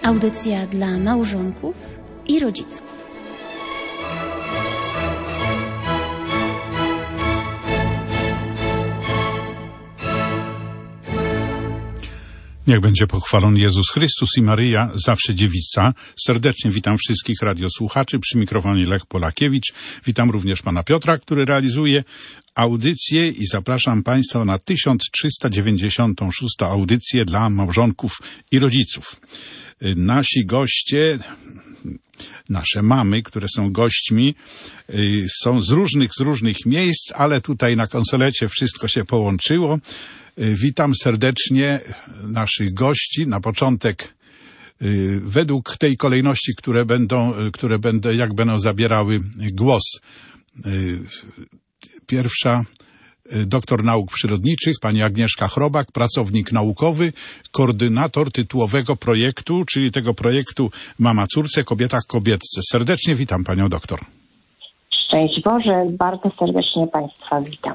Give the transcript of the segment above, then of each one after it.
Audycja dla małżonków i rodziców. Niech będzie pochwalony Jezus Chrystus i Maryja, zawsze dziewica. Serdecznie witam wszystkich radiosłuchaczy, przy mikrofonie Lech Polakiewicz. Witam również pana Piotra, który realizuje audycję i zapraszam państwa na 1396. audycję dla małżonków i rodziców. Nasi goście, nasze mamy, które są gośćmi, są z różnych miejsc, ale tutaj na konsolecie wszystko się połączyło. Witam serdecznie naszych gości. Na początek, według tej kolejności, jak będą zabierały głos. Pierwsza, doktor nauk przyrodniczych, pani Agnieszka Chrobak, pracownik naukowy, koordynator tytułowego projektu, czyli tego projektu Mama Córce, Kobieta Kobietce. Serdecznie witam panią doktor. Szczęść Boże, bardzo serdecznie państwa witam.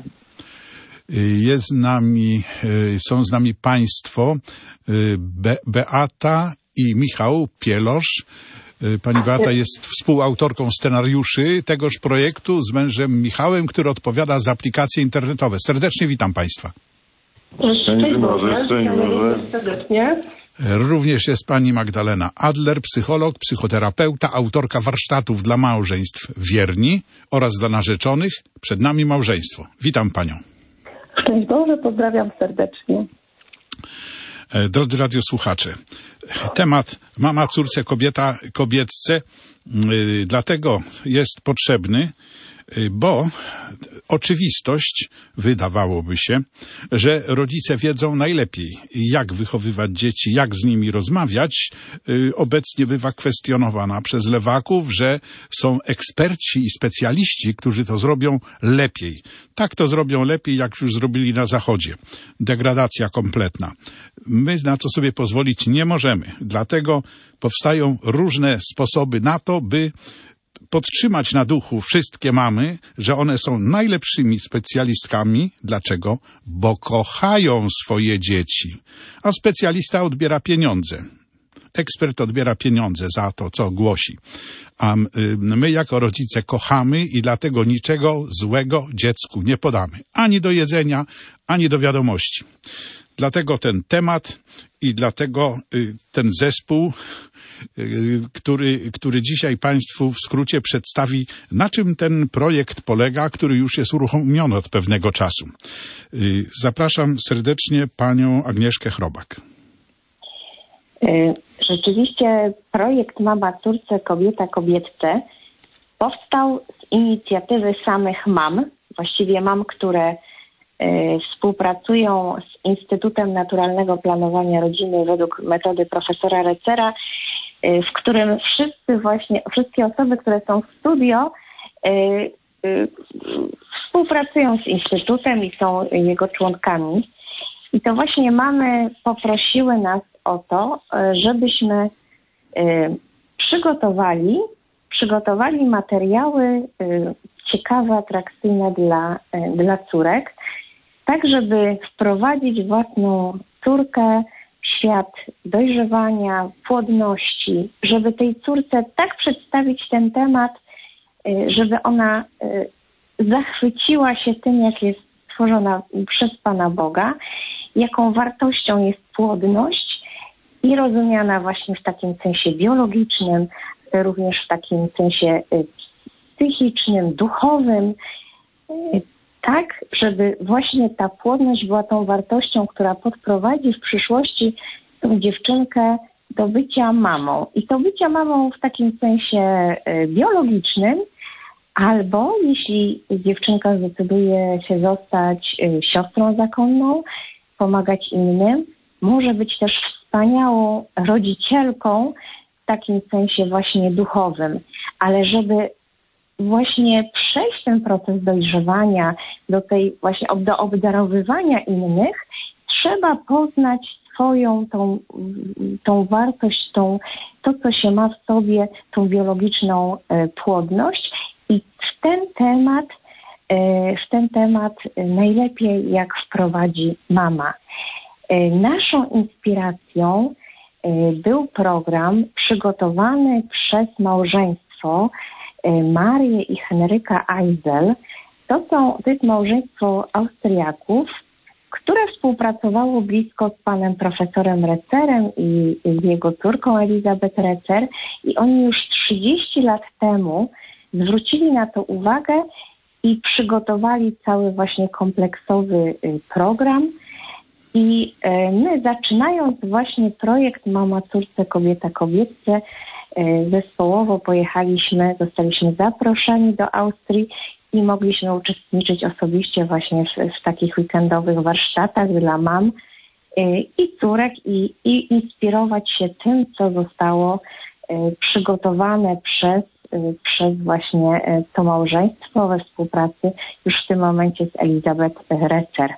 Są z nami państwo Beata i Michał Pielosz. Pani Beata jest współautorką scenariuszy tegoż projektu z mężem Michałem, który odpowiada za aplikacje internetowe. Serdecznie witam państwa. Szczęść Boże. Serdecznie. Również jest pani Magdalena Adler, psycholog, psychoterapeuta, autorka warsztatów dla małżeństw wierni oraz dla narzeczonych. Przed nami małżeństwo. Witam panią. Szczęść Boże, pozdrawiam serdecznie. Drodzy radiosłuchacze, temat Mama Córce, Kobieta Kobietce dlatego jest potrzebny, bo oczywistość, wydawałoby się, że rodzice wiedzą najlepiej, jak wychowywać dzieci, jak z nimi rozmawiać. Obecnie bywa kwestionowana przez lewaków, że są eksperci i specjaliści, którzy to zrobią lepiej. Tak to zrobią lepiej, jak już zrobili na Zachodzie. Degradacja kompletna. My na to sobie pozwolić nie możemy. Dlatego powstają różne sposoby na to, by podtrzymać na duchu wszystkie mamy, że one są najlepszymi specjalistkami. Dlaczego? Bo kochają swoje dzieci. A specjalista odbiera pieniądze. Ekspert odbiera pieniądze za to, co głosi. A my jako rodzice kochamy i dlatego niczego złego dziecku nie podamy. Ani do jedzenia, ani do wiadomości. Dlatego ten temat i dlatego ten zespół, który dzisiaj państwu w skrócie przedstawi, na czym ten projekt polega, który już jest uruchomiony od pewnego czasu. Zapraszam serdecznie panią Agnieszkę Chrobak. Rzeczywiście projekt Mama Córce, Kobieta Kobietce powstał z inicjatywy samych mam, właściwie mam, które współpracują z Instytutem Naturalnego Planowania Rodziny według metody profesora Recera, w którym wszystkie osoby, które są w studio, współpracują z Instytutem i są jego członkami. I to właśnie mamy poprosiły nas o to, żebyśmy przygotowali materiały ciekawe, atrakcyjne dla córek, tak żeby wprowadzić własną córkę w świat dojrzewania, płodności, żeby tej córce tak przedstawić ten temat, żeby ona zachwyciła się tym, jak jest stworzona przez Pana Boga, jaką wartością jest płodność i rozumiana właśnie w takim sensie biologicznym, również w takim sensie psychicznym, duchowym, tak, żeby właśnie ta płodność była tą wartością, która podprowadzi w przyszłości tą dziewczynkę do bycia mamą. I to bycia mamą w takim sensie biologicznym, albo jeśli dziewczynka zdecyduje się zostać siostrą zakonną, pomagać innym, może być też wspaniałą rodzicielką w takim sensie właśnie duchowym. Ale żeby właśnie przejść ten proces dojrzewania do obdarowywania innych, trzeba poznać swoją tą wartość, to, co się ma w sobie, tą biologiczną płodność i w ten temat najlepiej jak wprowadzi mama. Naszą inspiracją był program przygotowany przez małżeństwo Marię i Henryka Eisel. To jest małżeństwo Austriaków, które współpracowało blisko z panem profesorem Retzerem i z jego córką Elisabeth Retzer i oni już 30 lat temu zwrócili na to uwagę i przygotowali cały właśnie kompleksowy program. I my, zaczynając właśnie projekt Mama córce, kobieta kobietce, zespołowo zostaliśmy zaproszeni do Austrii i mogliśmy uczestniczyć osobiście właśnie w takich weekendowych warsztatach dla mam i córek i inspirować się tym, co zostało przygotowane przez właśnie to małżeństwo we współpracy już w tym momencie z Elisabeth Retzer.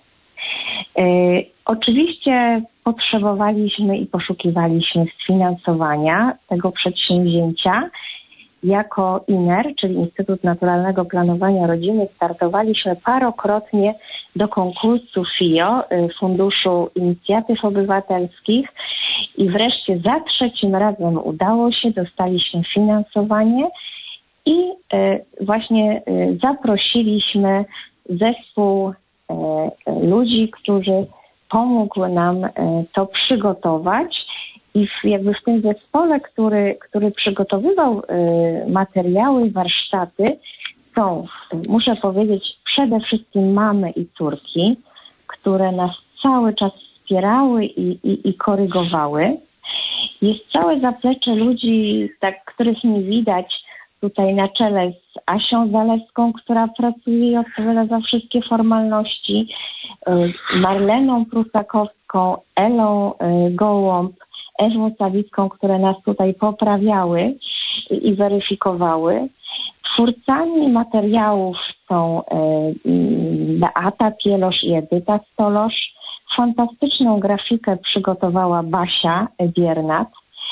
Oczywiście potrzebowaliśmy i poszukiwaliśmy sfinansowania tego przedsięwzięcia. Jako INER, czyli Instytut Naturalnego Planowania Rodziny, startowaliśmy parokrotnie do konkursu FIO, Funduszu Inicjatyw Obywatelskich i wreszcie za trzecim razem udało się, dostaliśmy finansowanie i właśnie zaprosiliśmy zespół ludzi, którzy pomógł nam to przygotować. I w tym zespole, który przygotowywał materiały, warsztaty, są, muszę powiedzieć, przede wszystkim mamy i córki, które nas cały czas wspierały i korygowały. Jest całe zaplecze ludzi, których nie widać tutaj na czele z Asią Zalewską, która pracuje i odpowiada za wszystkie formalności, Marleną Prusakowską, Elą Gołąb, Ewą Sawicką, które nas tutaj poprawiały i weryfikowały. Twórcami materiałów są Beata Pielosz i Edyta Stolosz. Fantastyczną grafikę przygotowała Basia Biernat.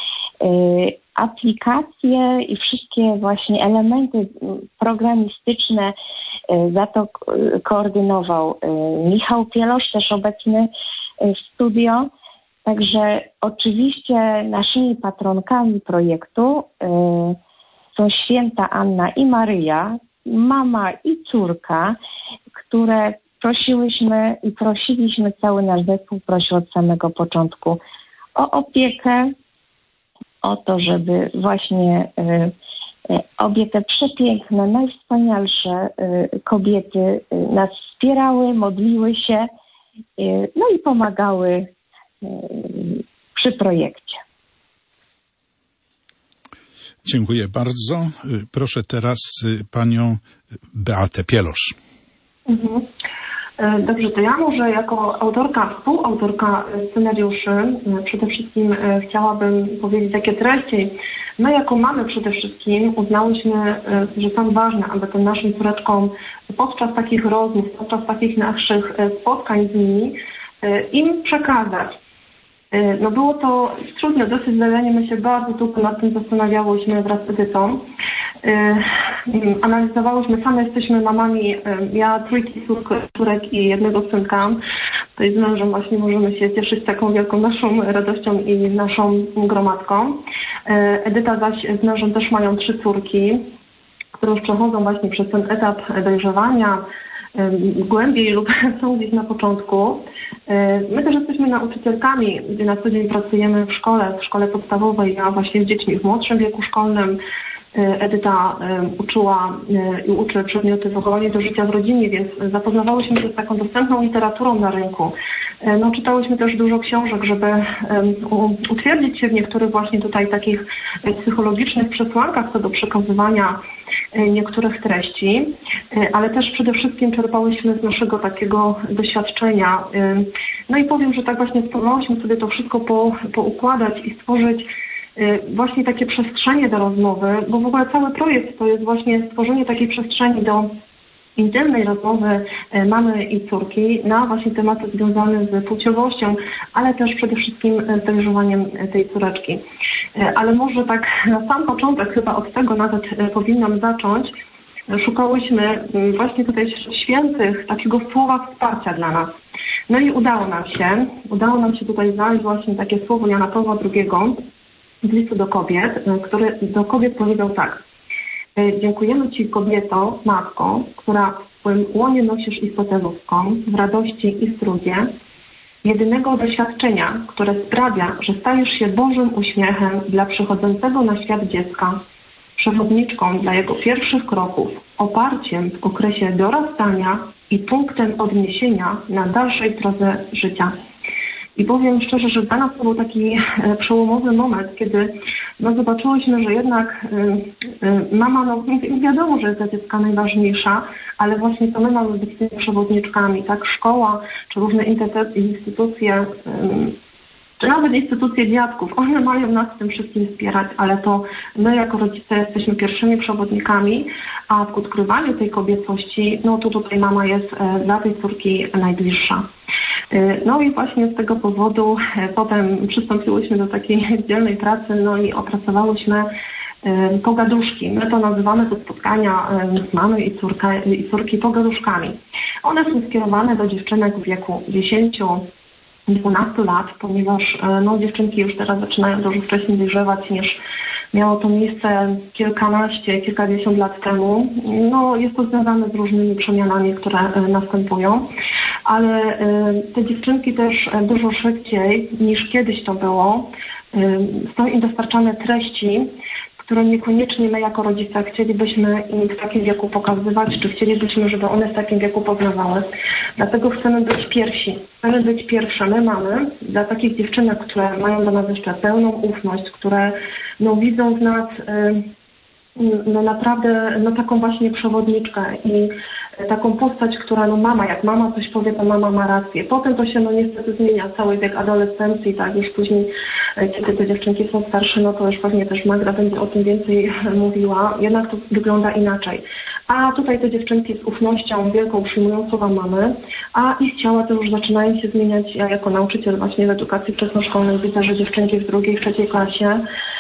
Aplikacje i wszystkie właśnie elementy programistyczne za to koordynował Michał Pielosz, też obecny w studio. Także oczywiście naszymi patronkami projektu są święta Anna i Maryja, mama i córka, które prosiliśmy, cały nasz zespół prosił od samego początku o opiekę, o to, żeby właśnie obie te przepiękne, najwspanialsze kobiety nas wspierały, modliły się, no i pomagały przy projekcie. Dziękuję bardzo. Proszę teraz panią Beatę Pielosz. Dobrze, to ja może jako współautorka scenariuszy przede wszystkim chciałabym powiedzieć takie treści. My jako mamy przede wszystkim uznałyśmy, że to ważne, aby tym naszym córeczkom podczas takich rozmów, podczas takich naszych spotkań z nimi im przekazać. No było to trudne dosyć zadanie, my się bardzo długo nad tym zastanawiałyśmy wraz z Edytą. Analizowałyśmy, same jesteśmy mamami, ja trójki córek i jednego synka. To z mężem właśnie możemy się cieszyć taką wielką naszą radością i naszą gromadką. Edyta zaś z mężem też mają 3 córki, które już przechodzą właśnie przez ten etap dojrzewania, głębiej lub są gdzieś na początku. My też jesteśmy nauczycielkami, gdzie na co dzień pracujemy w szkole podstawowej, ja właśnie z dziećmi w młodszym wieku szkolnym. Edyta uczyła i uczy przedmioty wychowania do życia w rodzinie, więc zapoznawałyśmy się z taką dostępną literaturą na rynku. No, czytałyśmy też dużo książek, żeby utwierdzić się w niektórych właśnie tutaj takich psychologicznych przesłankach co do przekazywania niektórych treści, ale też przede wszystkim czerpałyśmy z naszego takiego doświadczenia. No i powiem, że tak właśnie spróbowałyśmy sobie to wszystko poukładać i stworzyć właśnie takie przestrzenie do rozmowy, bo w ogóle cały projekt to jest właśnie stworzenie takiej przestrzeni do intymnej rozmowy mamy i córki na właśnie tematy związane z płciowością, ale też przede wszystkim z dojrzewaniem tej córeczki. Ale może tak na sam początek, chyba od tego nawet powinnam zacząć. Szukałyśmy właśnie tutaj świętych takiego słowa wsparcia dla nas. No i udało nam się tutaj znaleźć właśnie takie słowo Jana Pawła II z listu do kobiet, który do kobiet powiedział tak: dziękujemy Ci, kobieto, matko, która w swoim łonie nosisz istotę ludzką, w radości i w trudzie, jedynego doświadczenia, które sprawia, że stajesz się Bożym uśmiechem dla przychodzącego na świat dziecka, przewodniczką dla jego pierwszych kroków, oparciem w okresie dorastania i punktem odniesienia na dalszej drodze życia. I powiem szczerze, że dla nas to był taki przełomowy moment, kiedy zobaczyłyśmy, że jednak mama, nie wiadomo, że jest dla dziecka najważniejsza, ale właśnie to my mamy być tymi przewodniczkami, tak? Szkoła, czy różne instytucje, czy nawet instytucje dziadków, one mają nas w tym wszystkim wspierać, ale to my jako rodzice jesteśmy pierwszymi przewodnikami, a w odkrywaniu tej kobiecości, no to tutaj mama jest dla tej córki najbliższa. No i właśnie z tego powodu potem przystąpiłyśmy do takiej dzielnej pracy, no i opracowałyśmy pogaduszki. My to nazywamy te spotkania mamy i córki pogaduszkami. One są skierowane do dziewczynek w wieku 10-12 lat, ponieważ no, dziewczynki już teraz zaczynają dużo wcześniej dojrzewać niż miało to miejsce kilkadziesiąt lat temu. No, jest to związane z różnymi przemianami, które następują, ale te dziewczynki też dużo szybciej niż kiedyś to było są im dostarczane treści, które niekoniecznie my jako rodzice chcielibyśmy im w takim wieku pokazywać, czy chcielibyśmy, żeby one w takim wieku poznawały. Dlatego chcemy być pierwsi. Chcemy być pierwsze. My mamy dla takich dziewczynek, które mają do nas jeszcze pełną ufność, które no, widzą w nas no naprawdę no, taką właśnie przewodniczkę i taką postać, która no mama, jak mama coś powie, to mama ma rację. Potem to się no niestety zmienia, cały wiek adolescencji, tak, już później, kiedy te dziewczynki są starsze, no to już pewnie też Magda będzie o tym więcej mówiła, jednak to wygląda inaczej. A tutaj te dziewczynki z ufnością wielką przyjmują słowa mamy, a ich ciała to już zaczynają się zmieniać. Ja jako nauczyciel właśnie w edukacji wczesnoszkolnej widzę, że dziewczynki w 2., 3. klasie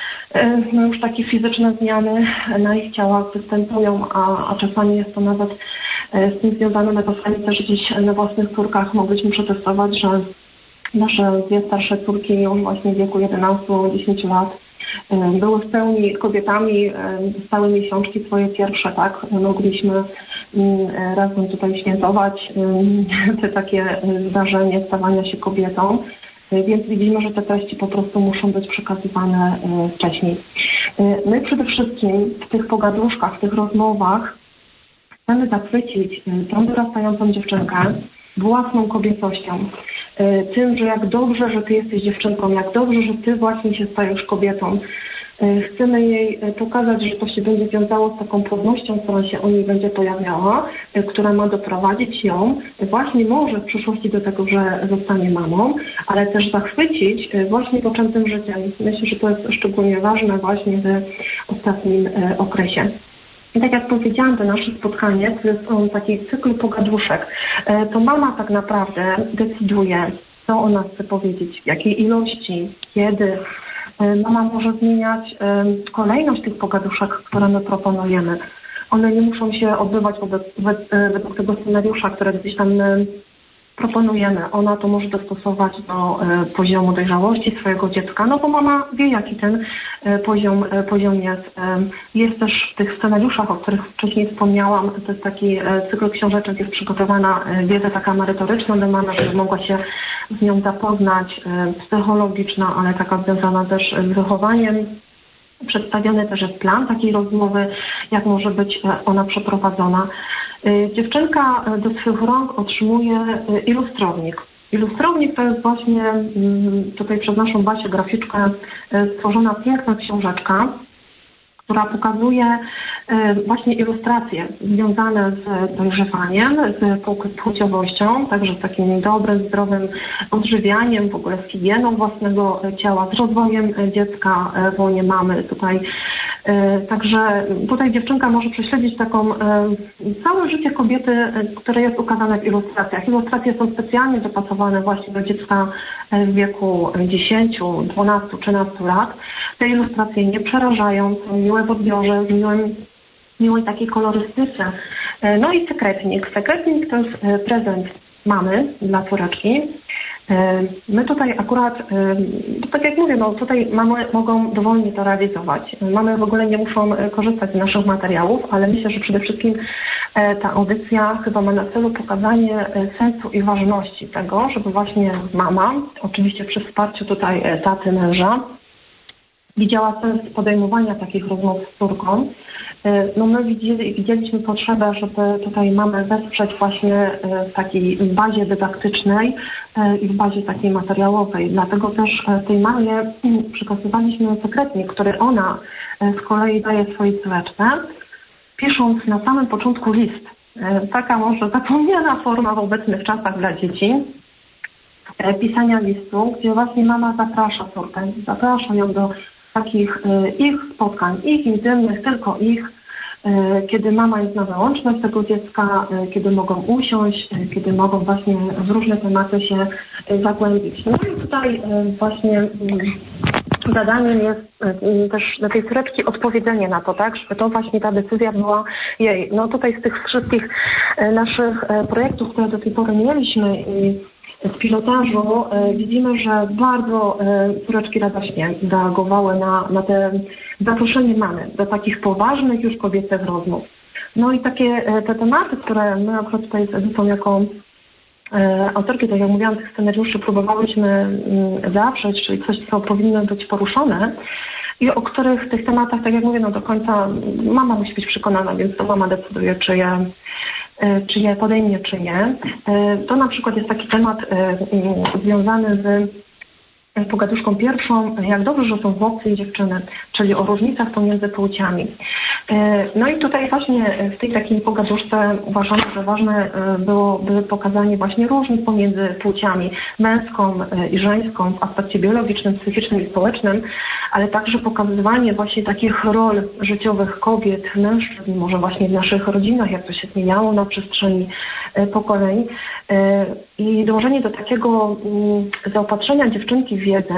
no już takie fizyczne zmiany na ich ciałach występują, a czasami jest to nawet z tym związane. My czasami też gdzieś na własnych córkach mogliśmy przetestować, że nasze dwie starsze córki już właśnie w wieku 11-10 lat były w pełni kobietami, dostały miesiączki swoje pierwsze, tak, mogliśmy razem tutaj świętować te takie zdarzenie stawania się kobietą. Więc widzimy, że te treści po prostu muszą być przekazywane wcześniej. My przede wszystkim w tych pogaduszkach, w tych rozmowach chcemy zachwycić tą dorastającą dziewczynkę własną kobiecością. Tym, że jak dobrze, że ty jesteś dziewczynką, jak dobrze, że ty właśnie się stajesz kobietą. Chcemy jej pokazać, że to się będzie wiązało z taką płodnością, która się o niej będzie pojawiała, która ma doprowadzić ją właśnie może w przyszłości do tego, że zostanie mamą, ale też zachwycić właśnie poczętym życiem. Myślę, że to jest szczególnie ważne właśnie w ostatnim okresie. I tak jak powiedziałam, to nasze spotkanie to jest taki cykl pogaduszek. To mama tak naprawdę decyduje, co ona chce powiedzieć, w jakiej ilości, kiedy. Mama może zmieniać kolejność tych pogaduszek, które my proponujemy. One nie muszą się odbywać według tego scenariusza, który gdzieś tam proponujemy. Ona to może dostosować do poziomu dojrzałości swojego dziecka, no bo mama wie, jaki ten poziom jest. Jest też w tych scenariuszach, o których wcześniej wspomniałam, to jest taki cykl książeczek, jest przygotowana wiedza taka merytoryczna do mamy, żeby mogła się z nią zapoznać, psychologiczna, ale taka związana też z wychowaniem. Przedstawiony też jest plan takiej rozmowy, jak może być ona przeprowadzona. Dziewczynka do swych rąk otrzymuje ilustrownik. Ilustrownik to jest właśnie tutaj przez naszą Basię graficzkę stworzona piękna książeczka, która pokazuje właśnie ilustracje związane z dojrzewaniem, z płciowością, także z takim dobrym, zdrowym odżywianiem, w ogóle z higieną własnego ciała, z rozwojem dziecka w łonie mamy tutaj. Także tutaj dziewczynka może prześledzić taką całe życie kobiety, które jest ukazane w ilustracjach. Ilustracje są specjalnie dopasowane właśnie do dziecka w wieku 10, 12, 13 lat. Te ilustracje nie przerażają, są miłe w odbiorze, miłej takiej kolorystyce. No i sekretnik. Sekretnik to jest prezent mamy dla córeczki. My tutaj akurat, tak jak mówię, tutaj mamy mogą dowolnie to realizować. Mamy w ogóle nie muszą korzystać z naszych materiałów, ale myślę, że przede wszystkim ta audycja chyba ma na celu pokazanie sensu i ważności tego, żeby właśnie mama, oczywiście przy wsparciu tutaj taty, męża, widziała sens podejmowania takich rozmów z córką. My widzieliśmy potrzebę, żeby tutaj mamę wesprzeć właśnie w takiej bazie dydaktycznej i w bazie takiej materiałowej. Dlatego też tej mamie przekazywaliśmy sekretnik, który ona z kolei daje swojej córeczce, pisząc na samym początku list. Taka może zapomniana forma w obecnych czasach dla dzieci. Pisania listu, gdzie właśnie mama zaprasza córkę, zaprasza ją do takich ich spotkań, ich intymnych, tylko ich, kiedy mama jest na wyłączność tego dziecka, kiedy mogą usiąść, kiedy mogą właśnie w różne tematy się zagłębić. No i tutaj właśnie zadaniem jest też dla tej córeczki odpowiedzenie na to, tak, żeby to właśnie ta decyzja była jej. No tutaj z tych wszystkich naszych projektów, które do tej pory mieliśmy i z pilotażu widzimy, że bardzo córeczki radośnie reagowały na te zaproszenie mamy do takich poważnych już kobiecych rozmów. No i te tematy, które my akurat tutaj z Edytą jako autorki, tak jak mówiłam, tych scenariuszy próbowałyśmy zawrzeć, czyli coś, co powinno być poruszone i o których tych tematach, tak jak mówię, do końca mama musi być przekonana, więc to mama decyduje, czy je podejmie, czy nie. To na przykład jest taki temat związany z pogaduszką pierwszą, jak dobrze, że są chłopcy i dziewczyny, czyli o różnicach pomiędzy płciami. No i tutaj właśnie w tej takiej pogaduszce uważam, że ważne byłoby pokazanie właśnie różnic pomiędzy płciami, męską i żeńską w aspekcie biologicznym, psychicznym i społecznym, ale także pokazywanie właśnie takich rol życiowych kobiet, mężczyzn, może właśnie w naszych rodzinach, jak to się zmieniało na przestrzeni pokoleń i dążenie do takiego zaopatrzenia dziewczynki w wiedzę,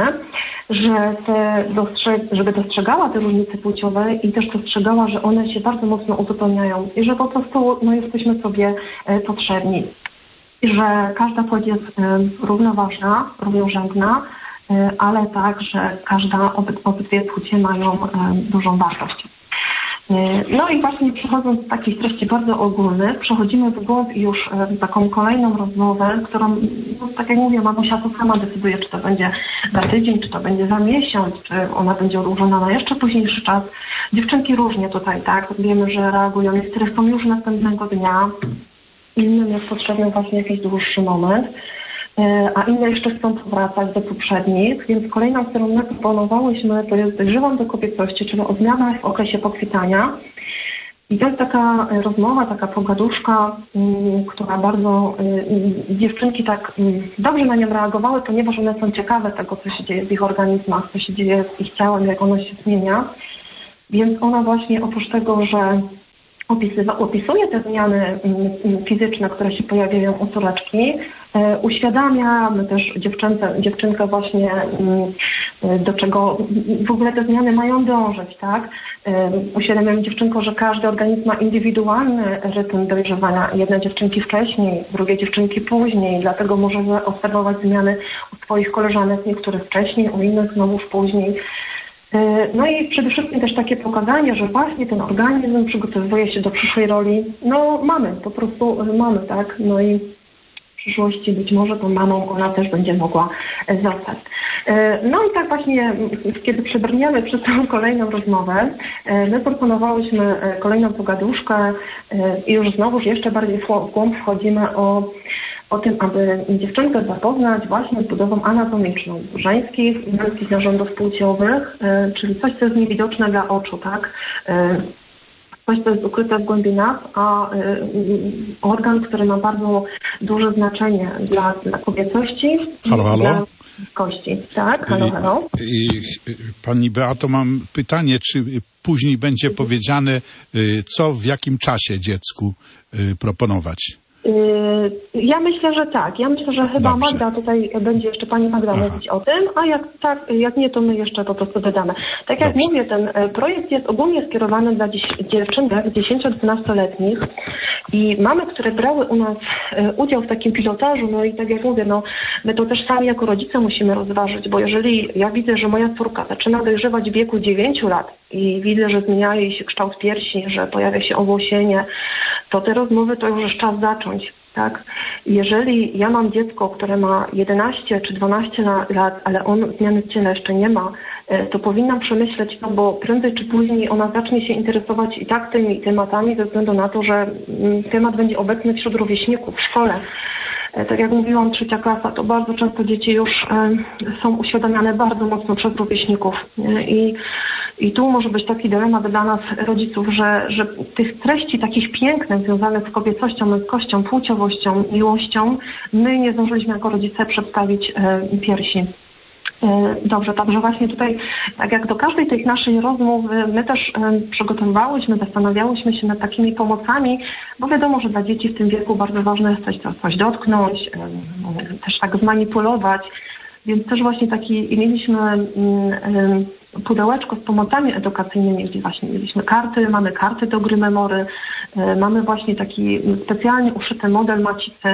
żeby dostrzegała te różnice płciowe i też dostrzegała, że one się bardzo mocno uzupełniają i że po prostu jesteśmy sobie potrzebni. I że każda płeć jest równoważna, równorzędna, ale tak, że obydwie płcie mają dużą wartość. No i właśnie przechodząc z takich treści bardzo ogólnych, przechodzimy w głąb i już taką kolejną rozmowę, którą, tak jak mówię, mamusia to sama decyduje, czy to będzie za tydzień, czy to będzie za miesiąc, czy ona będzie odłożona na jeszcze późniejszy czas. Dziewczynki różnie tutaj, tak, wiemy, że reagują. Niektórych są już następnego dnia, innym jest potrzebny właśnie jakiś dłuższy moment, a inne jeszcze chcą powracać do poprzednich, więc kolejną, którą my proponowałyśmy, to jest dojrzewam do kobiecości, czyli o zmianach w okresie pokwitania. I to jest taka rozmowa, taka pogaduszka, która bardzo dziewczynki tak dobrze na nią reagowały, ponieważ one są ciekawe tego, co się dzieje w ich organizmach, co się dzieje z ich ciałem, jak ono się zmienia. Więc ona właśnie oprócz tego, że opisuje te zmiany fizyczne, które się pojawiają u córeczki, uświadamia też dziewczynkę właśnie, do czego w ogóle te zmiany mają dążyć, tak? Uświadamiam dziewczynkom, że każdy organizm ma indywidualny rytm dojrzewania. Jedne dziewczynki wcześniej, drugie dziewczynki później, dlatego możemy obserwować zmiany u swoich koleżanek, niektórych wcześniej, u innych znowuż później. No i przede wszystkim też takie pokazanie, że właśnie ten organizm przygotowuje się do przyszłej roli. No po prostu mamy, tak? No i w przyszłości być może tą mamą ona też będzie mogła zostać. No i tak właśnie, kiedy przebrniamy przez tą kolejną rozmowę, my proponowałyśmy kolejną pogaduszkę i już znowuż jeszcze bardziej w głąb wchodzimy o tym, aby dziewczynkę zapoznać właśnie z budową anatomiczną żeńskich i męskich narządów płciowych, czyli coś, co jest niewidoczne dla oczu, tak? Coś, co jest ukryte w głębi nas, a organ, który ma bardzo duże znaczenie dla kobiecości i dla kości. Tak, halo. I pani Beato, mam pytanie, czy później będzie powiedziane, co w jakim czasie dziecku proponować? Ja myślę, że tak. Ja myślę, że chyba Dobrze. Magda tutaj będzie jeszcze pani Magda mówić o tym, a jak nie, to my jeszcze po prostu dodamy. Tak jak Dobrze. mówię, ten projekt jest ogólnie skierowany dla dziewczynek 10-12-letnich i mamy, które brały u nas udział w takim pilotażu, no i tak jak mówię, no my to też sami jako rodzice musimy rozważyć, bo jeżeli ja widzę, że moja córka zaczyna dojrzewać w wieku 9 lat i widzę, że zmienia jej się kształt piersi, że pojawia się owłosienie, to te rozmowy to już jest czas zacząć. Tak? Jeżeli ja mam dziecko, które ma 11 czy 12 lat, ale on zmiany w ciele jeszcze nie ma, to powinnam przemyśleć to, bo prędzej czy później ona zacznie się interesować i tak tymi tematami ze względu na to, że temat będzie obecny wśród rówieśników w szkole. Tak jak mówiłam, 3. klasa, to bardzo często dzieci już są uświadamiane bardzo mocno przez rówieśników. I tu może być taki dylemat dla nas, rodziców, że tych treści takich pięknych, związanych z kobiecością, męskością, płciowością, miłością, my nie zdążyliśmy jako rodzice przedstawić piersi. Dobrze, także właśnie tutaj, tak jak do każdej tej naszej rozmowy, my też przygotowywałyśmy, zastanawiałyśmy się nad takimi pomocami, bo wiadomo, że dla dzieci w tym wieku bardzo ważne jest coś dotknąć, też tak zmanipulować, więc też właśnie mieliśmy pudełeczko z pomocami edukacyjnymi, gdzie właśnie mieliśmy karty, mamy karty do gry memory, mamy właśnie taki specjalnie uszyty model macicy,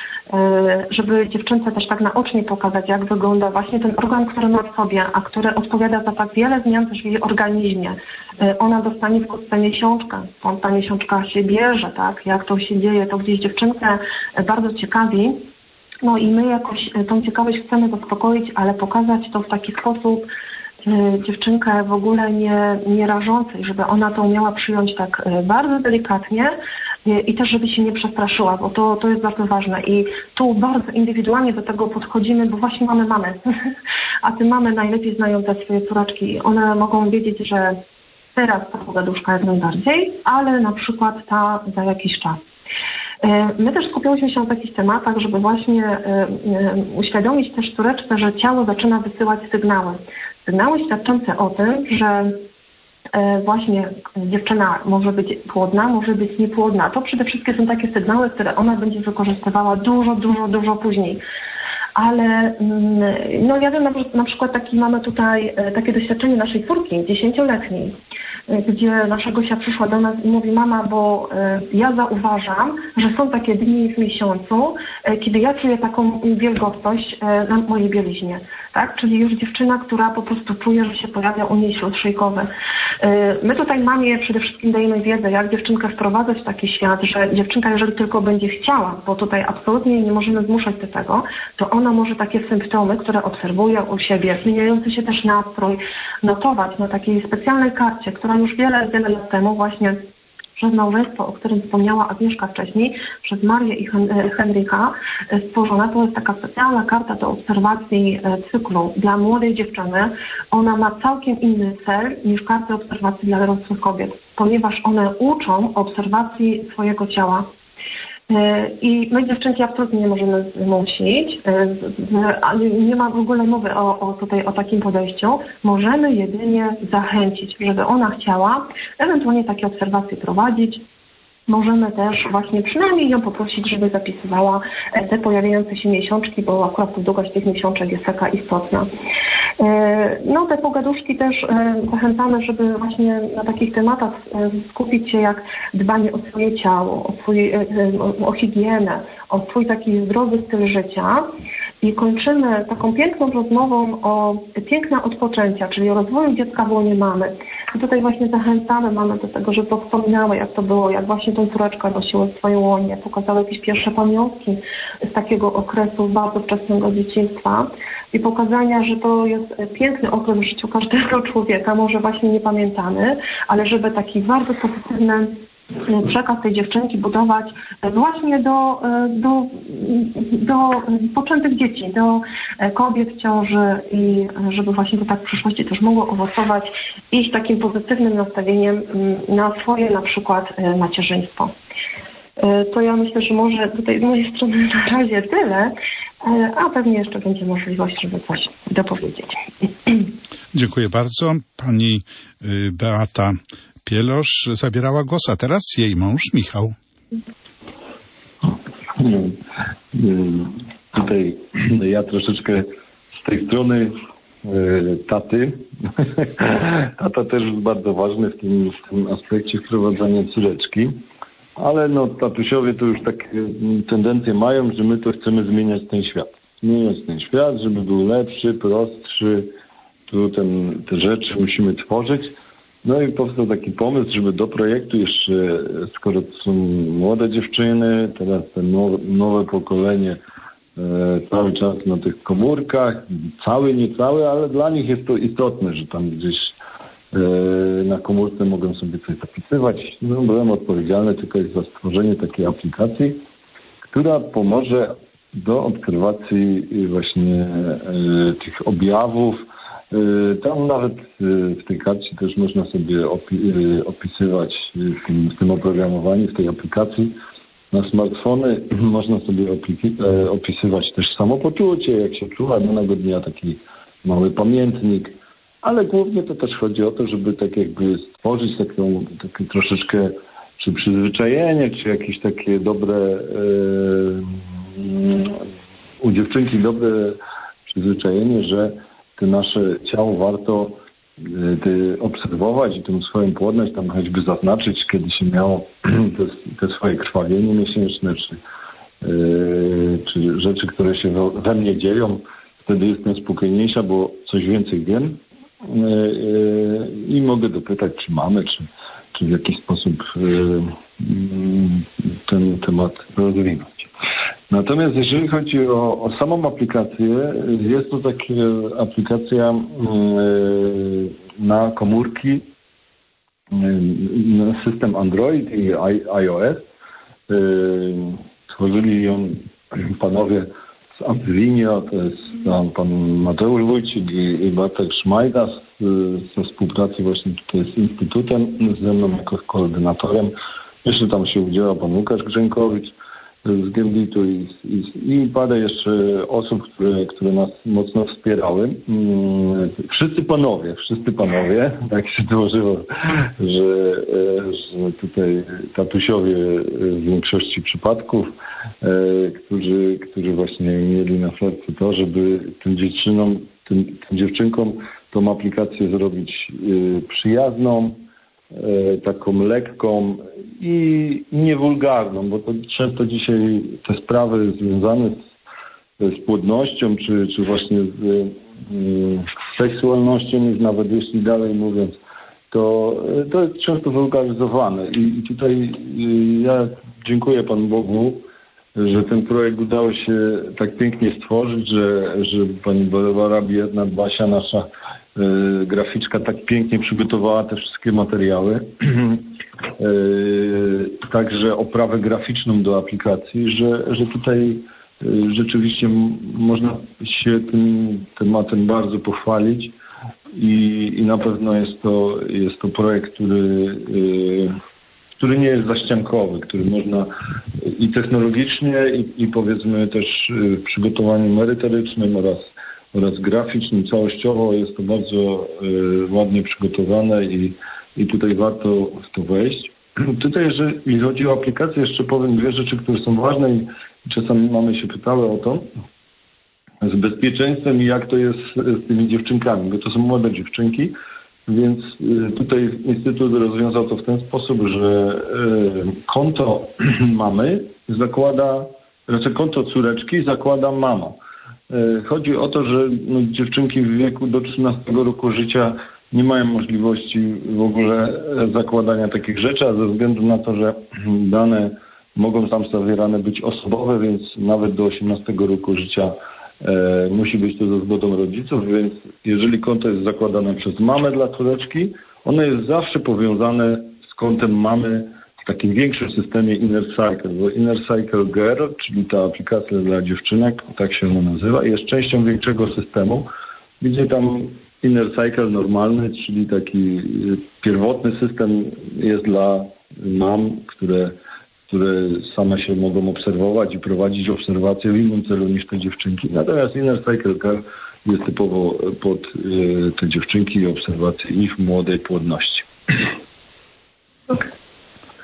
żeby dziewczynce też tak naocznie pokazać, jak wygląda właśnie ten organ, który ma w sobie, a który odpowiada za tak wiele zmian też w jej organizmie. Ona dostanie wkrótce miesiączkę, skąd ta miesiączka się bierze, tak? Jak to się dzieje, to gdzieś dziewczynkę bardzo ciekawi. No i my jakoś tą ciekawość chcemy zaspokoić, ale pokazać to w taki sposób, dziewczynkę w ogóle nie rażącej, żeby ona to umiała przyjąć tak bardzo delikatnie i też żeby się nie przestraszyła, bo to jest bardzo ważne i tu bardzo indywidualnie do tego podchodzimy, bo właśnie mamy mamy, a te mamy najlepiej znają te swoje córeczki. One mogą wiedzieć, że teraz ta pogaduszka jest najbardziej, ale na przykład ta za jakiś czas. My też skupiałyśmy się na takich tematach, żeby właśnie uświadomić też córeczce, że ciało zaczyna wysyłać sygnały. Sygnały świadczące o tym, że właśnie dziewczyna może być płodna, może być niepłodna. To przede wszystkim są takie sygnały, które ona będzie wykorzystywała dużo później. Ale no ja wiem, na przykład mamy tutaj takie doświadczenie naszej córki, 10-letniej, gdzie nasza Gosia przyszła do nas i mówi: mama, bo ja zauważam, że są takie dni w miesiącu, kiedy ja czuję taką wilgotność na mojej bieliźnie. Tak? Czyli już dziewczyna, która po prostu czuje, że się pojawia u niej śluz szejkowy. My tutaj mamie przede wszystkim dajemy wiedzę, jak dziewczynkę wprowadzać w taki świat, że dziewczynka, jeżeli tylko będzie chciała, bo tutaj absolutnie nie możemy zmuszać do tego, to ona może takie symptomy, które obserwuje u siebie, zmieniający się też nastrój, notować na takiej specjalnej karcie, która już wiele lat temu właśnie przez małżeństwo, o którym wspomniała Agnieszka wcześniej, przez Marię i Henryka stworzona. To jest taka specjalna karta do obserwacji cyklu dla młodej dziewczyny. Ona ma całkiem inny cel niż karty obserwacji dla dorosłych kobiet, ponieważ one uczą obserwacji swojego ciała. I my dziewczynki absolutnie nie możemy zmusić, ale nie ma w ogóle mowy o takim podejściu. Możemy jedynie zachęcić, żeby ona chciała ewentualnie takie obserwacje prowadzić. Możemy też właśnie przynajmniej ją poprosić, żeby zapisywała te pojawiające się miesiączki, bo akurat długość tych miesiączek jest taka istotna. No te pogaduszki też zachęcamy, żeby właśnie na takich tematach skupić się jak dbanie o swoje ciało, o higienę, o swój taki zdrowy styl życia. I kończymy taką piękną rozmową o piękna odpoczęcia, czyli o rozwoju dziecka w łonie mamy. I tutaj właśnie zachęcamy mamy do tego, żeby wspominały, jak to było, jak właśnie tą córeczkę nosiły w swoje łonie, pokazały jakieś pierwsze pamiątki z takiego okresu bardzo wczesnego dzieciństwa i pokazania, że to jest piękny okres w życiu każdego człowieka, może właśnie niepamiętany, ale żeby taki bardzo pozytywny przekaz tej dziewczynki budować właśnie do poczętych dzieci, do kobiet w ciąży i żeby właśnie to tak w przyszłości też mogło owocować iść takim pozytywnym nastawieniem na swoje na przykład macierzyństwo. To ja myślę, że może tutaj z mojej strony na razie tyle, a pewnie jeszcze będzie możliwość, żeby coś dopowiedzieć. Dziękuję bardzo. Pani Beata Pielosz zabierała głos, a teraz jej mąż Michał. Tutaj ja troszeczkę z tej strony taty. Tata też jest bardzo ważny w tym aspekcie wprowadzania córeczki. Ale no tatusiowie to już takie tendencje mają, że my to chcemy zmieniać ten świat. Zmieniać ten świat, żeby był lepszy, prostszy. Tu te rzeczy musimy tworzyć. No i powstał taki pomysł, żeby do projektu jeszcze, skoro to są młode dziewczyny, teraz te nowe pokolenie cały czas na tych komórkach, niecałe, ale dla nich jest to istotne, że tam gdzieś na komórce mogą sobie coś zapisywać. No, byłem odpowiedzialny tylko za stworzenie takiej aplikacji, która pomoże do obserwacji właśnie tych objawów. Tam nawet w tej karcie też można sobie opisywać w tym oprogramowaniu, w tej aplikacji na smartfony można sobie opisywać też samopoczucie, jak się czuła danego dnia, taki mały pamiętnik, ale głównie to też chodzi o to, żeby tak jakby stworzyć takie troszeczkę czy przyzwyczajenie, czy jakieś takie dobre u dziewczynki dobre przyzwyczajenie, że to nasze ciało warto obserwować i tę swoją płodność tam choćby zaznaczyć, kiedy się miało te swoje krwawienie miesięczne, czy rzeczy, które się we mnie dzieją. Wtedy jestem spokojniejsza, bo coś więcej wiem i mogę dopytać, czy mamy, czy w jakiś sposób ten temat rozwinąć. Natomiast jeżeli chodzi o samą aplikację, jest to taka aplikacja na komórki, na system Android i iOS. Tworzyli ją panowie z Amplivinio, to jest pan Mateusz Wójcik i Bartek Szmajda ze współpracy właśnie tutaj z Instytutem, ze mną jako koordynatorem. Jeszcze tam się udziela pan Łukasz Grzękowicz z Genditu i parę jeszcze osób, które nas mocno wspierały. Wszyscy panowie, tak się złożyło, że tutaj tatusiowie w większości przypadków, którzy właśnie mieli na sercu to, żeby tym dziewczynkom tą aplikację zrobić przyjazną, taką lekką i niewulgarną, bo to często dzisiaj te sprawy związane z płodnością, czy właśnie z seksualnością, już nawet jeśli dalej mówiąc, to jest często wulgaryzowane. I tutaj ja dziękuję Panu Bogu, że ten projekt udało się tak pięknie stworzyć, że pani Barbara Biedna-Basia, nasza graficzka, tak pięknie przygotowała te wszystkie materiały. Także oprawę graficzną do aplikacji, że tutaj rzeczywiście można się tym tematem bardzo pochwalić i na pewno jest to projekt, który nie jest zaściankowy, który można i technologicznie, i powiedzmy też w przygotowaniu merytorycznym oraz graficznym, całościowo jest to bardzo ładnie przygotowane i tutaj warto w to wejść. Tutaj, jeżeli chodzi o aplikację, jeszcze powiem dwie rzeczy, które są ważne i czasami mamy się pytały o to. Z bezpieczeństwem i jak to jest z tymi dziewczynkami, bo to są młode dziewczynki, więc tutaj Instytut rozwiązał to w ten sposób, że konto mamy konto córeczki zakłada mama. Chodzi o to, że dziewczynki w wieku do 13 roku życia nie mają możliwości w ogóle zakładania takich rzeczy, a ze względu na to, że dane mogą tam zawierane być osobowe, więc nawet do 18 roku życia musi być to ze zgodą rodziców, więc jeżeli konto jest zakładane przez mamę dla córeczki, ono jest zawsze powiązane z kontem mamy w takim większym systemie Inner Cycle, bo Inner Cycle Girl, czyli ta aplikacja dla dziewczynek, tak się ona nazywa, jest częścią większego systemu, gdzie tam Inner Cycle normalny, czyli taki pierwotny system jest dla mam, które same się mogą obserwować i prowadzić obserwacje w innym celu niż te dziewczynki. Natomiast Inner Cycle Girl jest typowo pod te dziewczynki i obserwacje ich młodej płodności.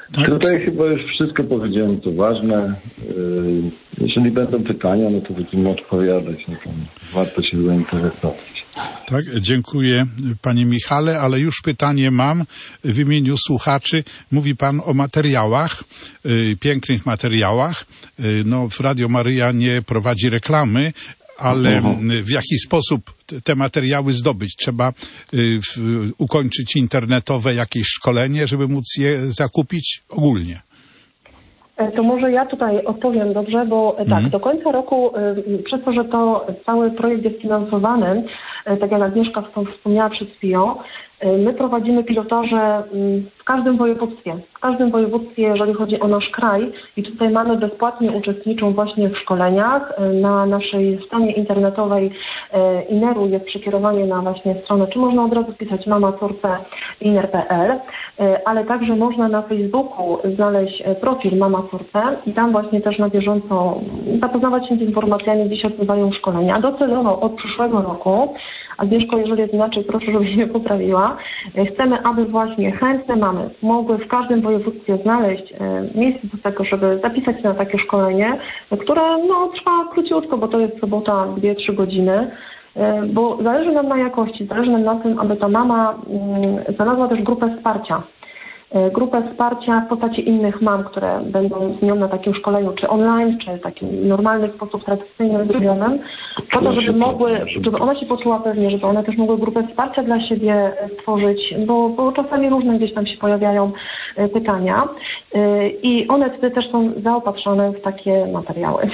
Tak. Tutaj chyba już wszystko powiedziałem, co ważne. Jeżeli będą pytania, no to będziemy odpowiadać. No to warto się zainteresować. Tak, dziękuję panie Michale, ale już pytanie mam w imieniu słuchaczy. Mówi pan o materiałach, pięknych materiałach. No, w Radio Maryja nie prowadzi reklamy, ale w jaki sposób te materiały zdobyć? Trzeba ukończyć internetowe jakieś szkolenie, żeby móc je zakupić ogólnie. To może ja tutaj odpowiem dobrze, bo tak, do końca roku, przez to, że to cały projekt jest finansowany, tak jak Agnieszka wspomniała przed chwilą, my prowadzimy pilotaże w każdym województwie. W każdym województwie, jeżeli chodzi o nasz kraj, i tutaj mamy bezpłatnie uczestniczą właśnie w szkoleniach. Na naszej stronie internetowej INER-u jest przekierowanie na właśnie stronę, czy można od razu wpisać mama córce iner.pl, ale także można na Facebooku znaleźć profil Mama Córce i tam właśnie też na bieżąco zapoznawać się z informacjami, gdzie się odbywają szkolenia. Docelowo od przyszłego roku, Agnieszko, jeżeli jest inaczej, proszę, żebyś mnie poprawiła. Chcemy, aby właśnie chętne mamy mogły w każdym województwie znaleźć miejsce do tego, żeby zapisać się na takie szkolenie, które trwa króciutko, bo to jest sobota 2-3 godziny. Bo zależy nam na jakości, zależy nam na tym, aby ta mama znalazła też grupę wsparcia. Grupę wsparcia w postaci innych mam, które będą z nią na takim szkoleniu, czy online, czy w takim normalny sposób tradycyjnym, zrobionym, po to, żeby ona się poczuła pewnie, żeby one też mogły grupę wsparcia dla siebie stworzyć, bo czasami różne gdzieś tam się pojawiają pytania i one wtedy też są zaopatrzone w takie materiały.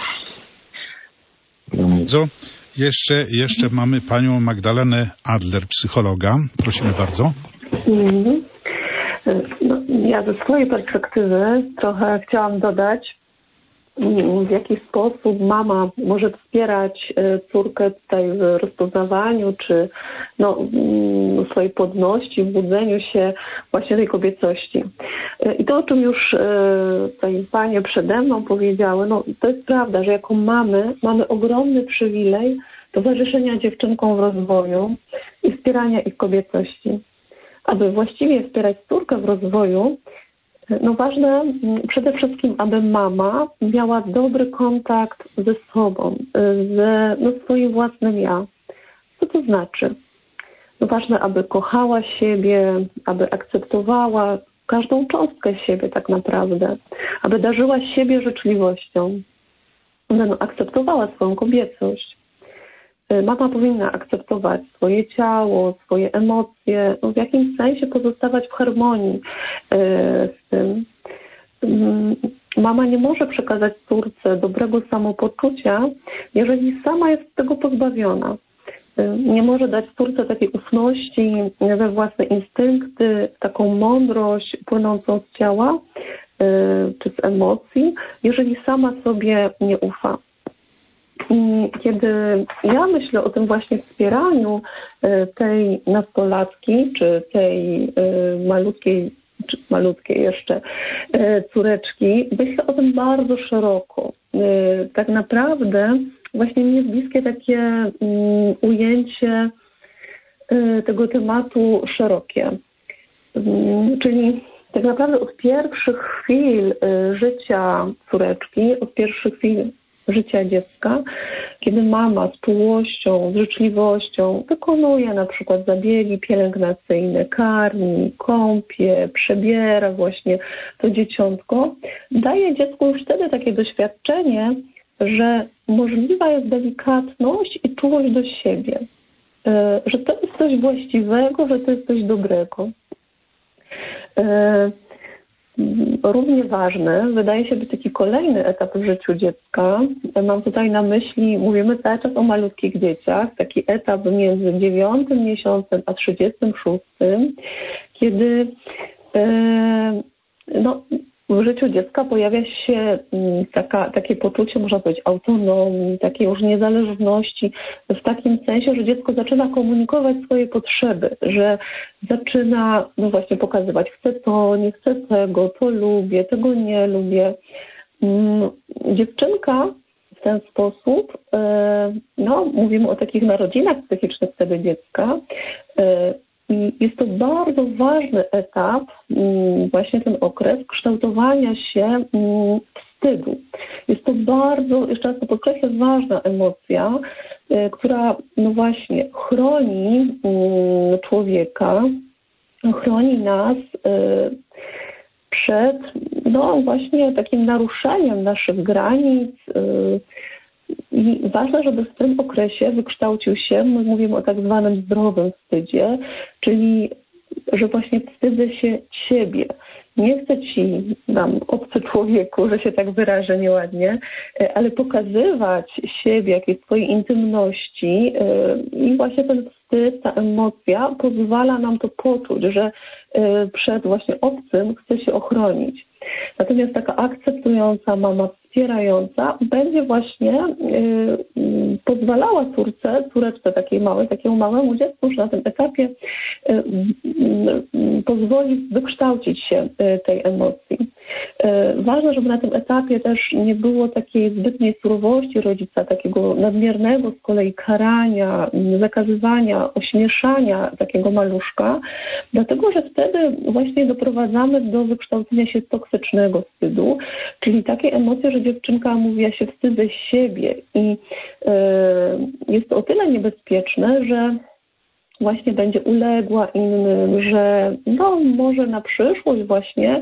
Jeszcze mamy panią Magdalenę Adler, psychologa. Prosimy bardzo. Ja ze swojej perspektywy trochę chciałam dodać, w jaki sposób mama może wspierać córkę tutaj w rozpoznawaniu, czy swojej płodności, w budzeniu się właśnie tej kobiecości. I to, o czym już tutaj panie przede mną powiedziały, to jest prawda, że jako mamy ogromny przywilej towarzyszenia dziewczynkom w rozwoju i wspierania ich kobiecości. Aby właściwie wspierać córkę w rozwoju, ważne przede wszystkim, aby mama miała dobry kontakt ze sobą, ze swoim własnym ja. Co to znaczy? Ważne, aby kochała siebie, aby akceptowała każdą cząstkę siebie tak naprawdę, aby darzyła siebie życzliwością, aby akceptowała swoją kobiecość. Mama powinna akceptować swoje ciało, swoje emocje, w jakimś sensie pozostawać w harmonii z tym. Mama nie może przekazać córce dobrego samopoczucia, jeżeli sama jest tego pozbawiona. Nie może dać córce takiej ufności we własne instynkty, taką mądrość płynącą z ciała czy z emocji, jeżeli sama sobie nie ufa. Kiedy ja myślę o tym właśnie wspieraniu tej nastolatki, czy tej malutkiej jeszcze córeczki, myślę o tym bardzo szeroko. Tak naprawdę właśnie mi jest bliskie takie ujęcie tego tematu szerokie. Czyli tak naprawdę od pierwszych chwil życia córeczki, od pierwszych chwil życia dziecka, kiedy mama z czułością, z życzliwością wykonuje na przykład zabiegi pielęgnacyjne, karmi, kąpie, przebiera właśnie to dzieciątko, daje dziecku już wtedy takie doświadczenie, że możliwa jest delikatność i czułość do siebie, że to jest coś właściwego, że to jest coś dobrego. Równie ważny wydaje się być taki kolejny etap w życiu dziecka. Mam tutaj na myśli, mówimy cały czas o malutkich dzieciach, taki etap między 9 miesiącem a 36, kiedy w życiu dziecka pojawia się takie poczucie, można powiedzieć, autonomii, takiej już niezależności, w takim sensie, że dziecko zaczyna komunikować swoje potrzeby, że zaczyna właśnie pokazywać, chcę to, nie chcę tego, to lubię, tego nie lubię. Dziewczynka w ten sposób, mówimy o takich narodzinach psychicznych wtedy dziecka, i jest to bardzo ważny etap właśnie ten okres kształtowania się wstydu. Jest to bardzo, jeszcze raz to podkreślę, ważna emocja, która no właśnie chroni człowieka, chroni nas przed no właśnie takim naruszeniem naszych granic. I ważne, żeby w tym okresie wykształcił się, my mówimy o tak zwanym zdrowym wstydzie, czyli że właśnie wstydzę się ciebie. Nie chcę ci, obcy człowieku, że się tak wyrażę nieładnie, ale pokazywać siebie, jakiejś swojej intymności i właśnie ten wstyd, ta emocja pozwala nam to poczuć, że przed właśnie obcym chce się ochronić. Natomiast taka akceptująca mama, wspierająca będzie właśnie pozwalała córeczce takiej małej, takiemu małemu dziecku już na tym etapie pozwoli wykształcić się tej emocji. Ważne, żeby na tym etapie też nie było takiej zbytniej surowości rodzica, takiego nadmiernego z kolei karania, zakazywania, ośmieszania takiego maluszka, dlatego że wtedy właśnie doprowadzamy do wykształcenia się toksycznego wstydu, czyli takiej emocji, że dziewczynka mówi, ja się wstydzę siebie i jest to o tyle niebezpieczne, że właśnie będzie uległa innym, że no może na przyszłość właśnie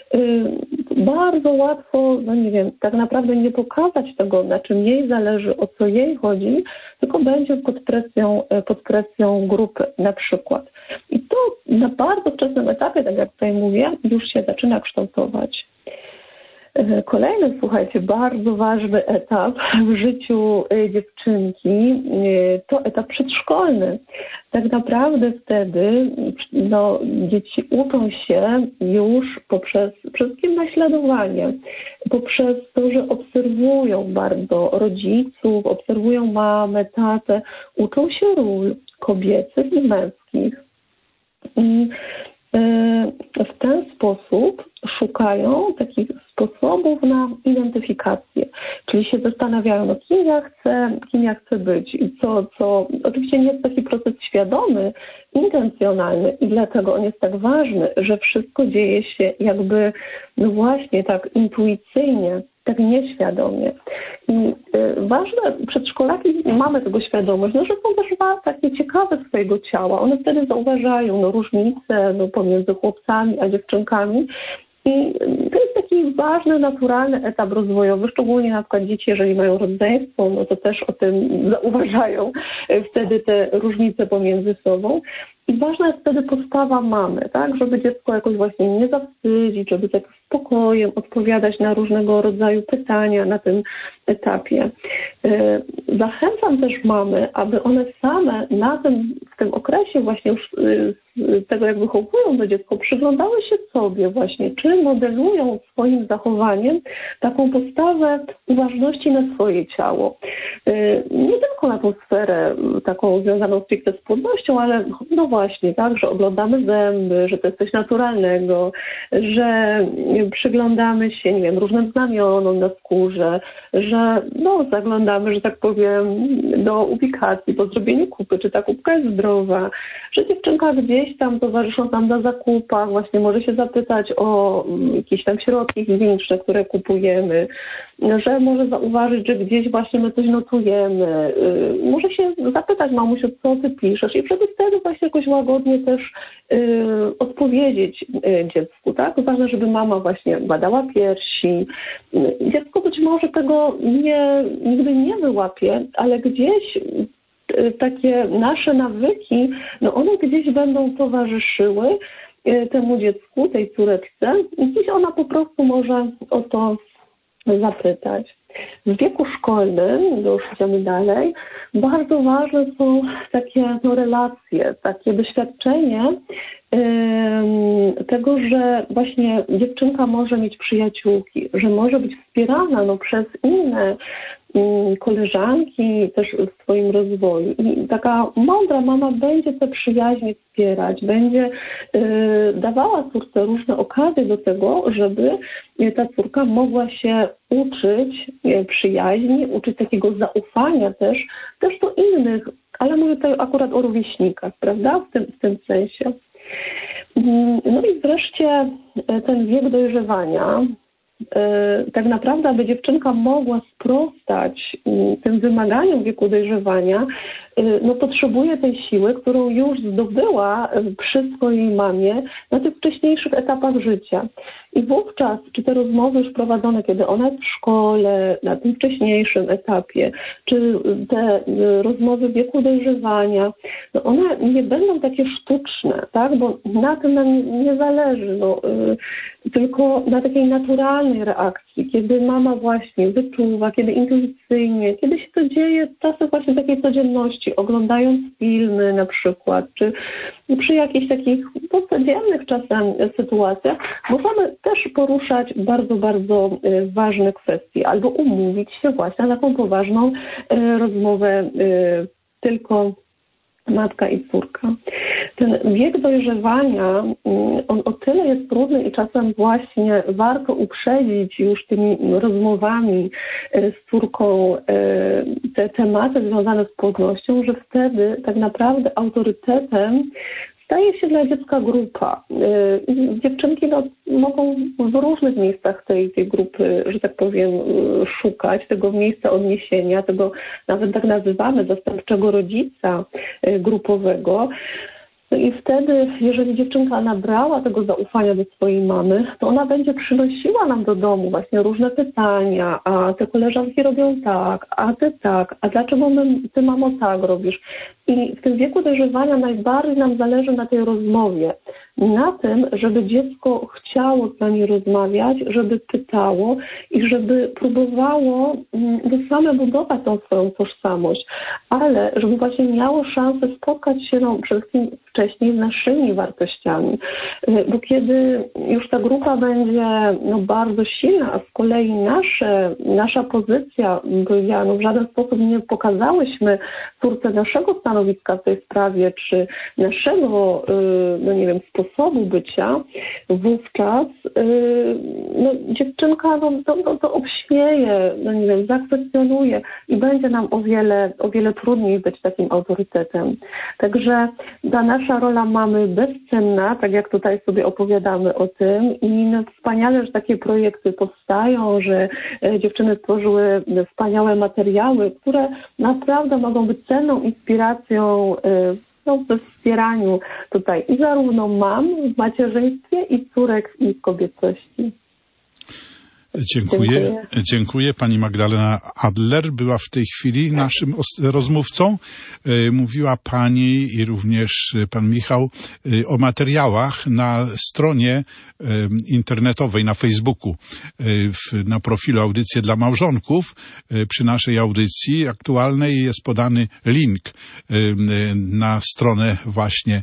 bardzo łatwo, no nie wiem, tak naprawdę nie pokazać tego, na czym jej zależy, o co jej chodzi, tylko będzie pod presją grupy na przykład. I to na bardzo wczesnym etapie, tak jak tutaj mówię, już się zaczyna kształtować. Kolejny, słuchajcie, bardzo ważny etap w życiu dziewczynki to etap przedszkolny. Tak naprawdę wtedy dzieci uczą się już poprzez przede wszystkim naśladowanie, poprzez to, że obserwują bardzo rodziców, obserwują mamę, tatę, uczą się ról kobiecych i męskich. I w ten sposób szukają takich sposobów na identyfikację, czyli się zastanawiają, kim ja chcę być i co oczywiście nie jest taki proces świadomy, intencjonalny i dlatego on jest tak ważny, że wszystko dzieje się jakby no właśnie tak intuicyjnie, tak nieświadomie. I ważne, przedszkolaki mamy tego świadomość, że są też takie ciekawe swojego ciała. One wtedy zauważają różnice pomiędzy chłopcami a dziewczynkami. I to jest taki ważny, naturalny etap rozwojowy, szczególnie na przykład dzieci, jeżeli mają rodzeństwo, to też o tym zauważają wtedy te różnice pomiędzy sobą. I ważna jest wtedy postawa mamy, tak, żeby dziecko jakoś właśnie nie zawstydzić, żeby tak spokojem odpowiadać na różnego rodzaju pytania na tym etapie. Zachęcam też mamy, aby one same w tym okresie właśnie już tego, jak wychowują to dziecko, przyglądały się sobie właśnie, czy modelują swoim zachowaniem taką postawę uważności na swoje ciało. Nie tylko na tą sferę taką związaną stricte z płodnością, ale no właśnie, tak, że oglądamy zęby, że to jest coś naturalnego, że przyglądamy się, nie wiem, różnym znamionom na skórze, że zaglądamy, że tak powiem, do ubikacji po zrobieniu kupy, czy ta kubka jest zdrowa, że dziewczynka gdzieś tam towarzysząc nam na zakupach właśnie może się zapytać o jakieś tam środki higieniczne, które kupujemy, że może zauważyć, że gdzieś właśnie my coś notujemy, może się zapytać, mamusiu, co ty piszesz i wtedy właśnie jakoś łagodnie też odpowiedzieć dziecku, tak? Ważne, żeby mama właśnie badała piersi. Dziecko być może tego nigdy nie wyłapie, ale gdzieś takie nasze nawyki, one gdzieś będą towarzyszyły temu dziecku, tej córeczce i gdzieś ona po prostu może o to zapytać. W wieku szkolnym, już idziemy dalej, bardzo ważne są takie relacje, takie doświadczenie tego, że właśnie dziewczynka może mieć przyjaciółki, że może być wspierana przez inne koleżanki też w swoim rozwoju. I taka mądra mama będzie te przyjaźnie wspierać, będzie dawała córce różne okazje do tego, żeby ta córka mogła się uczyć przyjaźni, uczyć takiego zaufania też do innych, ale mówię tutaj akurat o rówieśnikach, prawda? W tym sensie. No i wreszcie ten wiek dojrzewania. Tak naprawdę, aby dziewczynka mogła sprostać tym wymaganiom wieku dojrzewania, no potrzebuje tej siły, którą już zdobyła przy swojej mamie na tych wcześniejszych etapach życia. I wówczas, czy te rozmowy już prowadzone, kiedy ona jest w szkole, na tym wcześniejszym etapie, czy te rozmowy w wieku dojrzewania, no one nie będą takie sztuczne, tak? Bo na tym nam nie zależy, tylko na takiej naturalnej reakcji, kiedy mama właśnie wyczuwa, kiedy intuicyjnie, kiedy się to dzieje czasem właśnie w takiej codzienności, oglądając filmy na przykład, czy przy jakichś takich codziennych czasem sytuacjach, możemy też poruszać bardzo, bardzo ważne kwestie albo umówić się właśnie na taką poważną rozmowę tylko matka i córka. Ten wiek dojrzewania, on o tyle jest trudny i czasem właśnie warto uprzedzić już tymi rozmowami z córką te tematy związane z płodnością, że wtedy tak naprawdę autorytetem staje się dla dziecka grupa. Dziewczynki mogą w różnych miejscach tej grupy, że tak powiem, szukać tego miejsca odniesienia, tego nawet tak nazywamy zastępczego rodzica grupowego. No i wtedy, jeżeli dziewczynka nabrała tego zaufania do swojej mamy, to ona będzie przynosiła nam do domu właśnie różne pytania, a te koleżanki robią tak, a ty tak, a dlaczego ty mamo tak robisz? I w tym wieku dojrzewania najbardziej nam zależy na tej rozmowie, na tym, żeby dziecko chciało z nami rozmawiać, żeby pytało i żeby próbowało same budować tą swoją tożsamość, ale żeby właśnie miało szansę spotkać się przede wszystkim wcześniej z naszymi wartościami. Bo kiedy już ta grupa będzie bardzo silna, a z kolei nasza pozycja, bo w żaden sposób nie pokazałyśmy córce naszego stanowiska w tej sprawie, czy naszego, sposobu bycia, wówczas dziewczynka to obśmieje, zakwestionuje i będzie nam o wiele trudniej być takim autorytetem. Także ta nasza rola mamy bezcenna, tak jak tutaj sobie opowiadamy o tym i wspaniale, że takie projekty powstają, że dziewczyny stworzyły wspaniałe materiały, które naprawdę mogą być cenną inspiracją we wspieraniu tutaj i zarówno mam w macierzyństwie i córek i w kobiecości. Dziękuję. Pani Magdalena Adler była w tej chwili naszym rozmówcą. Mówiła pani i również pan Michał o materiałach na stronie internetowej, na Facebooku, na profilu Audycje dla Małżonków. Przy naszej audycji aktualnej jest podany link na stronę właśnie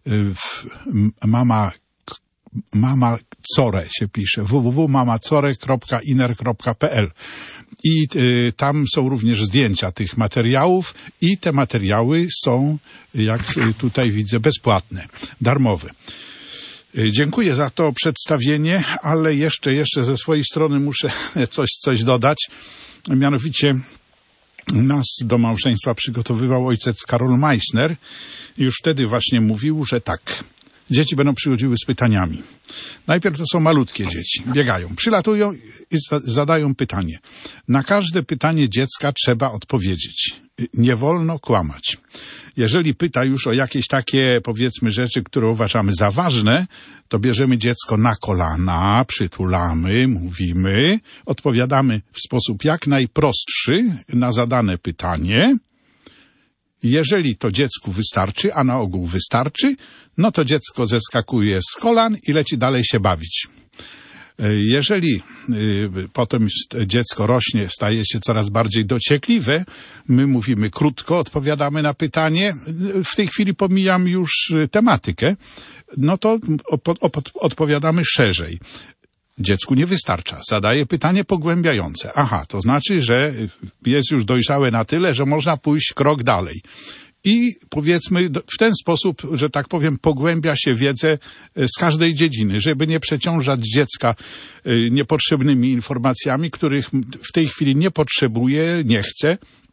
Mama Core się pisze, www.mamacore.iner.pl i tam są również zdjęcia tych materiałów i te materiały są, jak tutaj widzę, bezpłatne, darmowe. Dziękuję za to przedstawienie, ale jeszcze ze swojej strony muszę coś dodać. Mianowicie nas do małżeństwa przygotowywał ojciec Karol Meissner i już wtedy właśnie mówił, że tak, dzieci będą przychodziły z pytaniami. Najpierw to są malutkie dzieci. Biegają, przylatują i zadają pytanie. Na każde pytanie dziecka trzeba odpowiedzieć. Nie wolno kłamać. Jeżeli pyta już o jakieś takie, powiedzmy, rzeczy, które uważamy za ważne, to bierzemy dziecko na kolana, przytulamy, mówimy, odpowiadamy w sposób jak najprostszy na zadane pytanie. Jeżeli to dziecku wystarczy, a na ogół wystarczy, no to dziecko zeskakuje z kolan i leci dalej się bawić. Jeżeli potem dziecko rośnie, staje się coraz bardziej dociekliwe, my mówimy krótko, odpowiadamy na pytanie, w tej chwili pomijam już tematykę, no to odpowiadamy szerzej. Dziecku nie wystarcza. Zadaje pytanie pogłębiające. Aha, to znaczy, że jest już dojrzałe na tyle, że można pójść krok dalej. I powiedzmy w ten sposób, że tak powiem, pogłębia się wiedzę z każdej dziedziny, żeby nie przeciążać dziecka niepotrzebnymi informacjami, których w tej chwili nie potrzebuje, nie chce.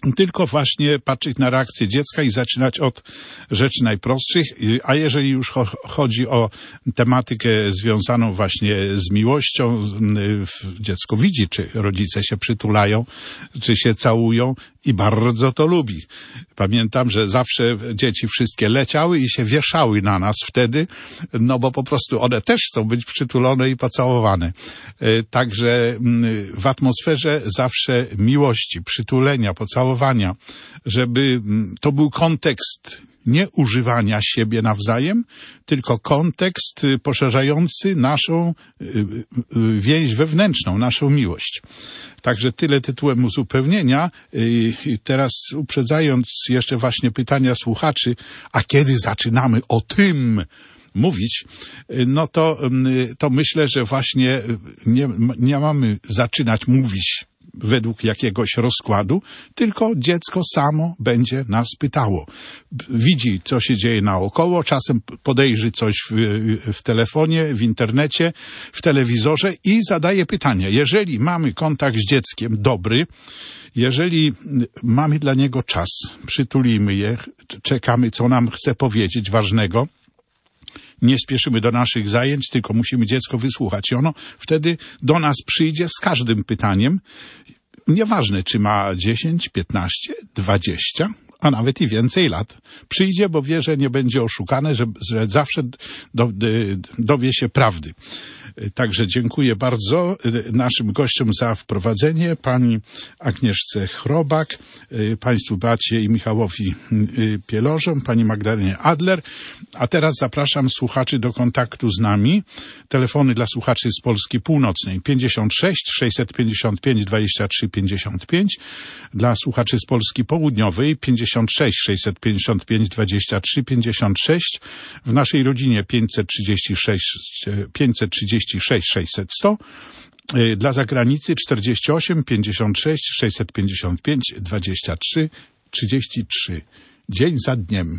tylko właśnie patrzeć na reakcję dziecka i zaczynać od rzeczy najprostszych, a jeżeli już chodzi o tematykę związaną właśnie z miłością, dziecko widzi, czy rodzice się przytulają, czy się całują i bardzo to lubi. Pamiętam, że zawsze dzieci wszystkie leciały i się wieszały na nas wtedy, no bo po prostu one też chcą być przytulone i pocałowane. Także w atmosferze zawsze miłości, przytulenia, pocałowania, żeby to był kontekst nie używania siebie nawzajem, tylko kontekst poszerzający naszą więź wewnętrzną, naszą miłość. Także tyle tytułem uzupełnienia. I teraz uprzedzając jeszcze właśnie pytania słuchaczy, a kiedy zaczynamy o tym mówić, no to myślę, że właśnie nie mamy zaczynać mówić według jakiegoś rozkładu, tylko dziecko samo będzie nas pytało. Widzi, co się dzieje naokoło, czasem podejrzy coś w telefonie, w internecie, w telewizorze i zadaje pytania. Jeżeli mamy kontakt z dzieckiem dobry, jeżeli mamy dla niego czas, przytulimy je, czekamy, co nam chce powiedzieć ważnego, nie spieszymy do naszych zajęć, tylko musimy dziecko wysłuchać. I ono wtedy do nas przyjdzie z każdym pytaniem. Nieważne, czy ma 10, 15, 20, a nawet i więcej lat. Przyjdzie, bo wie, że nie będzie oszukane, że zawsze dowie się prawdy. Także dziękuję bardzo naszym gościom za wprowadzenie, pani Agnieszce Chrobak, państwu Beacie i Michałowi Pielorzom, pani Magdalenie Adler. A teraz zapraszam słuchaczy do kontaktu z nami. Telefony dla słuchaczy z Polski Północnej 56 655 23 55, dla słuchaczy z Polski Południowej 56 655 23 56, w naszej rodzinie 536 600 100, dla zagranicy 48 56 655 23 33. Dzień za dniem.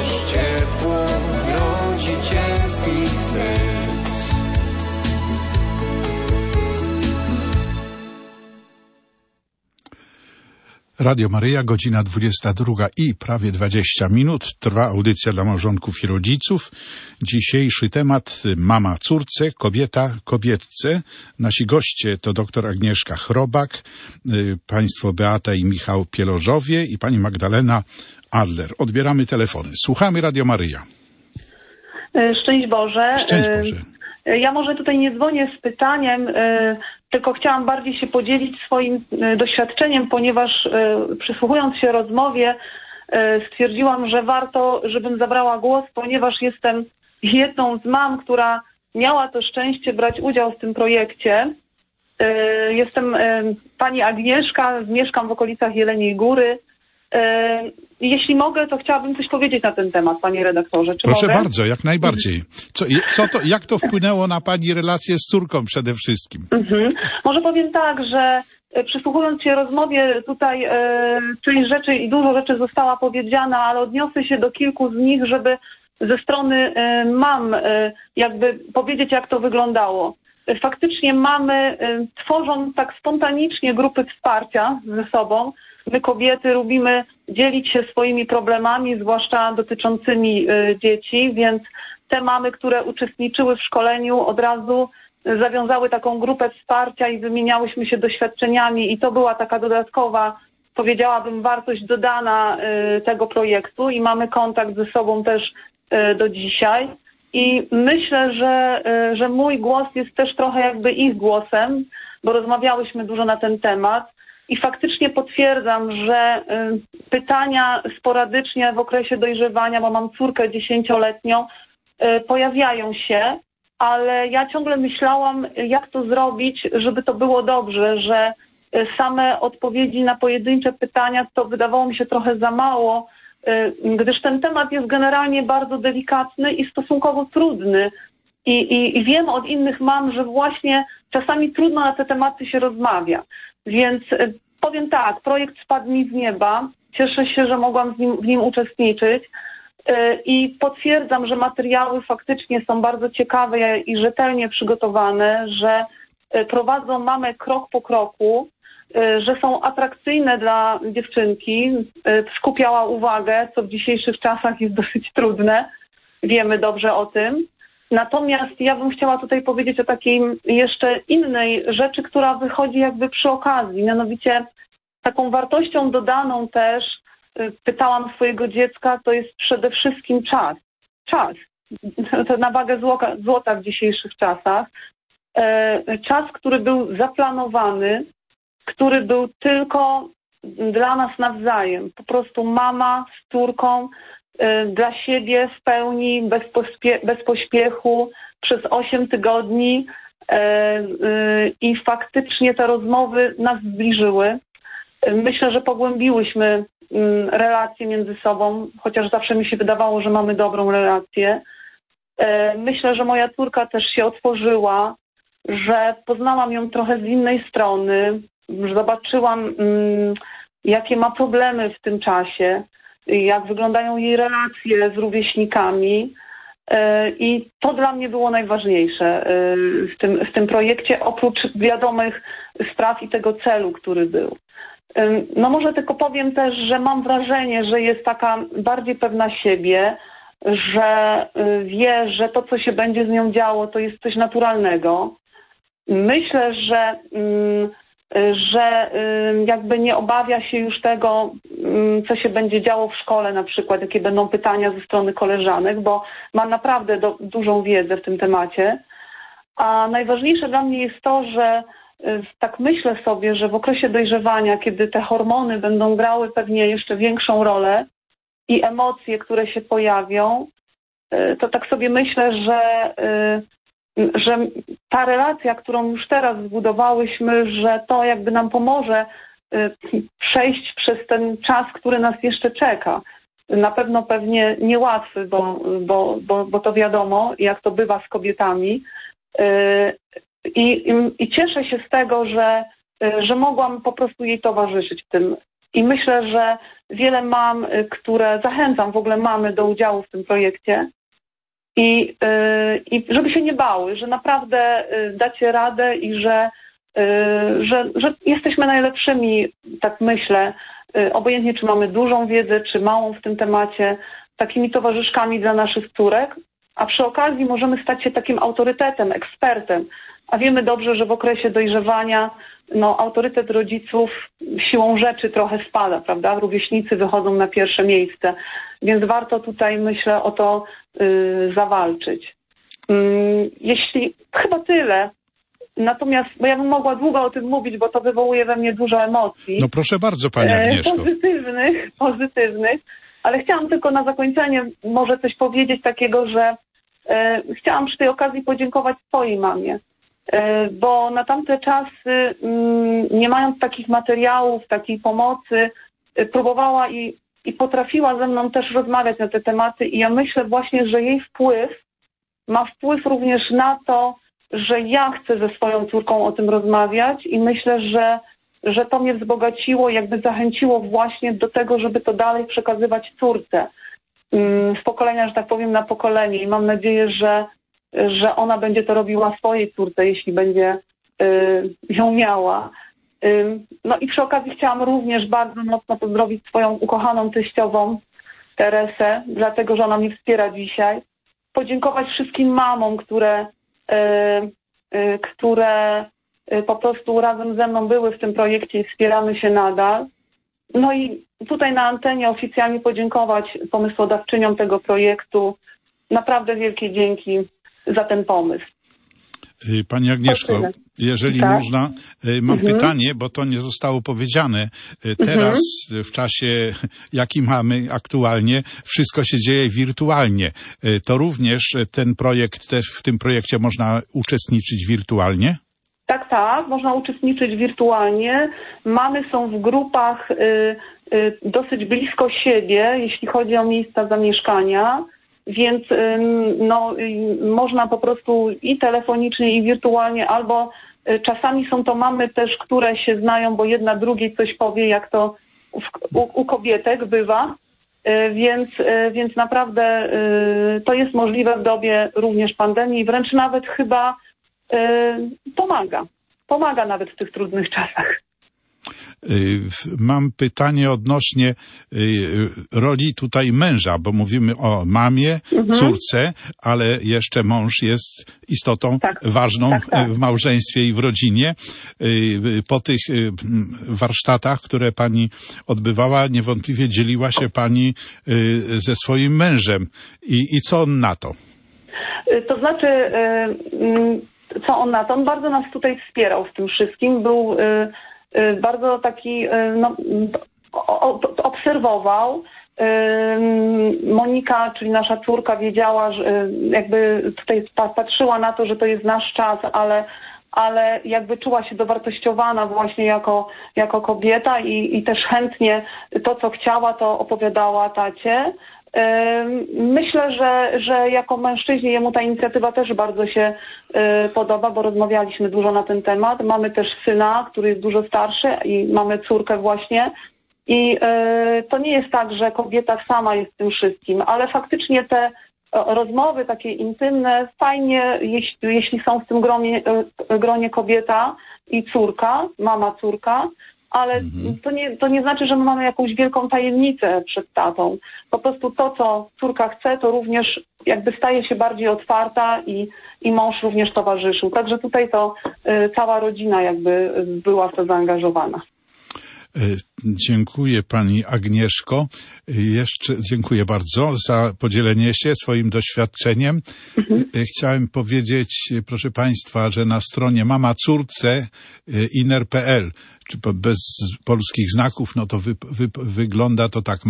też ciepło rodzicielskich serc. Radio Maryja, godzina 22 i prawie 20 minut. Trwa audycja dla małżonków i rodziców. Dzisiejszy temat: mama córce, kobieta kobietce. Nasi goście to dr Agnieszka Chrobak, państwo Beata i Michał Pielożowie i pani Magdalena Adler. Odbieramy telefony. Słuchamy Radio Maryja. Szczęść Boże. Szczęść Boże. Ja może tutaj nie dzwonię z pytaniem, tylko chciałam bardziej się podzielić swoim doświadczeniem, ponieważ przysłuchując się rozmowie stwierdziłam, że warto, żebym zabrała głos, ponieważ jestem jedną z mam, która miała to szczęście brać udział w tym projekcie. Jestem pani Agnieszka, mieszkam w okolicach Jeleniej Góry. Jeśli mogę, to chciałabym coś powiedzieć na ten temat, panie redaktorze. Czy proszę mogę? bardzo, jak najbardziej. Jak to wpłynęło na pani relację z córką przede wszystkim? Może powiem tak, że przysłuchując się rozmowie tutaj część rzeczy i dużo rzeczy została powiedziana, ale odniosę się do kilku z nich, żeby ze strony mam jakby powiedzieć, jak to wyglądało. Faktycznie mamy, tworzą tak spontanicznie grupy wsparcia ze sobą. My kobiety lubimy dzielić się swoimi problemami, zwłaszcza dotyczącymi dzieci, więc te mamy, które uczestniczyły w szkoleniu, od razu zawiązały taką grupę wsparcia i wymieniałyśmy się doświadczeniami i to była taka dodatkowa, powiedziałabym, wartość dodana tego projektu i mamy kontakt ze sobą też do dzisiaj. I myślę, że mój głos jest też trochę jakby ich głosem, bo rozmawiałyśmy dużo na ten temat. I faktycznie potwierdzam, że pytania sporadycznie w okresie dojrzewania, bo mam córkę 10-letnią, pojawiają się, ale ja ciągle myślałam, jak to zrobić, żeby to było dobrze, że same odpowiedzi na pojedyncze pytania to wydawało mi się trochę za mało, gdyż ten temat jest generalnie bardzo delikatny i stosunkowo trudny. I wiem od innych mam, że właśnie czasami trudno na te tematy się rozmawia. Więc powiem tak, projekt spadł mi z nieba. Cieszę się, że mogłam w nim uczestniczyć i potwierdzam, że materiały faktycznie są bardzo ciekawe i rzetelnie przygotowane, że prowadzą mamę krok po kroku, że są atrakcyjne dla dziewczynki, skupiała uwagę, co w dzisiejszych czasach jest dosyć trudne. Wiemy dobrze o tym. Natomiast ja bym chciała tutaj powiedzieć o takiej jeszcze innej rzeczy, która wychodzi jakby przy okazji. Mianowicie taką wartością dodaną też, pytałam swojego dziecka, to jest przede wszystkim czas. Czas. To na wagę złota w dzisiejszych czasach. Czas, który był zaplanowany, który był tylko dla nas nawzajem. Po prostu mama z córką, dla siebie w pełni, bez pośpiechu, przez 8 tygodni i faktycznie te rozmowy nas zbliżyły. Myślę, że pogłębiłyśmy relacje między sobą, chociaż zawsze mi się wydawało, że mamy dobrą relację. Myślę, że moja córka też się otworzyła, że poznałam ją trochę z innej strony, że zobaczyłam, jakie ma problemy w tym czasie, jak wyglądają jej relacje z rówieśnikami i to dla mnie było najważniejsze w tym projekcie, oprócz wiadomych spraw i tego celu, który był. No może tylko powiem też, że mam wrażenie, że jest taka bardziej pewna siebie, że wie, że to, co się będzie z nią działo, to jest coś naturalnego. Myślę, że jakby nie obawia się już tego, co się będzie działo w szkole na przykład, jakie będą pytania ze strony koleżanek, bo ma naprawdę dużą wiedzę w tym temacie. A najważniejsze dla mnie jest to, że tak myślę sobie, że w okresie dojrzewania, kiedy te hormony będą grały pewnie jeszcze większą rolę i emocje, które się pojawią, to tak sobie myślę, że ta relacja, którą już teraz zbudowałyśmy, że to jakby nam pomoże przejść przez ten czas, który nas jeszcze czeka. Na pewno pewnie niełatwy, bo to wiadomo, jak to bywa z kobietami. I cieszę się z tego, że mogłam po prostu jej towarzyszyć I myślę, że wiele mam, które zachęcam w ogóle mamy do udziału w tym projekcie i żeby się nie bały, że naprawdę dacie radę i że jesteśmy najlepszymi, tak myślę, obojętnie czy mamy dużą wiedzę, czy małą w tym temacie, takimi towarzyszkami dla naszych córek, a przy okazji możemy stać się takim autorytetem, ekspertem. A wiemy dobrze, że w okresie dojrzewania autorytet rodziców siłą rzeczy trochę spada, prawda? Rówieśnicy wychodzą na pierwsze miejsce, więc warto tutaj, myślę, o to zawalczyć. Chyba tyle. Natomiast, bo ja bym mogła długo o tym mówić, bo to wywołuje we mnie dużo emocji. No proszę bardzo, Pani Agnieszko. Pozytywnych, ale chciałam tylko na zakończenie może coś powiedzieć takiego, że chciałam przy tej okazji podziękować swojej mamie, bo na tamte czasy, nie mając takich materiałów, takiej pomocy, próbowała i potrafiła ze mną też rozmawiać na te tematy i ja myślę właśnie, że jej ma wpływ również na to, że ja chcę ze swoją córką o tym rozmawiać i myślę, że to mnie wzbogaciło, jakby zachęciło właśnie do tego, żeby to dalej przekazywać córce z pokolenia, że tak powiem, na pokolenie i mam nadzieję, że ona będzie to robiła swojej córce, jeśli będzie ją miała. No i przy okazji chciałam również bardzo mocno pozdrowić swoją ukochaną teściową Teresę, dlatego, że ona mnie wspiera dzisiaj. Podziękować wszystkim mamom, które po prostu razem ze mną były w tym projekcie i wspieramy się nadal. No i tutaj na antenie oficjalnie podziękować pomysłodawczyniom tego projektu. Naprawdę wielkie dzięki za ten pomysł. Pani Agnieszko, jeżeli można, mam pytanie, bo to nie zostało powiedziane. Teraz, w czasie, jaki mamy aktualnie, wszystko się dzieje wirtualnie. To również ten projekt, też w tym projekcie można uczestniczyć wirtualnie? Tak, można uczestniczyć wirtualnie. Mamy są w grupach dosyć blisko siebie, jeśli chodzi o miejsca zamieszkania. Więc można po prostu i telefonicznie, i wirtualnie, albo czasami są to mamy też, które się znają, bo jedna drugiej coś powie, jak to u kobietek bywa. Więc naprawdę to jest możliwe w dobie również pandemii, wręcz nawet chyba pomaga nawet w tych trudnych czasach. Mam pytanie odnośnie roli tutaj męża, bo mówimy o mamie, córce, ale jeszcze mąż jest istotą ważną w małżeństwie i w rodzinie. Po tych warsztatach, które pani odbywała, niewątpliwie dzieliła się pani ze swoim mężem. I co on na to? To znaczy, co on na to? On bardzo nas tutaj wspierał w tym wszystkim. Był bardzo taki, obserwował. Monika, czyli nasza córka, wiedziała, że jakby tutaj patrzyła na to, że to jest nasz czas, ale jakby czuła się dowartościowana właśnie jako kobieta i też chętnie to, co chciała, to opowiadała tacie. Myślę, że jako mężczyźnie jemu ta inicjatywa też bardzo się podoba, bo rozmawialiśmy dużo na ten temat. Mamy też syna, który jest dużo starszy i mamy córkę właśnie. I to nie jest tak, że kobieta sama jest tym wszystkim, ale faktycznie te rozmowy takie intymne, fajnie, jeśli są w tym gronie kobieta i córka, mama, córka, ale to nie znaczy, że my mamy jakąś wielką tajemnicę przed tatą. Po prostu to, co córka chce, to również jakby staje się bardziej otwarta i mąż również towarzyszył. Także tutaj to cała rodzina jakby była w to zaangażowana. Dziękuję pani Agnieszko. Jeszcze dziękuję bardzo za podzielenie się swoim doświadczeniem. Chciałem powiedzieć, proszę państwa, że na stronie mamacórce.iner.pl, czy bez polskich znaków, no to wygląda to tak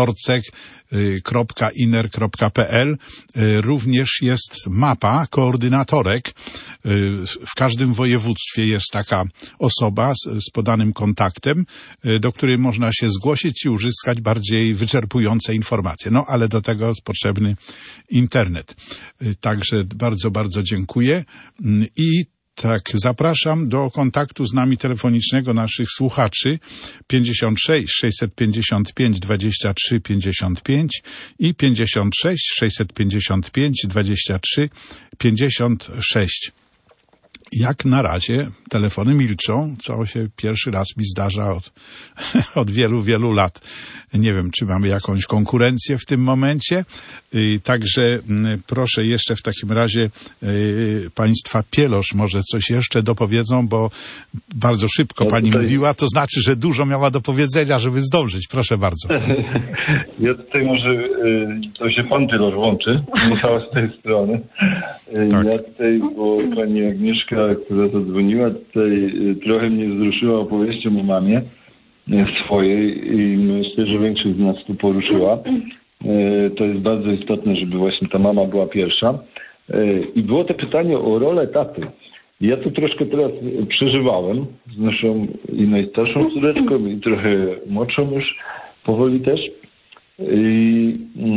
mamacorcek.iner.pl. Również jest mapa koordynatorek. W każdym województwie jest taka osoba z podanym kontaktem, do której można się zgłosić i uzyskać bardziej wyczerpujące informacje. No, ale do tego jest potrzebny internet. Także bardzo, bardzo dziękuję. I Tak, zapraszam do kontaktu z nami telefonicznego naszych słuchaczy 56 655 23 55 i 56 655 23 56. Jak na razie telefony milczą, co się pierwszy raz mi zdarza od wielu, wielu lat. Nie wiem, czy mamy jakąś konkurencję w tym momencie. Także proszę jeszcze w takim razie państwa Pielosz może coś jeszcze dopowiedzą, bo bardzo szybko pani mówiła, to znaczy, że dużo miała do powiedzenia, żeby zdążyć. Proszę bardzo. Ja tutaj może, to się pan Pielosz włączy, Michał z tej strony. Tak. Ja tutaj, bo pani Agnieszka, która zadzwoniła, tutaj trochę mnie wzruszyła opowieścią o mamie swojej i myślę, że większość z nas tu poruszyła. To jest bardzo istotne, żeby właśnie ta mama była pierwsza. I było to pytanie o rolę taty. Ja to troszkę teraz przeżywałem z naszą i najstarszą córeczką i trochę młodszą już powoli też. I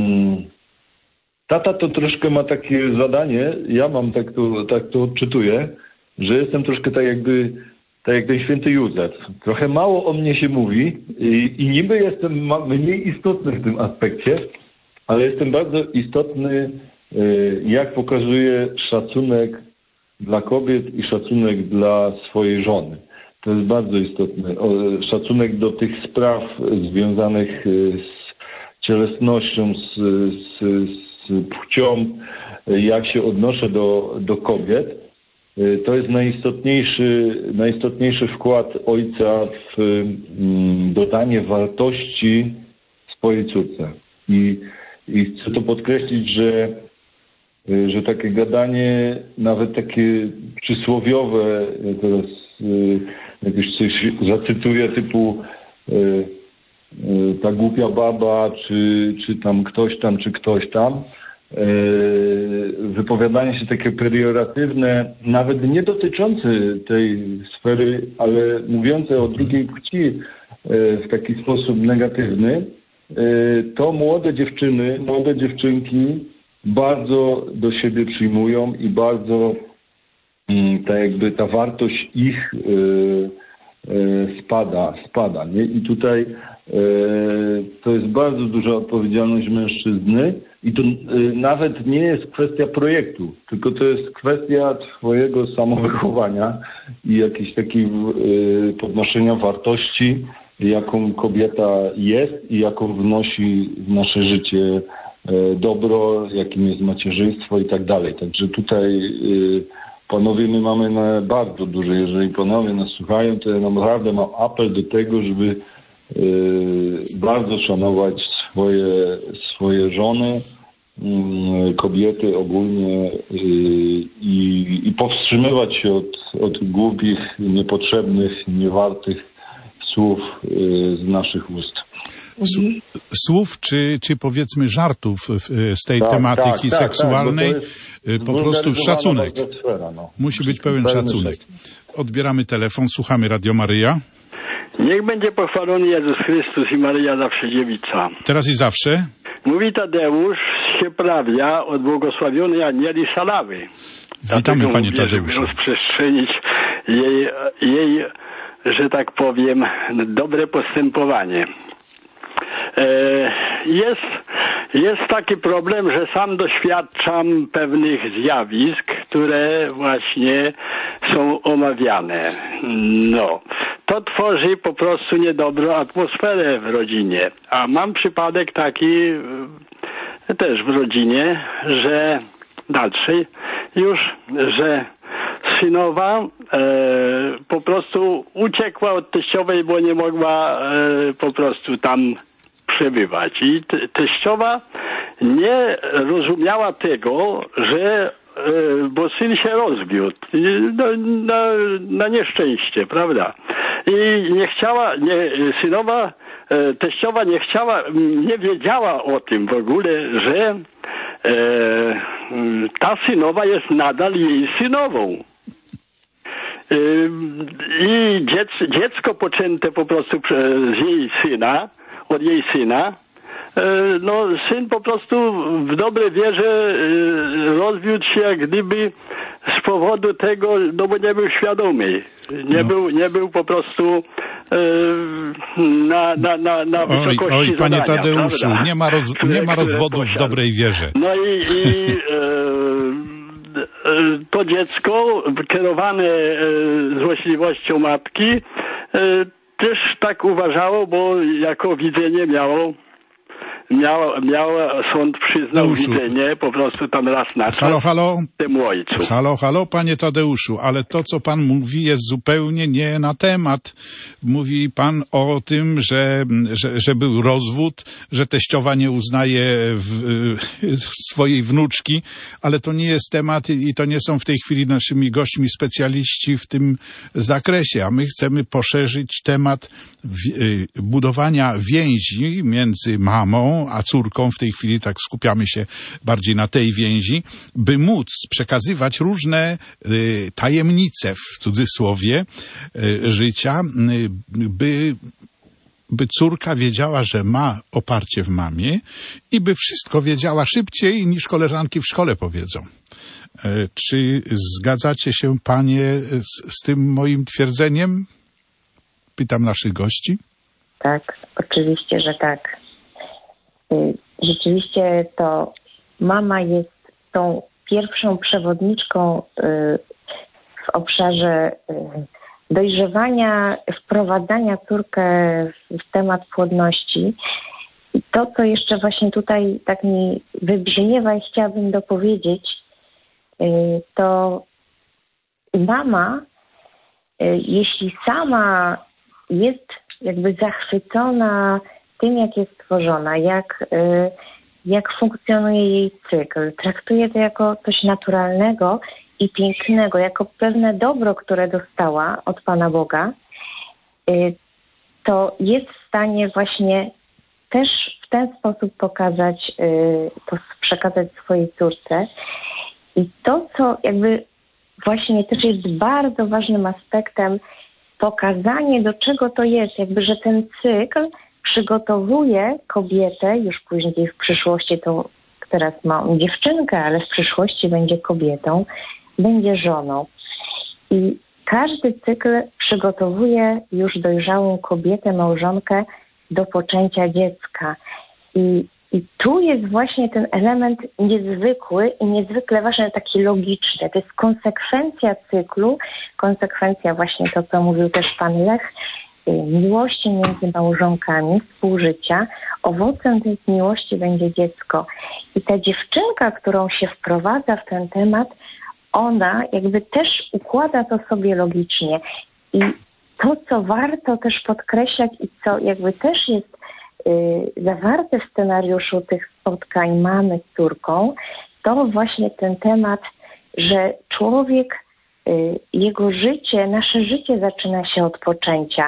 tata to troszkę ma takie zadanie, ja mam tak to odczytuję, że jestem troszkę tak jak ten święty Józef. Trochę mało o mnie się mówi i niby jestem mniej istotny w tym aspekcie, ale jestem bardzo istotny, jak pokazuję szacunek dla kobiet i szacunek dla swojej żony. To jest bardzo istotne. Szacunek do tych spraw związanych z cielesnością, z płcią, jak się odnoszę do kobiet. To jest najistotniejszy wkład ojca w dodanie wartości swojej córce. I chcę to podkreślić, że takie gadanie, nawet takie przysłowiowe, teraz jakoś coś zacytuję typu ta głupia baba, czy tam ktoś tam, czy ktoś tam, wypowiadanie się takie perioratywne, nawet nie dotyczące tej sfery, ale mówiące o drugiej płci w taki sposób negatywny, to młode dziewczynki bardzo do siebie przyjmują i bardzo ta wartość ich spada, nie? I tutaj to jest bardzo duża odpowiedzialność mężczyzny i to nawet nie jest kwestia projektu, tylko to jest kwestia twojego samowychowania i jakiejś takiej podnoszenia wartości, jaką kobieta jest i jaką wnosi w nasze życie dobro, jakim jest macierzyństwo i tak dalej. Także tutaj panowie, my mamy bardzo dużo, jeżeli panowie nas słuchają, to ja naprawdę mam apel do tego, żeby bardzo szanować swoje żony, kobiety ogólnie i powstrzymywać się od głupich, niepotrzebnych, niewartych słów z naszych ust. Słów czy powiedzmy żartów z tej tematyki seksualnej, po prostu szacunek. Sfera, no. Musi być pełen szacunek. Odbieramy telefon, słuchamy Radio Maryja. Niech będzie pochwalony Jezus Chrystus i Maryja zawsze dziewica. Teraz i zawsze. Mówi Tadeusz się prawia od błogosławionej Anieli Salawy. Witamy, panie Tadeuszu. Żeby rozprzestrzenić jej, że tak powiem, dobre postępowanie. Jest taki problem, że sam doświadczam pewnych zjawisk, które właśnie są omawiane. No, to tworzy po prostu niedobrą atmosferę w rodzinie. A mam przypadek taki też w rodzinie, że dalszej już, że synowa po prostu uciekła od teściowej, bo nie mogła po prostu tam przebywać. I teściowa nie rozumiała tego, że bo syn się rozwiódł na nieszczęście, prawda? I nie chciała, teściowa nie wiedziała o tym w ogóle, że ta synowa jest nadal jej synową. I dziecko poczęte po prostu od jej syna no syn po prostu w dobrej wierze rozwiódł się jak gdyby z powodu tego, no bo nie był świadomy. Nie był po prostu na wysokości Oj, panie zadania, Tadeuszu, prawda? nie ma rozwodów w dobrej wierze. No i to dziecko kierowane złośliwością matki też tak uważało, bo jako widzenie miało sąd przyznał Tadeuszu. widzenie po prostu tam raz na czas Halo? temu ojcu. Halo, panie Tadeuszu, ale to, co pan mówi, jest zupełnie nie na temat. Mówi pan o tym, że był rozwód, że teściowa nie uznaje swojej wnuczki, ale to nie jest temat i to nie są w tej chwili naszymi gośćmi specjaliści w tym zakresie, a my chcemy poszerzyć temat budowania więzi między mamą a córką. W tej chwili tak skupiamy się bardziej na tej więzi, by móc przekazywać różne tajemnice, w cudzysłowie, życia, by córka wiedziała, że ma oparcie w mamie i by wszystko wiedziała szybciej niż koleżanki w szkole powiedzą. Czy zgadzacie się, panie, z tym moim twierdzeniem? Pytam naszych gości. Tak, oczywiście, że tak. Rzeczywiście to mama jest tą pierwszą przewodniczką w obszarze dojrzewania, wprowadzania córkę w temat płodności. I to, co jeszcze właśnie tutaj tak mi wybrzmiewa i chciałabym dopowiedzieć, to mama, jeśli sama jest jakby zachwycona tym, jak jest stworzona, jak funkcjonuje jej cykl, traktuje to jako coś naturalnego i pięknego, jako pewne dobro, które dostała od Pana Boga, to jest w stanie właśnie też w ten sposób przekazać swojej córce. I to, co jakby właśnie też jest bardzo ważnym aspektem, pokazanie, do czego to jest, jakby, że ten cykl przygotowuje kobietę, już później w przyszłości, to teraz mam dziewczynkę, ale w przyszłości będzie kobietą, będzie żoną. I każdy cykl przygotowuje już dojrzałą kobietę, małżonkę do poczęcia dziecka. I tu jest właśnie ten element niezwykły i niezwykle ważny, taki logiczny. To jest konsekwencja cyklu, konsekwencja właśnie to, co mówił też pan Lech, miłości między małżonkami, współżycia. Owocem tej miłości będzie dziecko. I ta dziewczynka, którą się wprowadza w ten temat, ona jakby też układa to sobie logicznie. I to, co warto też podkreślać i co jakby też jest zawarte w scenariuszu tych spotkań mamy z córką, to właśnie ten temat, że człowiek, jego życie, nasze życie zaczyna się od poczęcia,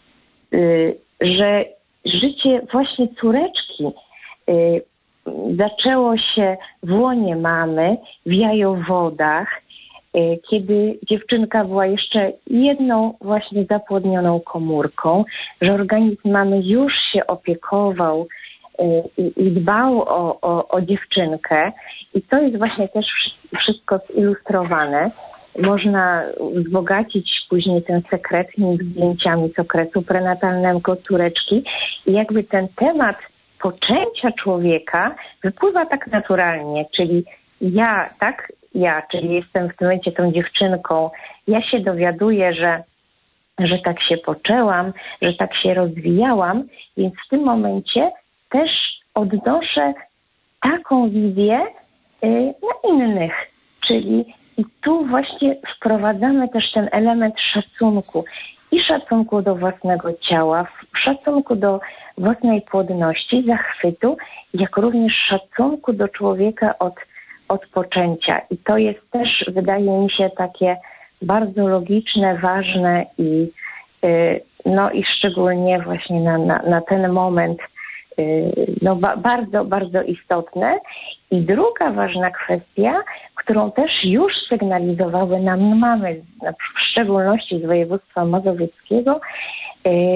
że życie właśnie córeczki zaczęło się w łonie mamy, w jajowodach, kiedy dziewczynka była jeszcze jedną właśnie zapłodnioną komórką, że organizm mamy już się opiekował i dbał o dziewczynkę. I to jest właśnie też wszystko zilustrowane. Można wzbogacić później ten sekretnik zdjęciami z okresu prenatalnego córeczki. I jakby ten temat poczęcia człowieka wypływa tak naturalnie, czyli czyli jestem w tym momencie tą dziewczynką, ja się dowiaduję, że tak się poczęłam, że tak się rozwijałam, więc w tym momencie też odnoszę taką wizję na innych, czyli i tu właśnie wprowadzamy też ten element szacunku i szacunku do własnego ciała, szacunku do własnej płodności, zachwytu, jak również szacunku do człowieka od poczęcia. I to jest też, wydaje mi się, takie bardzo logiczne, ważne i szczególnie właśnie na ten moment bardzo, bardzo istotne. I druga ważna kwestia, którą też już sygnalizowały nam mamy, w szczególności z województwa mazowieckiego,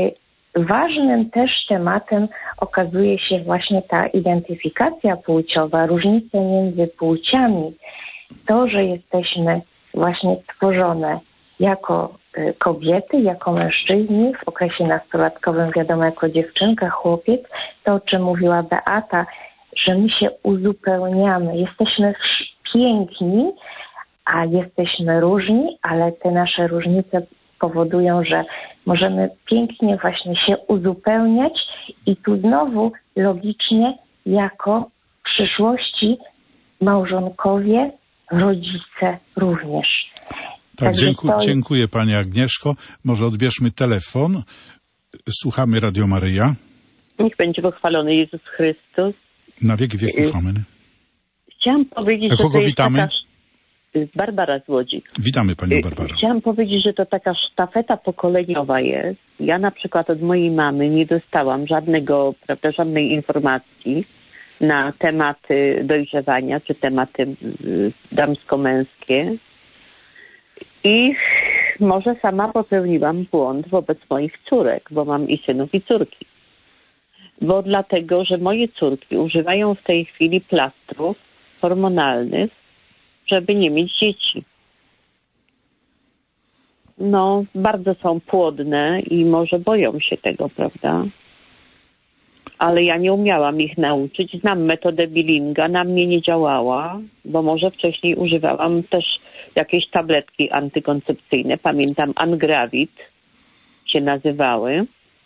ważnym też tematem okazuje się właśnie ta identyfikacja płciowa, różnice między płciami. To, że jesteśmy właśnie tworzone jako kobiety, jako mężczyźni, w okresie nastolatkowym wiadomo jako dziewczynka, chłopiec, to o czym mówiła Beata, że my się uzupełniamy, jesteśmy piękni, a jesteśmy różni, ale te nasze różnice powodują, że możemy pięknie właśnie się uzupełniać i tu znowu logicznie jako w przyszłości małżonkowie, rodzice również. Tak, dziękuję Pani Agnieszko. Może odbierzmy telefon. Słuchamy Radio Maryja. Niech będzie pochwalony Jezus Chrystus. Na wieki wieków, amen. Chciałam powiedzieć, że to jest witamy? Barbara z Łodzi. Witamy Panią Barbarę. Chciałam powiedzieć, że to taka sztafeta pokoleniowa jest. Ja na przykład od mojej mamy nie dostałam żadnej informacji na tematy dojrzewania, czy tematy damsko-męskie. I może sama popełniłam błąd wobec moich córek, bo mam i synów, i córki. Bo dlatego, że moje córki używają w tej chwili plastrów hormonalnych, żeby nie mieć dzieci. No, bardzo są płodne i może boją się tego, prawda? Ale ja nie umiałam ich nauczyć. Znam metodę Billinga, na mnie nie działała, bo może wcześniej używałam też jakieś tabletki antykoncepcyjne. Pamiętam, Angravit się nazywały.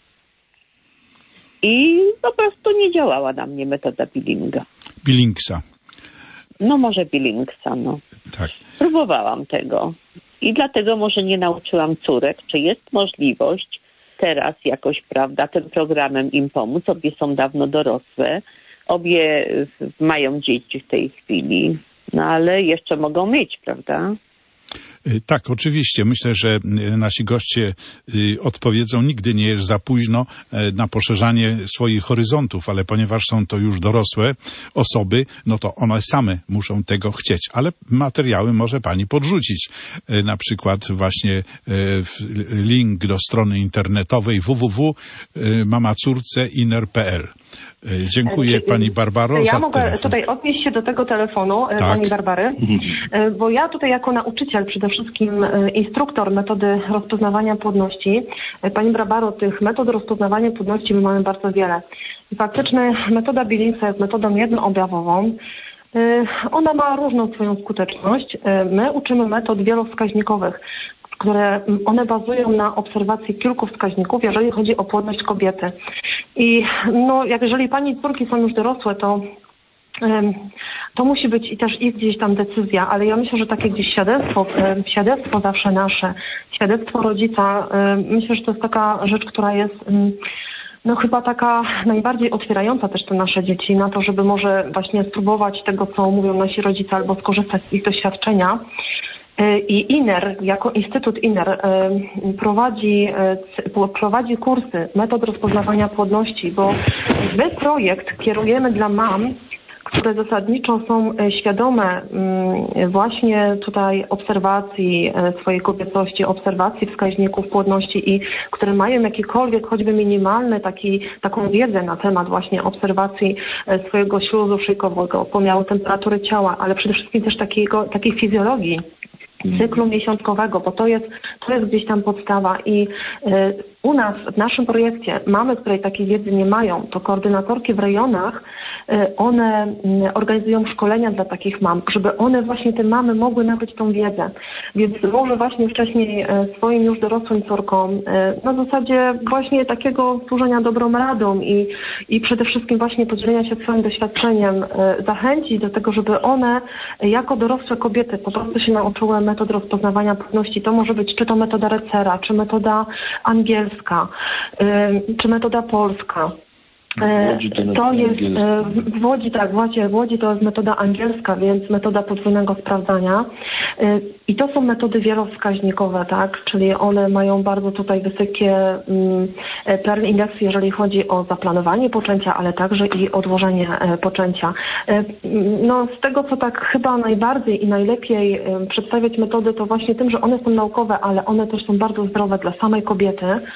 I po prostu nie działała na mnie metoda Billinga. Billingsa. No może Billingsa, no. Tak. Próbowałam tego. I dlatego może nie nauczyłam córek, czy jest możliwość teraz jakoś, prawda, tym programem im pomóc. Obie są dawno dorosłe. Obie mają dzieci w tej chwili. No ale jeszcze mogą mieć, prawda? Tak, oczywiście. Myślę, że nasi goście odpowiedzą, nigdy nie jest za późno na poszerzanie swoich horyzontów, ale ponieważ są to już dorosłe osoby, no to one same muszą tego chcieć. Ale materiały może Pani podrzucić. Na przykład właśnie link do strony internetowej www.mamacórceinner.pl. Dziękuję Pani Barbaro za mogę telefon. tutaj odnieść się do tego telefonu Pani Barbary, bo ja tutaj jako nauczyciel, przede wszystkim instruktor metody rozpoznawania płodności. Pani Barbaro, tych metod rozpoznawania płodności my mamy bardzo wiele. I faktycznie metoda Billingsa jest metodą jednoobjawową. Ona ma różną swoją skuteczność. My uczymy metod wielowskaźnikowych, które one bazują na obserwacji kilku wskaźników, jeżeli chodzi o płodność kobiety. I no, jeżeli Pani córki są już dorosłe, to musi być i też ich gdzieś tam decyzja, ale ja myślę, że takie gdzieś świadectwo zawsze nasze, świadectwo rodzica, myślę, że to jest taka rzecz, która jest no chyba taka najbardziej otwierająca też te nasze dzieci na to, żeby może właśnie spróbować tego, co mówią nasi rodzice, albo skorzystać z ich doświadczenia. I INER, jako Instytut INER prowadzi kursy metod rozpoznawania płodności, bo my projekt kierujemy dla mam, które zasadniczo są świadome właśnie tutaj obserwacji swojej kobiecości, obserwacji wskaźników płodności i które mają jakikolwiek, choćby minimalny taką wiedzę na temat właśnie obserwacji swojego śluzu szyjkowego, pomiaru temperatury ciała, ale przede wszystkim też takiej fizjologii cyklu miesiączkowego, bo to jest gdzieś tam podstawa i u nas w naszym projekcie mamy, które takiej wiedzy nie mają, to koordynatorki w rejonach, one organizują szkolenia dla takich mam, żeby one właśnie, te mamy mogły nabyć tą wiedzę. Więc może właśnie wcześniej swoim już dorosłym córkom na zasadzie właśnie takiego służenia dobrą radą i przede wszystkim właśnie podzielenia się swoim doświadczeniem, zachęcić do tego, żeby one jako dorosłe kobiety po prostu się nauczyły metod rozpoznawania płodności. To może być czy to metoda Recera, czy metoda angielska, czy metoda polska. To jest w Łodzi, tak, właśnie w Łodzi to jest metoda angielska, więc metoda podwójnego sprawdzania. I to są metody wielowskaźnikowe, tak, czyli one mają bardzo tutaj wysokie Pearl indeksy, jeżeli chodzi o zaplanowanie poczęcia, ale także i odłożenie poczęcia. No z tego, co tak chyba najbardziej i najlepiej przedstawiać metody, to właśnie tym, że one są naukowe, ale one też są bardzo zdrowe dla samej kobiety.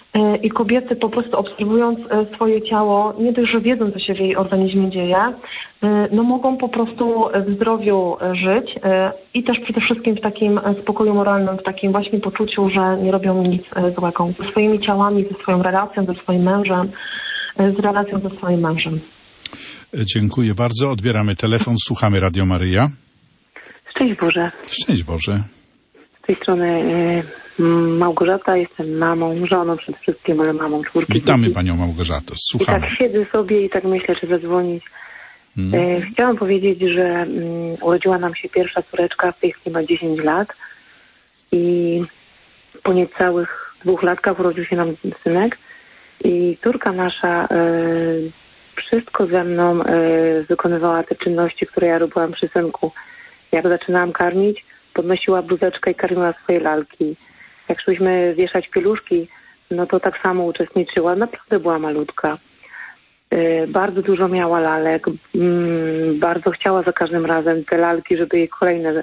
i kobiety po prostu obserwując swoje ciało, nie dość, że wiedzą, co się w jej organizmie dzieje, no mogą po prostu w zdrowiu żyć i też przede wszystkim w takim spokoju moralnym, w takim właśnie poczuciu, że nie robią nic złego ze swoimi ciałami, ze swoją relacją, ze swoim mężem, z relacją ze swoim mężem. Dziękuję bardzo. Odbieramy telefon, słuchamy Radio Maryja. Szczęść Boże. Szczęść Boże. Z tej strony Małgorzata, jestem żoną przede wszystkim, ale mamą 4 Witamy dzieci. Panią Małgorzato, słuchamy. I tak siedzę sobie i tak myślę, czy zadzwonić. Chciałam powiedzieć, że urodziła nam się pierwsza córeczka, w tej chwili ma 10 lat i po niecałych 2 latkach urodził się nam synek i córka nasza wszystko ze mną wykonywała te czynności, które ja robiłam przy synku. Jak zaczynałam karmić, podnosiła bluzeczkę i karmiła swoje lalki. Jak szłyśmy wieszać pieluszki, no to tak samo uczestniczyła. Naprawdę była malutka. Bardzo dużo miała lalek. Bardzo chciała za każdym razem te lalki, żeby jej kolejne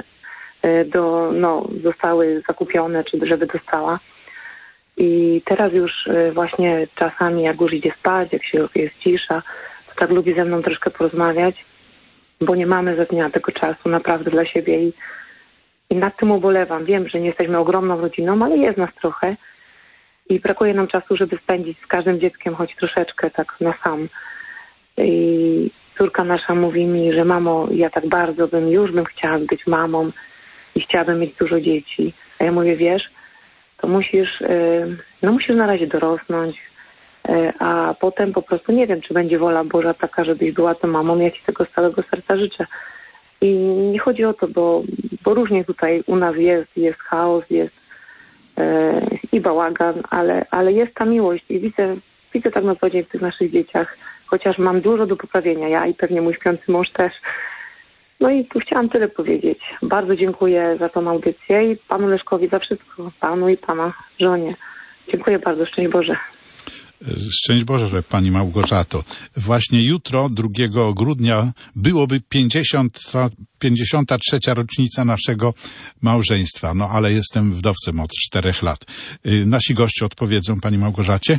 zostały zakupione, czy żeby dostała. I teraz już właśnie czasami, jak już idzie spać, jak się jest cisza, to tak lubi ze mną troszkę porozmawiać, bo nie mamy za dnia tego czasu naprawdę dla siebie i nad tym ubolewam. Wiem, że nie jesteśmy ogromną rodziną, ale jest nas trochę i brakuje nam czasu, żeby spędzić z każdym dzieckiem choć troszeczkę tak na sam. I córka nasza mówi mi, że mamo, ja tak bardzo bym chciała być mamą i chciałabym mieć dużo dzieci. A ja mówię, wiesz, to musisz na razie dorosnąć, a potem po prostu nie wiem, czy będzie wola Boża taka, żebyś była tą mamą. Ja ci tego z całego serca życzę. I nie chodzi o to, bo różnie tutaj u nas jest chaos, jest i bałagan, ale jest ta miłość i widzę tak na co dzień w tych naszych dzieciach, chociaż mam dużo do poprawienia, ja i pewnie mój śpiący mąż też. No i tu chciałam tyle powiedzieć. Bardzo dziękuję za tą audycję i panu Leszkowi za wszystko, panu i pana żonie. Dziękuję bardzo, szczęść Boże. Szczęść Boże, że Pani Małgorzato. Właśnie jutro, 2 grudnia, byłoby 53. rocznica naszego małżeństwa. No ale jestem wdowcem od 4 lat. Nasi goście odpowiedzą Pani Małgorzacie?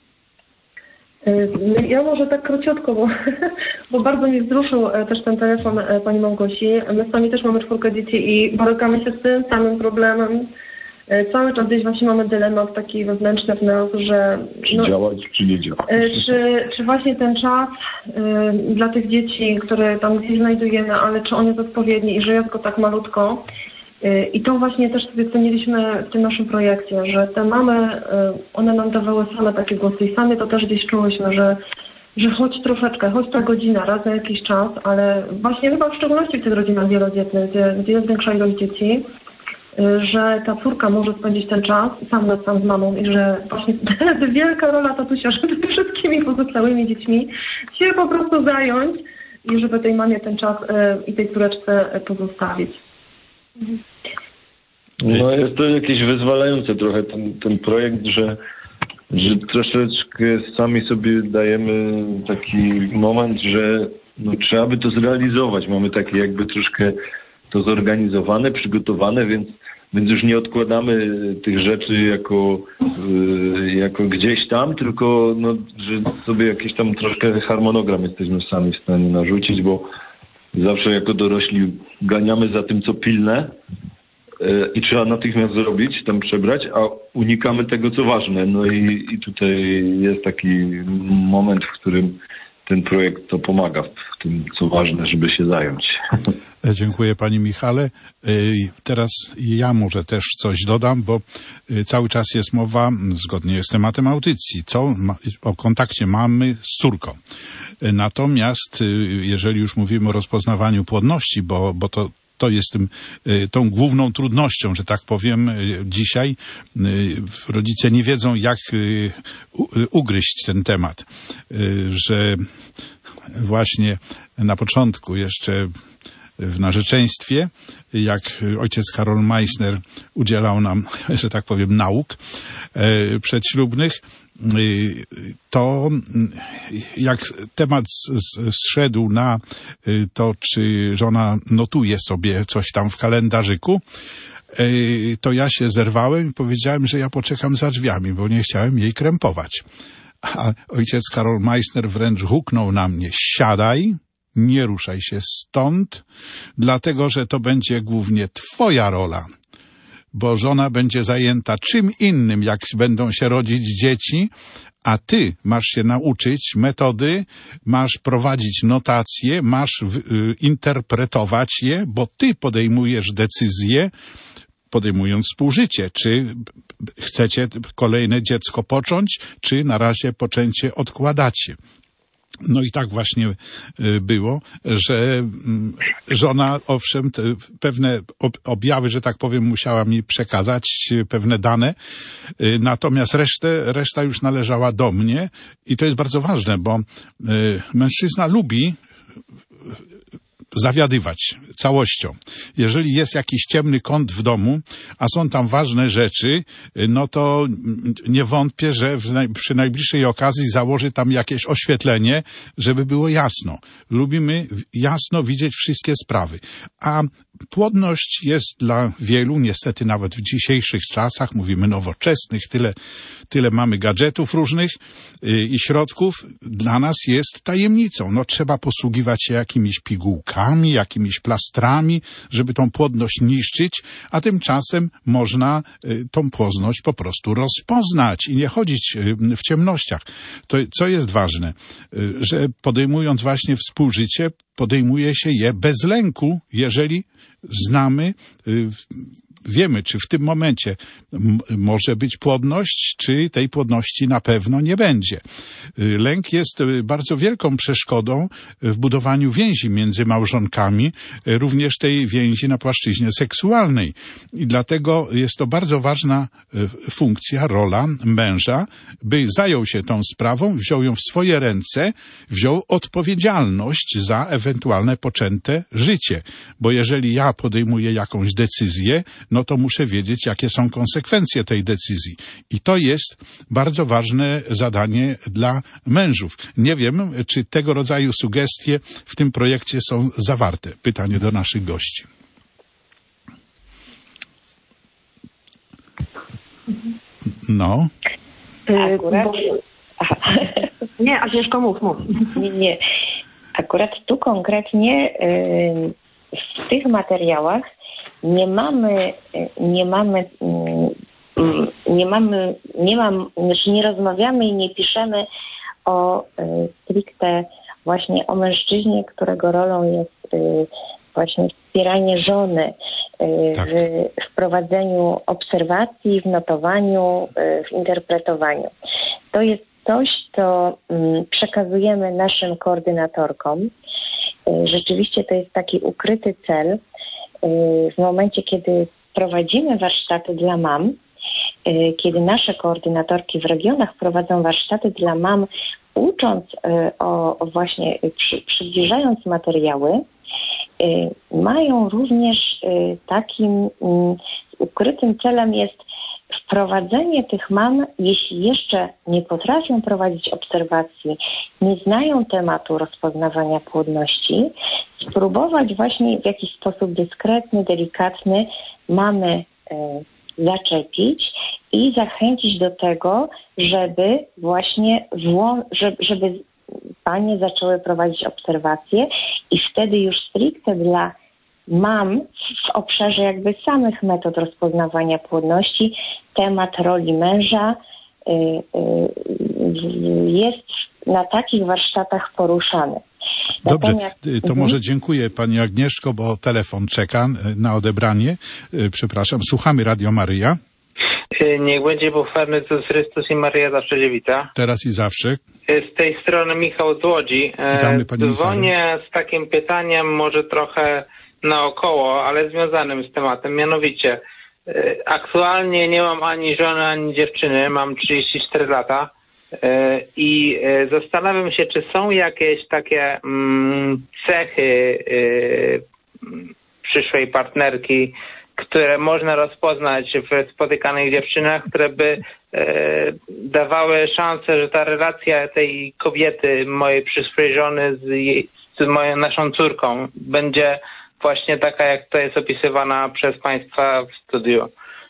Ja może tak króciutko, bo bardzo mnie wzruszył też ten telefon Pani Małgosi. My sami też mamy 4 dzieci i borykamy się z tym samym problemem. Cały czas gdzieś właśnie mamy dylemat taki wewnętrzny w nas, że... Czy działać, czy nie działać? Czy właśnie ten czas dla tych dzieci, które tam gdzieś znajdujemy, ale czy on jest odpowiedni i że jest go tak malutko. I to właśnie też sobie ceniliśmy w tym naszym projekcie, że te mamy, one nam dawały same takie głosy i sami to też gdzieś czułyśmy, że choć troszeczkę, choć ta godzina raz na jakiś czas, ale właśnie chyba w szczególności w tych rodzinach wielodzietnych, gdzie jest większa ilość dzieci, że ta córka może spędzić ten czas sam z mamą i że właśnie wielka rola tatusia, żeby wszystkimi pozostałymi dziećmi się po prostu zająć i żeby tej mamie ten czas i tej córeczce pozostawić. No jest to jakieś wyzwalające trochę ten projekt, że troszeczkę sami sobie dajemy taki moment, że trzeba by to zrealizować. Mamy takie jakby troszkę to zorganizowane, przygotowane, więc już nie odkładamy tych rzeczy jako gdzieś tam, tylko że sobie jakiś tam troszkę harmonogram jesteśmy sami w stanie narzucić, bo zawsze jako dorośli ganiamy za tym, co pilne i trzeba natychmiast zrobić, tam przebrać, a unikamy tego, co ważne. No i tutaj jest taki moment, w którym ten projekt to pomaga w tym, co ważne, żeby się zająć. Dziękuję Pani Michale. Teraz ja może też coś dodam, bo cały czas jest mowa, zgodnie z tematem audycji, o kontakcie mamy z córką. Natomiast jeżeli już mówimy o rozpoznawaniu płodności, bo to jest tą główną trudnością, że tak powiem, dzisiaj rodzice nie wiedzą, jak ugryźć ten temat, że właśnie na początku jeszcze w narzeczeństwie, jak ojciec Karol Meissner udzielał nam, że tak powiem, nauk przedślubnych, to jak temat zszedł na to, czy żona notuje sobie coś tam w kalendarzyku, to ja się zerwałem i powiedziałem, że ja poczekam za drzwiami, bo nie chciałem jej krępować. A ojciec Karol Meissner wręcz huknął na mnie: siadaj, nie ruszaj się stąd, dlatego że to będzie głównie twoja rola, bo żona będzie zajęta czym innym, jak będą się rodzić dzieci, a ty masz się nauczyć metody, masz prowadzić notacje, masz interpretować je, bo ty podejmujesz decyzję, podejmując współżycie, czy chcecie kolejne dziecko począć, czy na razie poczęcie odkładacie. No i tak właśnie było, że żona, owszem, pewne objawy, że tak powiem, musiała mi przekazać, pewne dane, natomiast reszta już należała do mnie i to jest bardzo ważne, bo mężczyzna lubi zawiadywać całością. Jeżeli jest jakiś ciemny kąt w domu, a są tam ważne rzeczy, no to nie wątpię, że przy najbliższej okazji założy tam jakieś oświetlenie, żeby było jasno. Lubimy jasno widzieć wszystkie sprawy. A płodność jest dla wielu, niestety nawet w dzisiejszych czasach, mówimy nowoczesnych, tyle mamy gadżetów różnych i środków, dla nas jest tajemnicą. No trzeba posługiwać się jakimiś pigułkami, jakimiś plastrami, żeby tą płodność niszczyć, a tymczasem można tą płodność po prostu rozpoznać i nie chodzić w ciemnościach. To, co jest ważne, że podejmując właśnie współżycie, podejmuje się je bez lęku, jeżeli znamy, wiemy, czy w tym momencie może być płodność, czy tej płodności na pewno nie będzie. Lęk jest bardzo wielką przeszkodą w budowaniu więzi między małżonkami, również tej więzi na płaszczyźnie seksualnej. I dlatego jest to bardzo ważna funkcja, rola męża, by zajął się tą sprawą, wziął ją w swoje ręce, wziął odpowiedzialność za ewentualne poczęte życie. Bo jeżeli ja podejmuję jakąś decyzję, no to muszę wiedzieć, jakie są konsekwencje tej decyzji. I to jest bardzo ważne zadanie dla mężów. Nie wiem, czy tego rodzaju sugestie w tym projekcie są zawarte. Pytanie do naszych gości. No. Akurat... Nie, Agnieszko, mów. Nie. Akurat tu konkretnie w tych materiałach nie rozmawiamy i nie piszemy o stricte właśnie o mężczyźnie, którego rolą jest właśnie wspieranie żony w prowadzeniu obserwacji, w notowaniu, w interpretowaniu. To jest coś, co przekazujemy naszym koordynatorkom. Rzeczywiście to jest taki ukryty cel. W momencie, kiedy prowadzimy warsztaty dla mam, kiedy nasze koordynatorki w regionach prowadzą warsztaty dla mam, ucząc właśnie, przybliżając materiały, mają również takim ukrytym celem jest wprowadzenie tych mam, jeśli jeszcze nie potrafią prowadzić obserwacji, nie znają tematu rozpoznawania płodności, spróbować właśnie w jakiś sposób dyskretny, delikatny mamy zaczepić i zachęcić do tego, żeby właśnie żeby panie zaczęły prowadzić obserwacje i wtedy już stricte dla mam w obszarze jakby samych metod rozpoznawania płodności temat roli męża jest na takich warsztatach poruszany. Dobrze, to może dziękuję Pani Agnieszko, bo telefon czeka na odebranie. Przepraszam, słuchamy Radio Maryja. Niech będzie pochwalony Jezus Chrystus i Maryja zawsze dziewita. Teraz i zawsze. Z tej strony Michał z Łodzi. Dzwonię z takim pytaniem, może trochę naokoło, ale związanym z tematem. Mianowicie, aktualnie nie mam ani żony, ani dziewczyny. Mam 34 lata. I zastanawiam się, czy są jakieś takie cechy przyszłej partnerki, które można rozpoznać w spotykanych dziewczynach, które by dawały szansę, że ta relacja tej kobiety, mojej przyszłej żony z naszą córką będzie właśnie taka, jak to jest opisywana przez Państwa w studiu?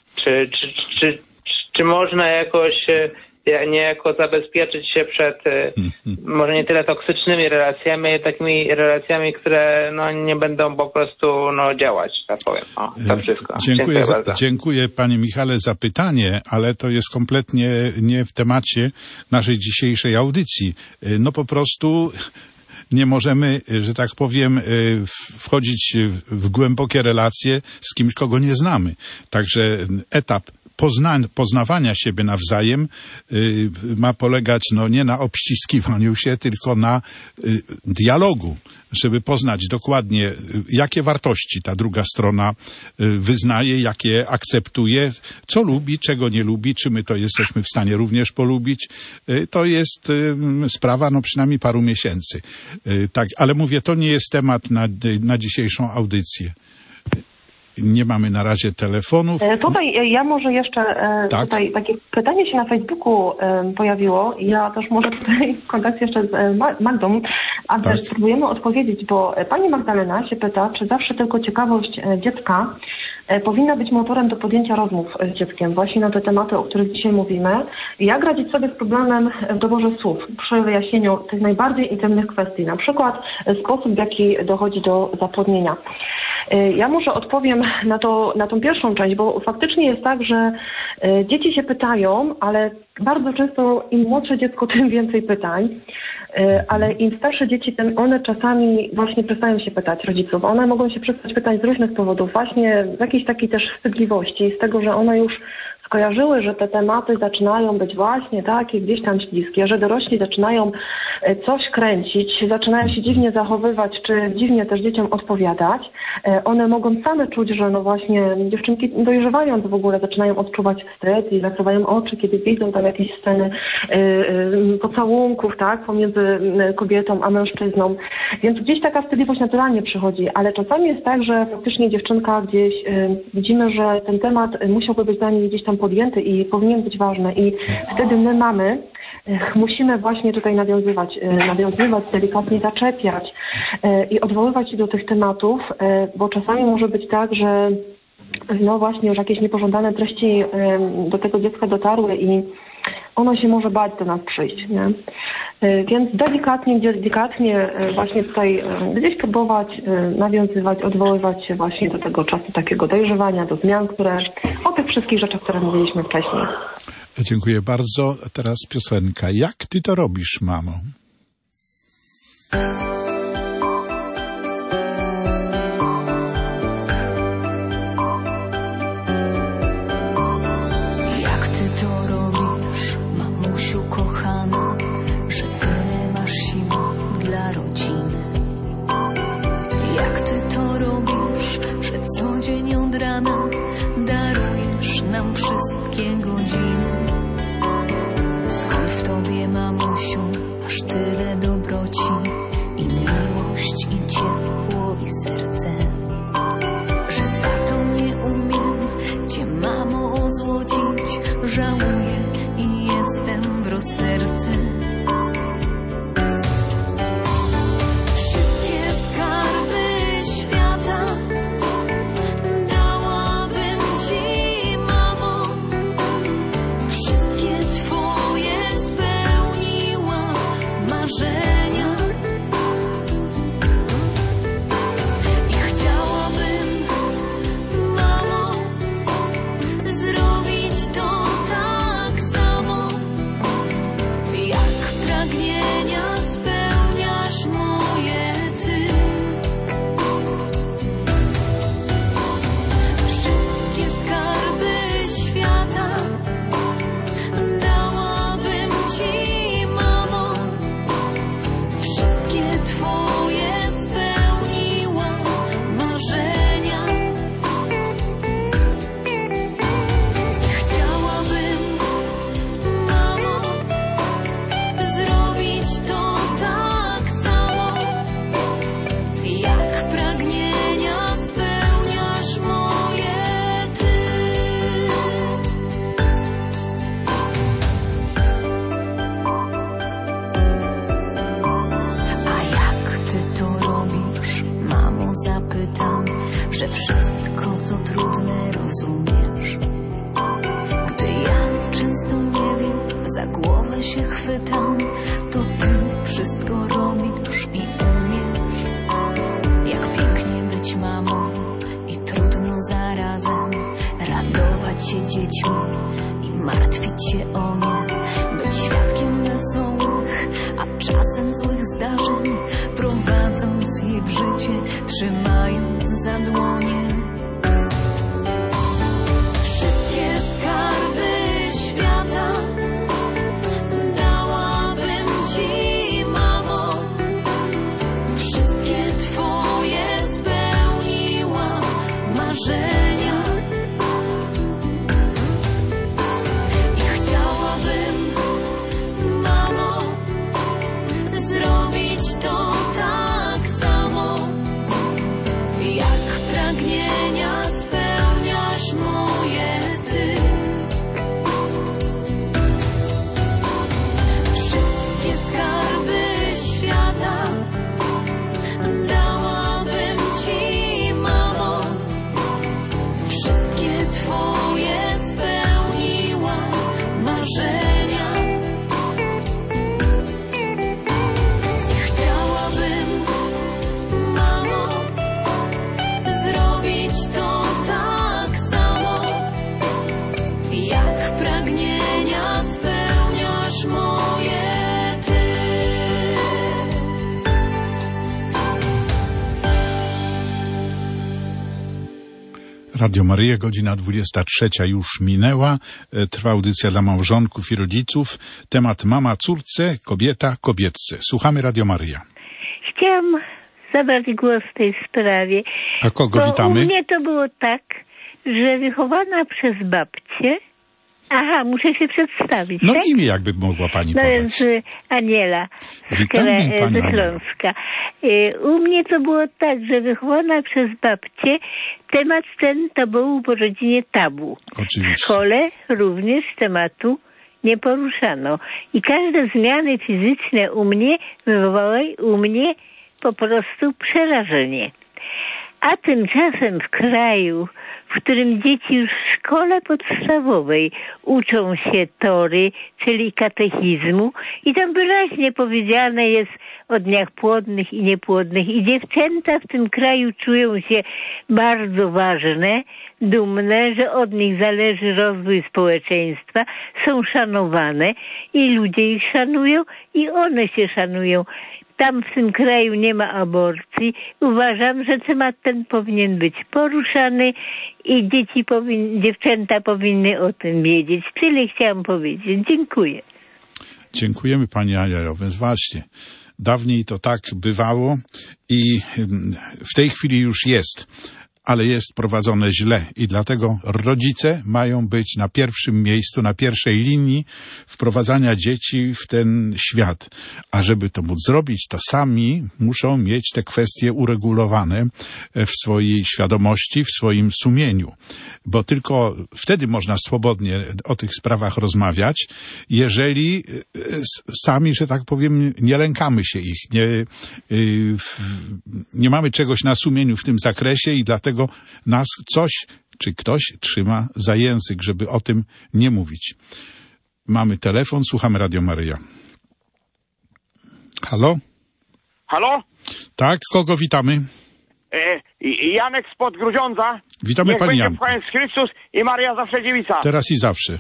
Czy można jakoś niejako zabezpieczyć się przed może nie tyle toksycznymi relacjami, takimi relacjami, które no, nie będą po prostu działać, tak powiem. To wszystko. Dziękuję Panie Michale za pytanie, ale to jest kompletnie nie w temacie naszej dzisiejszej audycji. No po prostu nie możemy, że tak powiem, wchodzić w głębokie relacje z kimś, kogo nie znamy. Także etap poznawania siebie nawzajem ma polegać nie na obściskiwaniu się, tylko na dialogu, żeby poznać dokładnie, jakie wartości ta druga strona wyznaje, jakie akceptuje, co lubi, czego nie lubi, czy my to jesteśmy w stanie również polubić. To jest sprawa przynajmniej paru miesięcy. Tak, ale mówię, to nie jest temat na dzisiejszą audycję. Nie mamy na razie telefonów. Tutaj ja może jeszcze, tutaj takie pytanie się na Facebooku pojawiło. Ja też może tutaj w kontakcie jeszcze z Magdą, a też spróbujemy odpowiedzieć, bo pani Magdalena się pyta, czy zawsze tylko ciekawość dziecka powinna być motorem do podjęcia rozmów z dzieckiem właśnie na te tematy, o których dzisiaj mówimy. Jak radzić sobie z problemem w doborze słów przy wyjaśnieniu tych najbardziej intymnych kwestii, na przykład sposób, w jaki dochodzi do zapłodnienia. Ja może odpowiem na tą pierwszą część, bo faktycznie jest tak, że dzieci się pytają, ale bardzo często im młodsze dziecko, tym więcej pytań. Ale im starsze dzieci, tym one czasami właśnie przestają się pytać rodziców. One mogą się przestać pytać z różnych powodów, właśnie z jakiejś takiej też wstydliwości, z tego, że one już skojarzyły, że te tematy zaczynają być właśnie takie gdzieś tam śliskie, że dorośli zaczynają coś kręcić, zaczynają się dziwnie zachowywać, czy dziwnie też dzieciom odpowiadać. One mogą same czuć, że właśnie dziewczynki dojrzewając w ogóle zaczynają odczuwać wstyd i zakrywają oczy, kiedy widzą tam jakieś sceny pocałunków, tak, pomiędzy kobietą a mężczyzną. Więc gdzieś taka wstydliwość naturalnie przychodzi, ale czasami jest tak, że faktycznie dziewczynka gdzieś widzimy, że ten temat musiałby być dla niej gdzieś tam podjęty i powinien być ważny i wtedy my mamy musimy właśnie tutaj nawiązywać, delikatnie zaczepiać i odwoływać się do tych tematów, bo czasami może być tak, że właśnie już jakieś niepożądane treści do tego dziecka dotarły i ono się może bać do nas przyjść, nie? Więc delikatnie właśnie tutaj gdzieś próbować nawiązywać, odwoływać się właśnie do tego czasu takiego dojrzewania, do zmian, o tych wszystkich rzeczach, które mówiliśmy wcześniej. Dziękuję bardzo. Teraz piosenka. Jak ty to robisz, mamo? Darujesz nam wszystkie godziny. Skąd w tobie, mamusiu, masz tyle dobroci i miłość, i ciepło, i serce, że za to nie umiem cię, mamo, ozłocić. Żałuję i jestem w rozterce. zapytam, że wszystko, co trudne, rozumiesz. Gdy ja często nie wiem, za głowę się chwytam, to ty wszystko robisz i umiesz. Jak pięknie być mamą i trudno zarazem radować się dziećmi i martwić się o nie, być świadkiem wesołych, a czasem złych zdarzeń, prowadząc je w życie, trzymając za dłonie. Wszystkie skarby świata dałabym ci, mamo, wszystkie twoje spełniła marzenia. I chciałabym, mamo, zrobić to tak samo, jak pragnienia spełniasz moje ty. Wszystkie skarby świata dałabym ci, mamo, wszystkie twoje spełniła marzenia. I chciałabym, mamo, zrobić to tak samo, jak pragnienia spełniasz moje ty. Radio Maryja, godzina 23 już minęła. Trwa audycja dla małżonków i rodziców. Temat mama córce, kobieta kobietce. Słuchamy Radio Maryja. Chciałam zabrać głos w tej sprawie. A kogo witamy? U mnie to było tak, że wychowana przez babcię. Aha, muszę się przedstawić. No tak? imię jakby mogła pani No podać. więc Aniela Witamy ze panią. Śląska. U mnie to było tak, że wychowana przez babcię, temat ten to był w rodzinie tabu. Oczywiście. W szkole również tematu nie poruszano. I każde zmiany fizyczne u mnie wywołały po prostu przerażenie. A tymczasem w kraju, w którym dzieci już w szkole podstawowej uczą się tory, czyli katechizmu, i tam wyraźnie powiedziane jest o dniach płodnych i niepłodnych, i dziewczęta w tym kraju czują się bardzo ważne, dumne, że od nich zależy rozwój społeczeństwa, są szanowane i ludzie ich szanują i one się szanują. Tam w tym kraju nie ma aborcji. Uważam, że temat ten powinien być poruszany i dziewczęta powinny o tym wiedzieć. Tyle chciałam powiedzieć. Dziękuję. Dziękujemy pani Anielo, więc właśnie. Dawniej to tak bywało i w tej chwili już jest, ale jest prowadzone źle i dlatego rodzice mają być na pierwszym miejscu, na pierwszej linii wprowadzania dzieci w ten świat. A żeby to móc zrobić, to sami muszą mieć te kwestie uregulowane w swojej świadomości, w swoim sumieniu. Bo tylko wtedy można swobodnie o tych sprawach rozmawiać, jeżeli sami, że tak powiem, nie lękamy się ich, nie mamy czegoś na sumieniu w tym zakresie i dlatego nas coś czy ktoś trzyma za język, żeby o tym nie mówić. Mamy telefon, słuchamy Radio Maryja. Halo? Halo? Tak, kogo witamy? Janek spod Grudziądza. Witamy pani Janku. Niech będzie Pan Chrystus i Maria zawsze dziewica. Teraz i zawsze.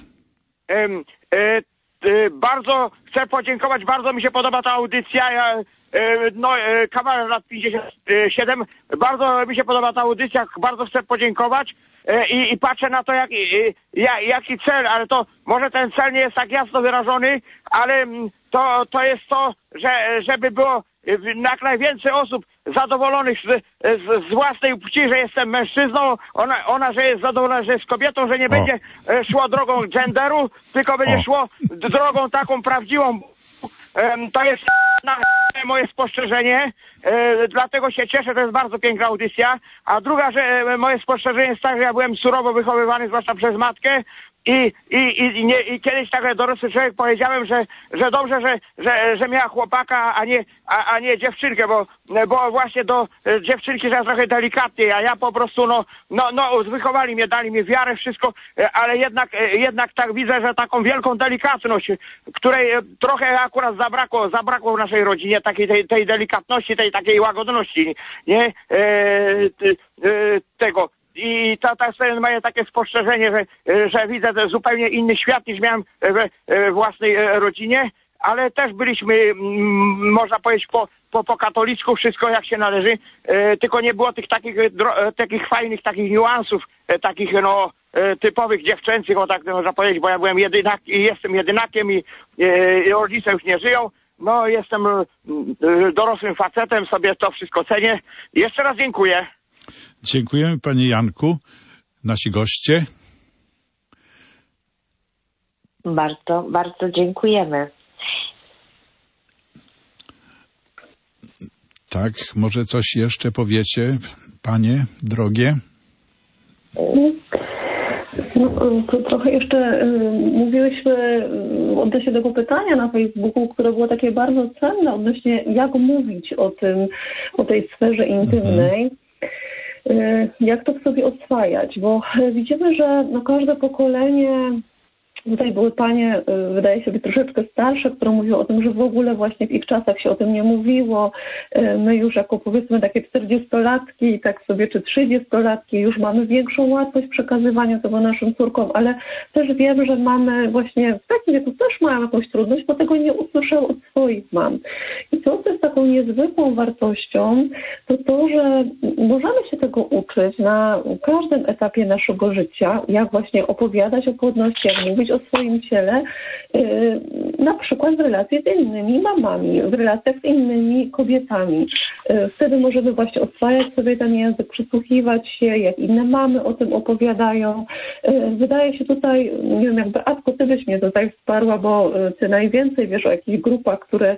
Bardzo chcę podziękować, bardzo mi się podoba ta audycja. Kawaler lat 57, bardzo mi się podoba ta audycja, bardzo chcę podziękować i patrzę na to, jaki cel, ale to może ten cel nie jest tak jasno wyrażony, ale to jest to, żeby było jak najwięcej osób zadowolonych z własnej płci, że jestem mężczyzną, ona, że jest zadowolona, że jest kobietą, że nie będzie szło drogą genderu, tylko będzie szło drogą taką prawdziwą. To jest moje spostrzeżenie, dlatego się cieszę, to jest bardzo piękna audycja. A druga, że moje spostrzeżenie jest tak, że ja byłem surowo wychowywany, zwłaszcza przez matkę, I kiedyś tak dorosły człowiek powiedziałem, że dobrze, że miała chłopaka, a nie dziewczynkę, bo właśnie do dziewczynki trzeba trochę delikatniej, a ja po prostu wychowali mnie, dali mi wiarę, wszystko, ale jednak tak widzę, że taką wielką delikatność, której trochę akurat zabrakło w naszej rodzinie, takiej tej delikatności, tej takiej łagodności, nie? Tego. I to moje takie spostrzeżenie, że widzę zupełnie inny świat niż miałem we własnej rodzinie, ale też byliśmy, można powiedzieć, po katolicku, wszystko jak się należy, tylko nie było tych takich fajnych takich niuansów, takich typowych dziewczęcych, o tak można powiedzieć, bo ja byłem jestem jedynakiem i rodzice już nie żyją. No, jestem dorosłym facetem, sobie to wszystko cenię. Jeszcze raz dziękuję. Dziękujemy, panie Janku. Nasi goście. Bardzo, bardzo dziękujemy. Tak, może coś jeszcze powiecie, panie drogie? To trochę jeszcze mówiłyśmy odnośnie tego pytania na Facebooku, które było takie bardzo cenne odnośnie jak mówić o tej sferze intymnej. Jak to w sobie oswajać, bo widzimy, że każde pokolenie, tutaj były panie, wydaje się być troszeczkę starsze, które mówiły o tym, że w ogóle właśnie w ich czasach się o tym nie mówiło. My już jako powiedzmy takie 40-latki, tak sobie, czy 30-latki już mamy większą łatwość w przekazywaniu tego naszym córkom, ale też wiem, że mamy właśnie w takim wieku też mają jakąś trudność, bo tego nie usłyszały od swoich mam. I co jest taką niezwykłą wartością, to, że możemy się tego uczyć na każdym etapie naszego życia, jak właśnie opowiadać o płodności, jak mówić o swoim ciele, na przykład w relacji z innymi mamami, w relacjach z innymi kobietami. Wtedy możemy właśnie oswajać sobie ten język, przysłuchiwać się, jak inne mamy o tym opowiadają. Wydaje się tutaj, nie wiem, jak Beatko, ty byś mnie tutaj wsparła, bo ty najwięcej wiesz o jakichś grupach, które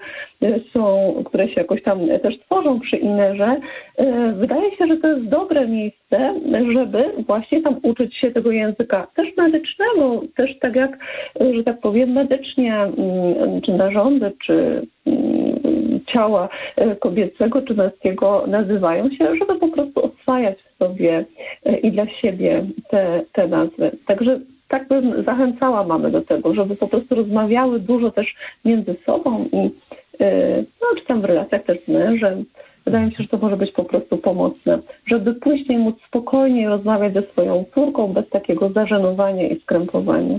się jakoś tam też tworzą przy Inerze. Wydaje się, że to jest dobre miejsce, żeby właśnie tam uczyć się tego języka też medycznego, też tak jak, że tak powiem, medycznie, czy narządy, czy ciała kobiecego, czy męskiego nazywają się, żeby po prostu oswajać w sobie i dla siebie te nazwy. Także tak bym zachęcała mamy do tego, żeby po prostu rozmawiały dużo też między sobą i czy tam w relacjach też z mężem. Wydaje mi się, że to może być po prostu pomocne, żeby później móc spokojnie rozmawiać ze swoją córką bez takiego zażenowania i skrępowania.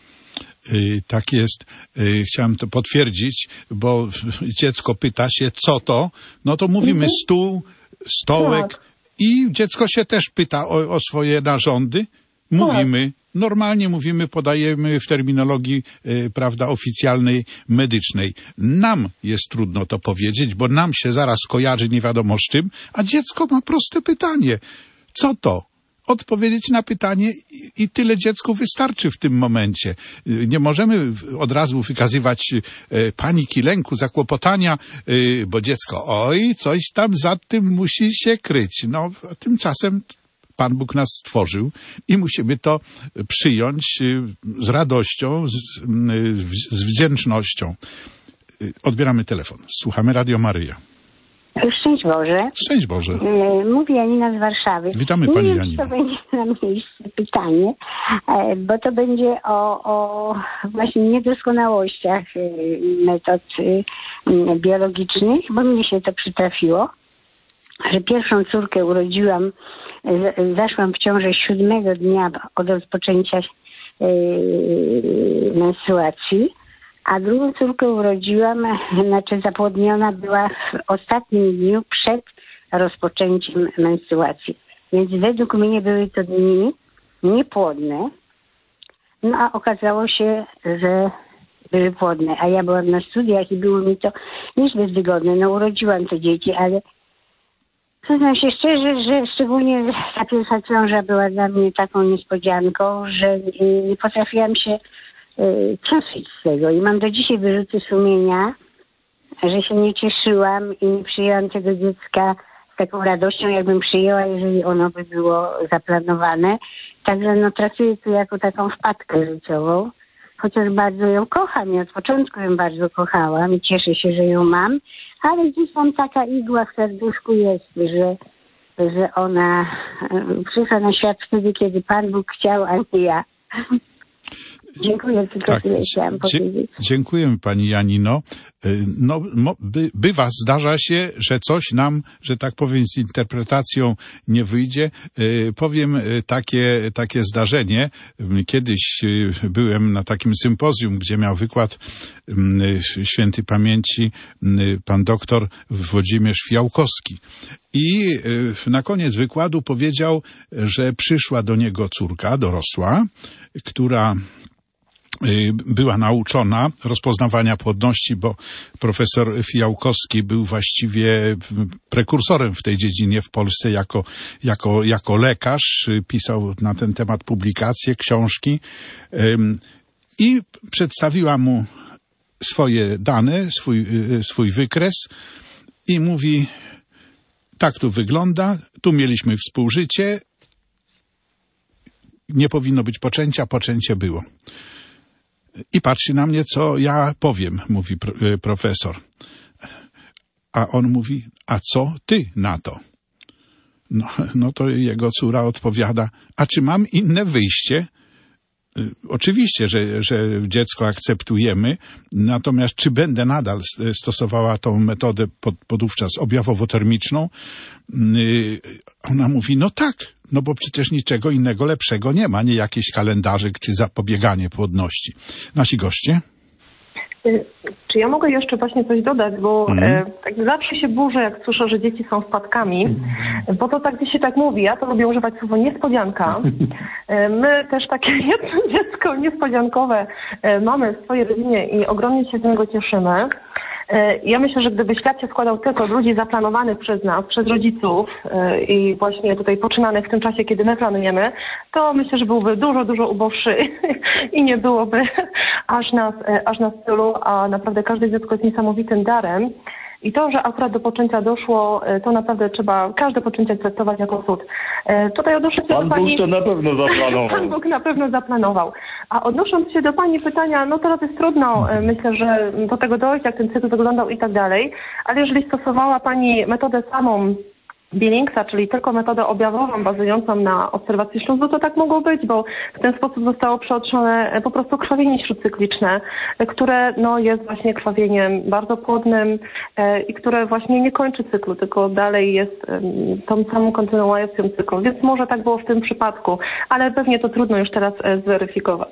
Tak jest. Chciałem to potwierdzić, bo dziecko pyta się, co to? No to mówimy stół, stołek tak. I dziecko się też pyta o swoje narządy. Mówimy. Tak. Normalnie mówimy, podajemy w terminologii, prawda, oficjalnej, medycznej. Nam jest trudno to powiedzieć, bo nam się zaraz kojarzy nie wiadomo z czym, a dziecko ma proste pytanie. Co to? Odpowiedzieć na pytanie i tyle dziecku wystarczy w tym momencie. Nie możemy od razu wykazywać paniki, lęku, zakłopotania, bo dziecko, coś tam za tym musi się kryć. No, tymczasem Pan Bóg nas stworzył i musimy to przyjąć z radością, z wdzięcznością. Odbieramy telefon. Słuchamy Radio Maryja. Szczęść Boże. Szczęść Boże. Mówi Janina z Warszawy. Witamy Pani Janina. To będzie na miejsce pytanie, bo to będzie o właśnie niedoskonałościach metod biologicznych, bo mnie się to przytrafiło, że pierwszą córkę urodziłam, zaszłam w ciążę 7 dnia od rozpoczęcia menstruacji, a drugą córkę urodziłam, zapłodniona była w ostatnim dniu przed rozpoczęciem menstruacji. Więc według mnie były to dni niepłodne, no a okazało się, że były płodne, a ja byłam na studiach i było mi to niezbyt wygodne. No urodziłam te dzieci, ale przyznam się szczerze, że szczególnie ta pierwsza ciąża była dla mnie taką niespodzianką, że nie potrafiłam się cieszyć z tego i mam do dzisiaj wyrzuty sumienia, że się nie cieszyłam i nie przyjęłam tego dziecka z taką radością, jakbym przyjęła, jeżeli ono by było zaplanowane. Także no traktuję to jako taką wpadkę życiową, chociaż bardzo ją kocham i od początku ją bardzo kochałam i cieszę się, że ją mam, ale gdzieś tam taka igła w serduszku jest, że ona przyszła na świat wtedy, kiedy Pan Bóg chciał, a nie ja. Dziękuję, tylko tyle chciałam powiedzieć. Dziękujemy Pani Janino. No, bywa, zdarza się, że coś nam, że tak powiem, z interpretacją nie wyjdzie. Powiem takie zdarzenie. Kiedyś byłem na takim sympozjum, gdzie miał wykład świętej pamięci pan doktor Włodzimierz Fiałkowski. I na koniec wykładu powiedział, że przyszła do niego córka dorosła, która była nauczona rozpoznawania płodności, bo profesor Fiałkowski był właściwie prekursorem w tej dziedzinie w Polsce jako lekarz. Pisał na ten temat publikacje, książki i przedstawiła mu swoje dane, swój wykres i mówi: tak tu wygląda, tu mieliśmy współżycie, nie powinno być poczęcia, poczęcie było. I patrzy na mnie, co ja powiem, mówi profesor. A on mówi: a co ty na to? No to jego córa odpowiada: a czy mam inne wyjście? Oczywiście, że dziecko akceptujemy, natomiast czy będę nadal stosowała tą metodę podówczas objawowo-termiczną? Ona mówi: no tak, no bo przecież niczego innego lepszego nie ma, nie jakiś kalendarzyk czy zapobieganie płodności. Nasi goście? Czy ja mogę jeszcze właśnie coś dodać, bo tak zawsze się burzę, jak słyszę, że dzieci są wpadkami, bo to tak gdzieś się tak mówi. Ja to lubię używać słowa niespodzianka. My też takie jedno dziecko niespodziankowe mamy w swojej rodzinie i ogromnie się z niego cieszymy. Ja myślę, że gdyby świat się składał tylko z ludzi zaplanowanych przez nas, przez rodziców i właśnie tutaj poczynanych w tym czasie, kiedy my planujemy, to myślę, że byłby dużo, dużo uboższy i nie byłoby aż na tylu, a naprawdę każde dziecko jest niesamowitym darem. I to, że akurat do poczęcia doszło, to naprawdę trzeba każde poczęcie traktować jako cud. Tutaj odnosząc się do Pani... Bóg to na pewno zaplanował. Pan Bóg na pewno zaplanował. A odnosząc się do Pani pytania, no teraz jest trudno, myślę, że do tego dojść, jak ten cykl wyglądał i tak dalej, ale jeżeli stosowała Pani metodę samą Billingsa, czyli tylko metodę objawową bazującą na obserwacji śluzu, to tak mogło być, bo w ten sposób zostało przeoczone po prostu krwawienie śródcykliczne, które no, jest właśnie krwawieniem bardzo płodnym i które właśnie nie kończy cyklu, tylko dalej jest tą samą kontynuacją cyklu. Więc może tak było w tym przypadku, ale pewnie to trudno już teraz zweryfikować.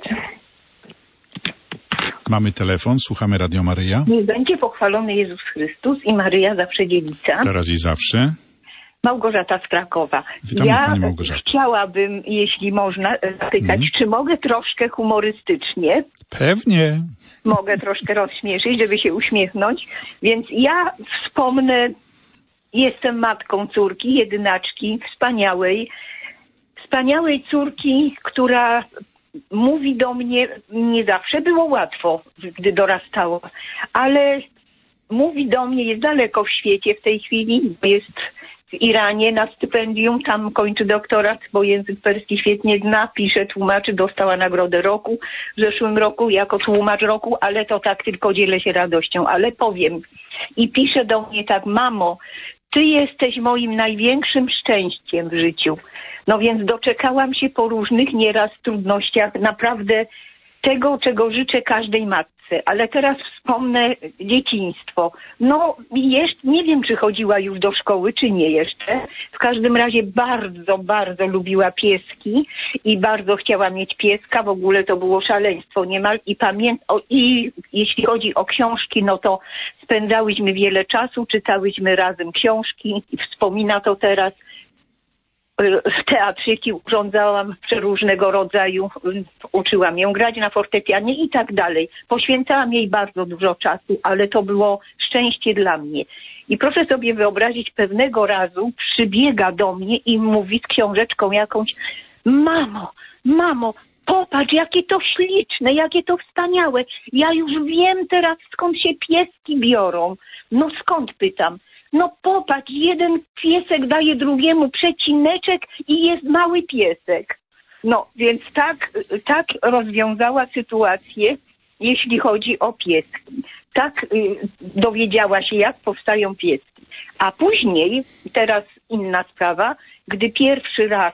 Mamy telefon, słuchamy Radio Maryja. Niech będzie pochwalony Jezus Chrystus i Maryja zawsze dziewica. Teraz i zawsze. Małgorzata z Krakowa. Witamy, Pani Małgorzato. Chciałabym, jeśli można, zapytać, czy mogę troszkę humorystycznie? Pewnie. Mogę troszkę rozśmieszyć, żeby się uśmiechnąć. Więc ja wspomnę, jestem matką córki, jedynaczki, wspaniałej córki, która mówi do mnie, nie zawsze było łatwo, gdy dorastała, ale mówi do mnie, jest daleko w świecie w tej chwili, jest w Iranie na stypendium, tam kończy doktorat, bo język perski świetnie zna, pisze, tłumaczy, dostała nagrodę roku w zeszłym roku jako tłumacz roku, ale to tak tylko dzielę się radością, ale powiem. I pisze do mnie tak: mamo, ty jesteś moim największym szczęściem w życiu. No więc doczekałam się po różnych nieraz trudnościach, naprawdę tego, czego życzę każdej matce. Ale teraz wspomnę dzieciństwo. No jeszcze nie wiem, czy chodziła już do szkoły, czy nie jeszcze. W każdym razie bardzo, bardzo lubiła pieski i bardzo chciała mieć pieska. W ogóle to było szaleństwo niemal. I jeśli chodzi o książki, no to spędzałyśmy wiele czasu, czytałyśmy razem książki. Wspomina to teraz. Teatrzyki urządzałam przeróżnego rodzaju, uczyłam ją grać na fortepianie i tak dalej. Poświęcałam jej bardzo dużo czasu, ale to było szczęście dla mnie. I proszę sobie wyobrazić, pewnego razu przybiega do mnie i mówi z książeczką jakąś: mamo, popatrz, jakie to śliczne, jakie to wspaniałe. Ja już wiem teraz, skąd się pieski biorą. No skąd, pytam. No popatrz, jeden piesek daje drugiemu przecineczek i jest mały piesek. No, więc tak rozwiązała sytuację, jeśli chodzi o pieski. Tak dowiedziała się, jak powstają pieski. A później, teraz inna sprawa, gdy pierwszy raz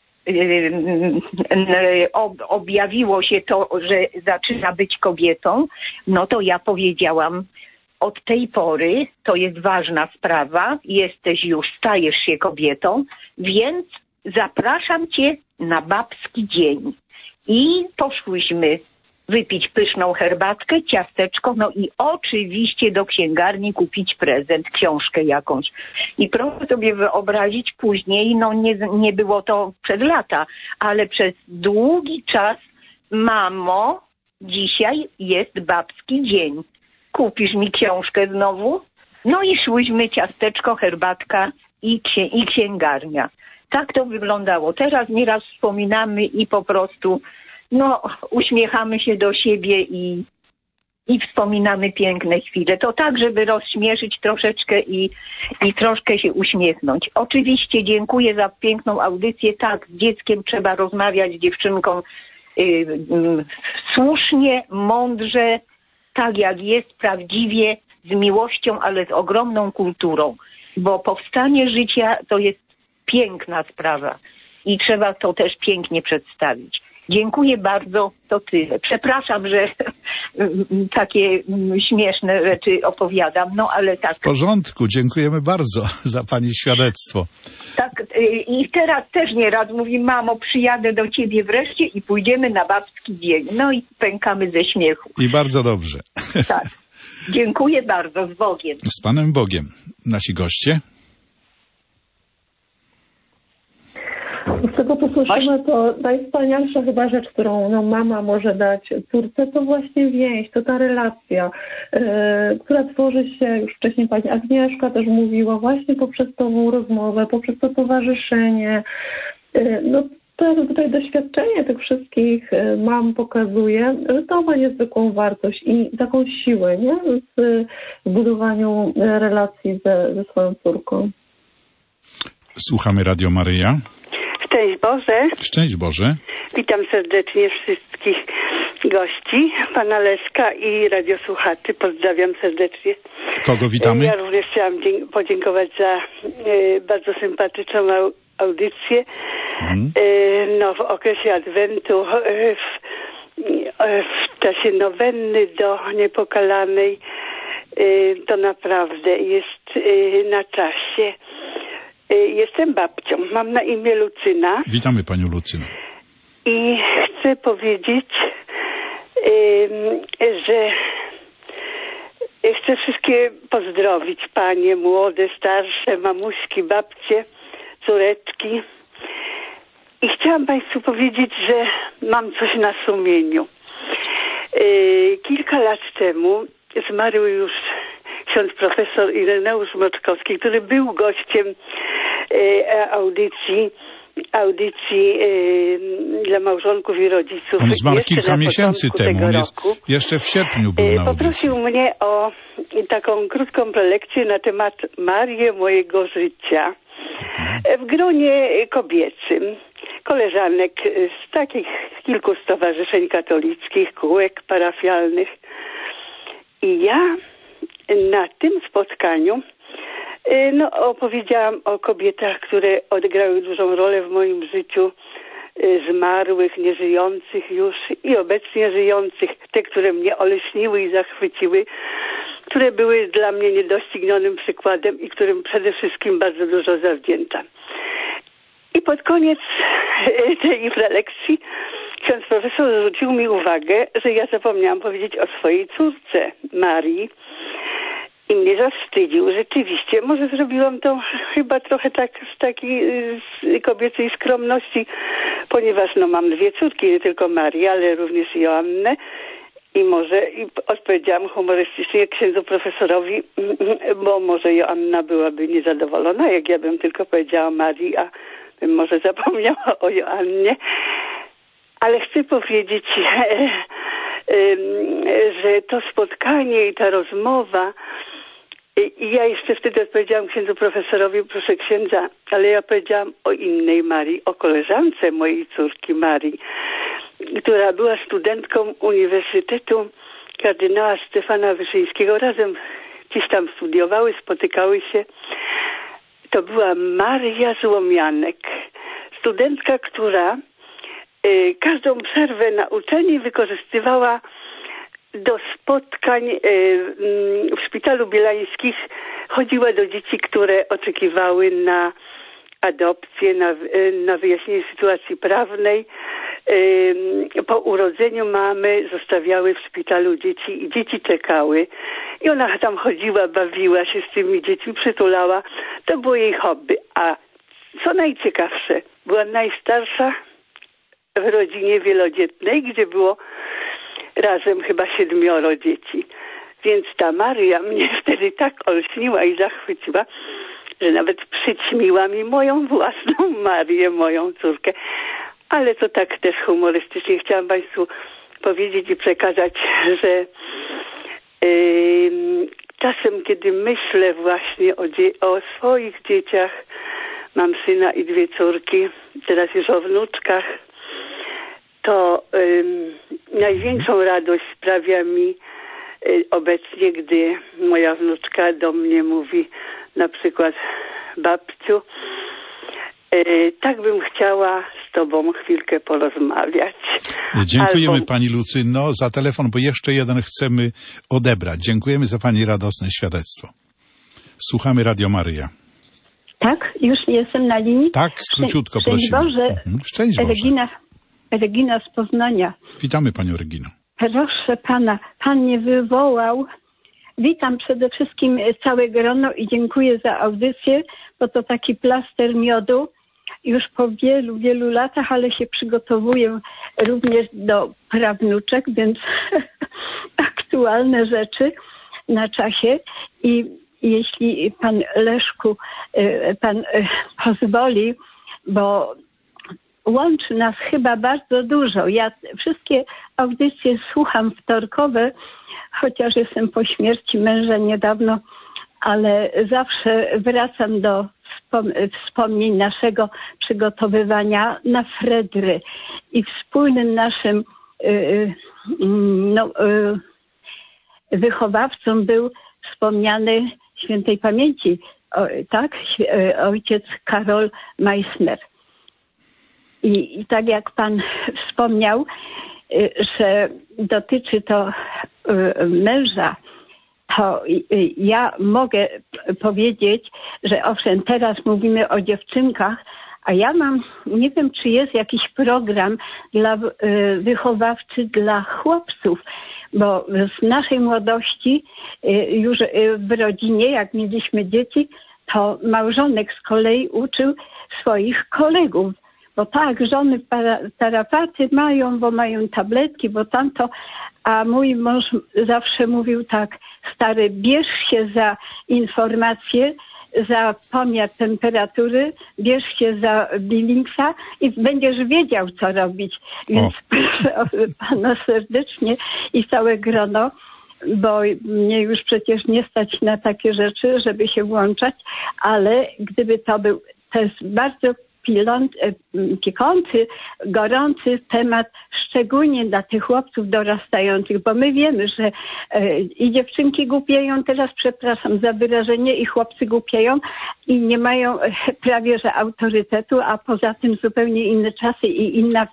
objawiło się to, że zaczyna być kobietą, no to ja powiedziałam, od tej pory to jest ważna sprawa, stajesz się kobietą, więc zapraszam cię na babski dzień. I poszłyśmy wypić pyszną herbatkę, ciasteczko, no i oczywiście do księgarni kupić prezent, książkę jakąś. I proszę sobie wyobrazić później, no nie było to przez lata, ale przez długi czas, mamo, dzisiaj jest babski dzień. Kupisz mi książkę znowu? No i szłyśmy, ciasteczko, herbatka i księgarnia. Tak to wyglądało. Teraz nieraz wspominamy i po prostu uśmiechamy się do siebie i wspominamy piękne chwile. To tak, żeby rozśmieszyć troszeczkę i troszkę się uśmiechnąć. Oczywiście dziękuję za piękną audycję. Tak, z dzieckiem trzeba rozmawiać, z dziewczynką słusznie, mądrze, tak jak jest, prawdziwie, z miłością, ale z ogromną kulturą. Bo powstanie życia to jest piękna sprawa i trzeba to też pięknie przedstawić. Dziękuję bardzo, to tyle. Przepraszam, że takie śmieszne rzeczy opowiadam, ale tak. W porządku, dziękujemy bardzo za pani świadectwo. Tak, i teraz też nieraz mówi, mamo, przyjadę do ciebie wreszcie i pójdziemy na babski dzień. No i pękamy ze śmiechu. I bardzo dobrze. Tak, dziękuję bardzo, z Bogiem. Z Panem Bogiem. Nasi goście? Z tego, co słyszymy, to najwspanialsza chyba rzecz, którą mama może dać córce, to właśnie więź, to ta relacja, która tworzy się, już wcześniej pani Agnieszka też mówiła, właśnie poprzez tą rozmowę, poprzez to towarzyszenie. Tutaj doświadczenie tych wszystkich mam pokazuje, że to ma niezwykłą wartość i taką siłę, nie? W budowaniu relacji ze swoją córką. Słuchamy Radio Maryja. Szczęść Boże. Szczęść Boże. Witam serdecznie wszystkich gości, pana Leszka i radiosłuchaczy. Pozdrawiam serdecznie. Kogo witamy? Ja również chciałam podziękować za bardzo sympatyczną audycję. W okresie Adwentu, w czasie nowenny do Niepokalanej, to naprawdę jest na czasie. Jestem babcią, mam na imię Lucyna. Witamy panią Lucynę. I chcę powiedzieć, że chcę wszystkie pozdrowić, panie młode, starsze, mamuśki, babcie, córeczki. I chciałam państwu powiedzieć, że mam coś na sumieniu. Kilka lat temu zmarł już ksiądz profesor Ireneusz Mroczkowski, który był gościem audycji dla małżonków i rodziców. On zmarł kilka miesięcy temu, jeszcze w sierpniu był na audycji. Poprosił mnie o taką krótką prelekcję na temat Marię mojego życia w gronie kobiecym, koleżanek z takich kilku stowarzyszeń katolickich, kółek parafialnych. I ja na tym spotkaniu opowiedziałam o kobietach, które odegrały dużą rolę w moim życiu, zmarłych, nieżyjących już i obecnie żyjących, te, które mnie oleśniły i zachwyciły, które były dla mnie niedoścignionym przykładem i którym przede wszystkim bardzo dużo zawdzięczam. I pod koniec tej prelekcji ksiądz profesor zwrócił mi uwagę, że ja zapomniałam powiedzieć o swojej córce Marii i mnie zawstydził. Rzeczywiście, może zrobiłam to chyba trochę tak z takiej kobiecej skromności, ponieważ mam dwie córki, nie tylko Marię, ale również Joannę. I odpowiedziałam humorystycznie księdzu profesorowi, bo może Joanna byłaby niezadowolona, jak ja bym tylko powiedziała Marii, a bym może zapomniała o Joannie. Ale chcę powiedzieć, że to spotkanie i ta rozmowa I ja jeszcze wtedy odpowiedziałam księdzu profesorowi, proszę księdza, ale ja powiedziałam o innej Marii, o koleżance mojej córki Marii, która była studentką Uniwersytetu kardynała Stefana Wyszyńskiego. Razem gdzieś tam studiowały, spotykały się. To była Maria Złomianek, studentka, która każdą przerwę na uczelni wykorzystywała do spotkań w Szpitalu Bielańskich. Chodziła do dzieci, które oczekiwały na adopcję, na wyjaśnienie sytuacji prawnej. Po urodzeniu mamy zostawiały w szpitalu dzieci i dzieci czekały. I ona tam chodziła, bawiła się z tymi dziećmi, przytulała. To było jej hobby. A co najciekawsze, była najstarsza w rodzinie wielodzietnej, gdzie było razem chyba 7 dzieci. Więc ta Maria mnie wtedy tak olśniła i zachwyciła, że nawet przyćmiła mi moją własną Marię, moją córkę. Ale to tak też humorystycznie chciałam Państwu powiedzieć i przekazać, że czasem, kiedy myślę właśnie o swoich dzieciach, mam syna i 2 córki, teraz już o wnuczkach, to największą radość sprawia mi obecnie, gdy moja wnuczka do mnie mówi na przykład: babciu, tak bym chciała z tobą chwilkę porozmawiać. Dziękujemy pani Lucyno za telefon, bo jeszcze jeden chcemy odebrać. Dziękujemy za pani radosne świadectwo. Słuchamy Radio Maryja. Tak, już jestem na linii. Tak, króciutko prosimy. Boże. Szczęść Boże. Regina z Poznania. Witamy panią Regino. Proszę pana, pan mnie wywołał. Witam przede wszystkim całe grono i dziękuję za audycję, bo to taki plaster miodu. Już po wielu, wielu latach, ale się przygotowuję również do prawnuczek, więc aktualne rzeczy na czasie. I jeśli pan Leszku, pan pozwoli, bo łączy nas chyba bardzo dużo. Ja wszystkie audycje słucham wtorkowe, chociaż jestem po śmierci męża niedawno, ale zawsze wracam do wspomnień naszego przygotowywania na Fredry. I wspólnym naszym wychowawcą był wspomniany świętej pamięci, ojciec Karol Meissner. I tak jak pan wspomniał, że dotyczy to męża, to ja mogę powiedzieć, że owszem, teraz mówimy o dziewczynkach, a ja mam, nie wiem, czy jest jakiś program wychowawczy dla chłopców, bo z naszej młodości już w rodzinie, jak mieliśmy dzieci, to małżonek z kolei uczył swoich kolegów. Bo tak, żony tarapaty mają, bo mają tabletki, bo tamto, a mój mąż zawsze mówił tak: stary, bierz się za informacje, za pomiar temperatury, bierz się za Billingsa i będziesz wiedział, co robić. Więc proszę pana serdecznie i całe grono, bo mnie już przecież nie stać na takie rzeczy, żeby się włączać, ale gdyby to jest bardzo piekący, gorący temat, szczególnie dla tych chłopców dorastających, bo my wiemy, że i dziewczynki głupieją, teraz przepraszam za wyrażenie, i chłopcy głupieją i nie mają prawie że autorytetu, a poza tym zupełnie inne czasy i inna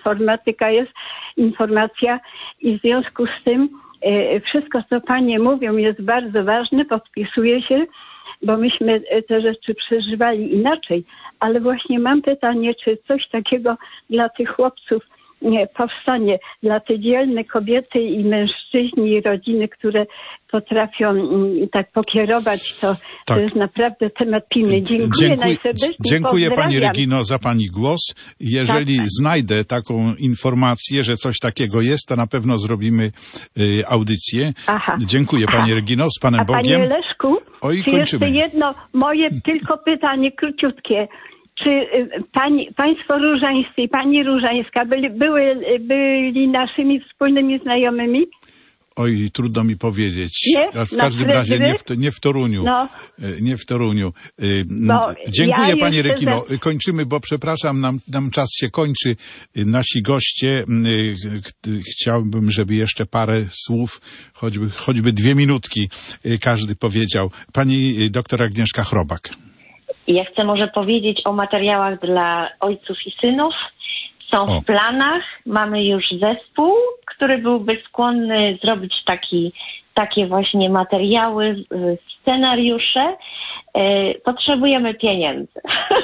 informacja i w związku z tym wszystko, co panie mówią, jest bardzo ważne, podpisuję się, bo myśmy te rzeczy przeżywali inaczej, ale właśnie mam pytanie, czy coś takiego dla tych chłopców nie powstanie, dla te dzielne kobiety i mężczyźni i rodziny, które potrafią tak pokierować, to jest naprawdę temat pilny. Dziękuję najserdeczniej. Dziękuję pani Regino za pani głos. Jeżeli znajdę taką informację, że coś takiego jest, to na pewno zrobimy audycję. Dziękuję pani Regino, z panem Bogiem. Panie Leszku, czy jeszcze jedno moje tylko pytanie króciutkie. Czy państwo różańscy i pani Różańska byli naszymi wspólnymi znajomymi? Oj, trudno mi powiedzieć. Nie? W każdym razie nie w Toruniu. No. Nie w Toruniu. No, Dziękuję Pani Regino. Kończymy, bo przepraszam, nam czas się kończy. Nasi goście, chciałbym, żeby jeszcze parę słów, choćby 2 minutki każdy powiedział. Pani doktor Agnieszka Chrobak. Ja chcę może powiedzieć o materiałach dla ojców i synów. Są w planach, mamy już zespół, który byłby skłonny zrobić takie właśnie materiały, scenariusze. Potrzebujemy pieniędzy.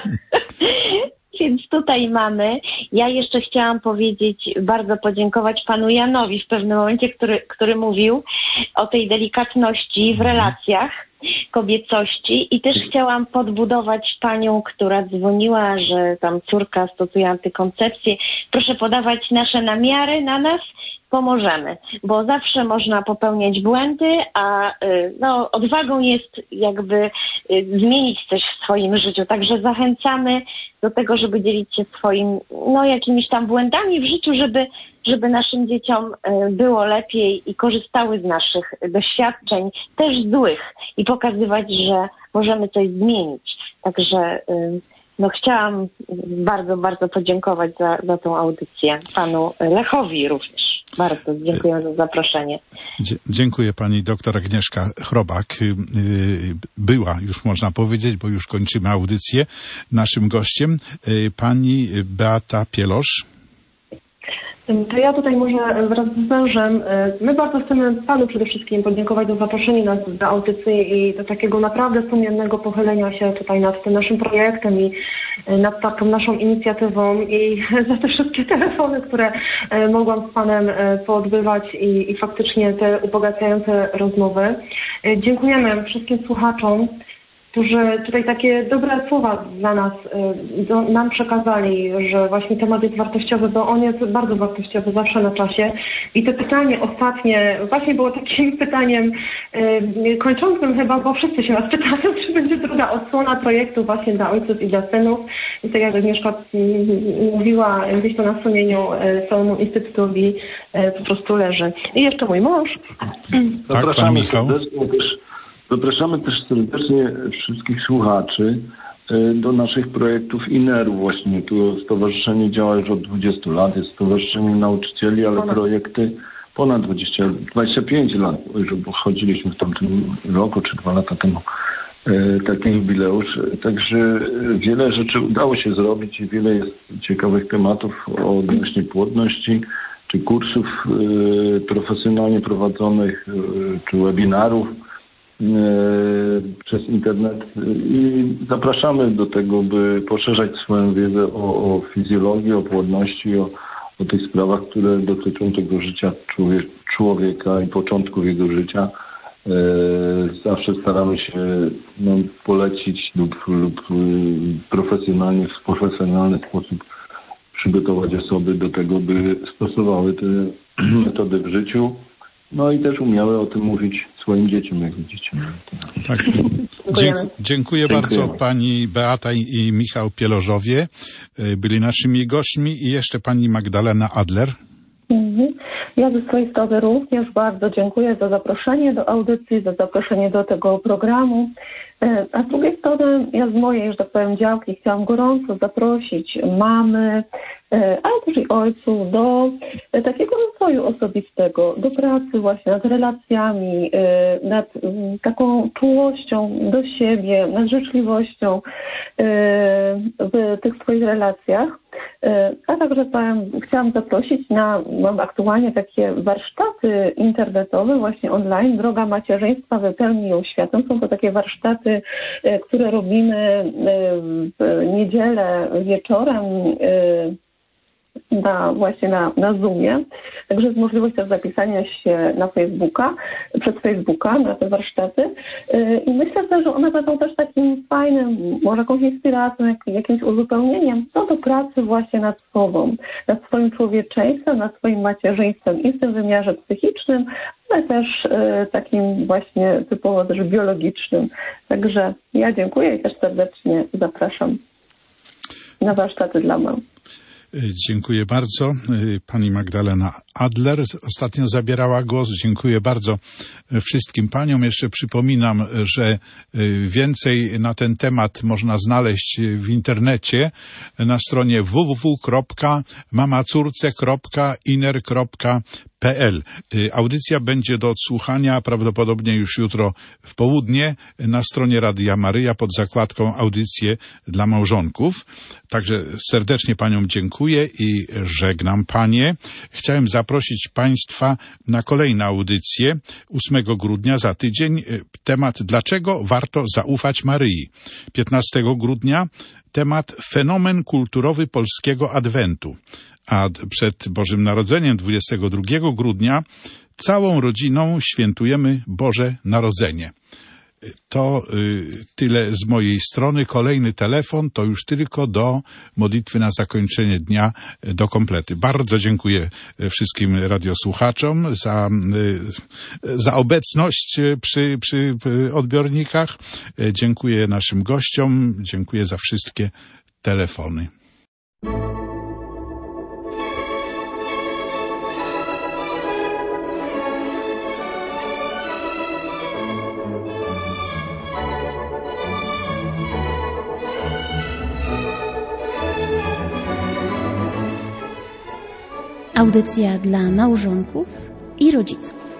Więc tutaj mamy. Ja jeszcze chciałam bardzo podziękować panu Janowi w pewnym momencie, który mówił o tej delikatności w relacjach, kobiecości i też chciałam podbudować panią, która dzwoniła, że tam córka stosuje antykoncepcję. Proszę podawać nasze namiary na nas, pomożemy, bo zawsze można popełniać błędy, a odwagą jest jakby zmienić coś w swoim życiu. Także zachęcamy do tego, żeby dzielić się swoim, jakimiś tam błędami w życiu, żeby naszym dzieciom było lepiej i korzystały z naszych doświadczeń, też złych, i pokazywać, że możemy coś zmienić. Także chciałam bardzo, bardzo podziękować za tą audycję. Panu Lechowi również. Bardzo dziękuję za zaproszenie. Dziękuję pani doktor Agnieszka Chrobak. Była już, można powiedzieć, bo już kończymy audycję. Naszym gościem pani Beata Pielosz. To ja tutaj może wraz z mężem, my bardzo chcemy panu przede wszystkim podziękować za zaproszenie nas do audycji i do takiego naprawdę sumiennego pochylenia się tutaj nad tym naszym projektem i nad taką naszą inicjatywą i za te wszystkie telefony, które mogłam z panem poodbywać i faktycznie te ubogacające rozmowy. Dziękujemy wszystkim słuchaczom, którzy tutaj takie dobre słowa dla nas, nam przekazali, że właśnie temat jest wartościowy, bo on jest bardzo wartościowy, zawsze na czasie. I to pytanie ostatnie właśnie było takim pytaniem kończącym chyba, bo wszyscy się nas pytają, czy będzie druga odsłona projektu właśnie dla ojców i dla synów. I tak jak Agnieszka mówiła, gdzieś to na sumieniu całemu Instytutowi po prostu leży. I jeszcze mój mąż. Tak, pan Michał. Zapraszamy też serdecznie wszystkich słuchaczy do naszych projektów INER-u właśnie. Tu stowarzyszenie działa już od 20 lat, jest stowarzyszeniem nauczycieli, ale projekty ponad 25 lat. Już obchodziliśmy w tamtym roku czy 2 lata temu taki jubileusz. Także wiele rzeczy udało się zrobić i wiele jest ciekawych tematów odnośnie płodności, czy kursów profesjonalnie prowadzonych, czy webinarów przez internet i zapraszamy do tego, by poszerzać swoją wiedzę o fizjologii, o płodności, o tych sprawach, które dotyczą tego życia człowieka i początków jego życia. Zawsze staramy się polecić lub w profesjonalny sposób przygotować osoby do tego, by stosowały te metody w życiu. No i też umiały o tym mówić swoim dzieciom, jak widzicie. Tak. Dziękuję bardzo pani Beata i Michał Pielorzowie. Byli naszymi gośćmi i jeszcze pani Magdalena Adler. Ja ze swojej strony również bardzo dziękuję za zaproszenie do audycji, za zaproszenie do tego programu. A z drugiej strony ja z mojej, że tak powiem, działki chciałam gorąco zaprosić mamy, ale też i ojców do takiego rozwoju osobistego, do pracy właśnie nad relacjami, nad taką czułością do siebie, nad życzliwością w tych swoich relacjach. A także chciałam zaprosić mam aktualnie takie warsztaty internetowe, właśnie online, Droga Macierzyństwa wypełni ją światem. Są to takie warsztaty, które robimy w niedzielę wieczorem na Zoomie. Także jest możliwość też zapisania się przez Facebooka na te warsztaty. I myślę też, że one będą też takim fajnym, może jakąś inspiracją, jakimś uzupełnieniem do pracy właśnie nad sobą, nad swoim człowieczeństwem, nad swoim macierzyństwem i w tym wymiarze psychicznym, ale też takim właśnie typowo też biologicznym. Także ja dziękuję i też serdecznie zapraszam na warsztaty dla mam. Dziękuję bardzo. Pani Magdalena Adler ostatnio zabierała głos. Dziękuję bardzo wszystkim paniom. Jeszcze przypominam, że więcej na ten temat można znaleźć w internecie na stronie www.mamacórce.iner.pl. Audycja będzie do odsłuchania prawdopodobnie już jutro w południe na stronie Radia Maryja pod zakładką Audycje dla małżonków. Także serdecznie paniom dziękuję i żegnam panie. Chciałem zaprosić państwa na kolejne audycje 8 grudnia za tydzień. Temat: dlaczego warto zaufać Maryi. 15 grudnia temat: fenomen kulturowy polskiego Adwentu. A przed Bożym Narodzeniem 22 grudnia całą rodziną świętujemy Boże Narodzenie. To tyle z mojej strony. Kolejny telefon to już tylko do modlitwy na zakończenie dnia, do komplety. Bardzo dziękuję wszystkim radiosłuchaczom za obecność przy odbiornikach. Dziękuję naszym gościom. Dziękuję za wszystkie telefony. Audycja dla małżonków i rodziców.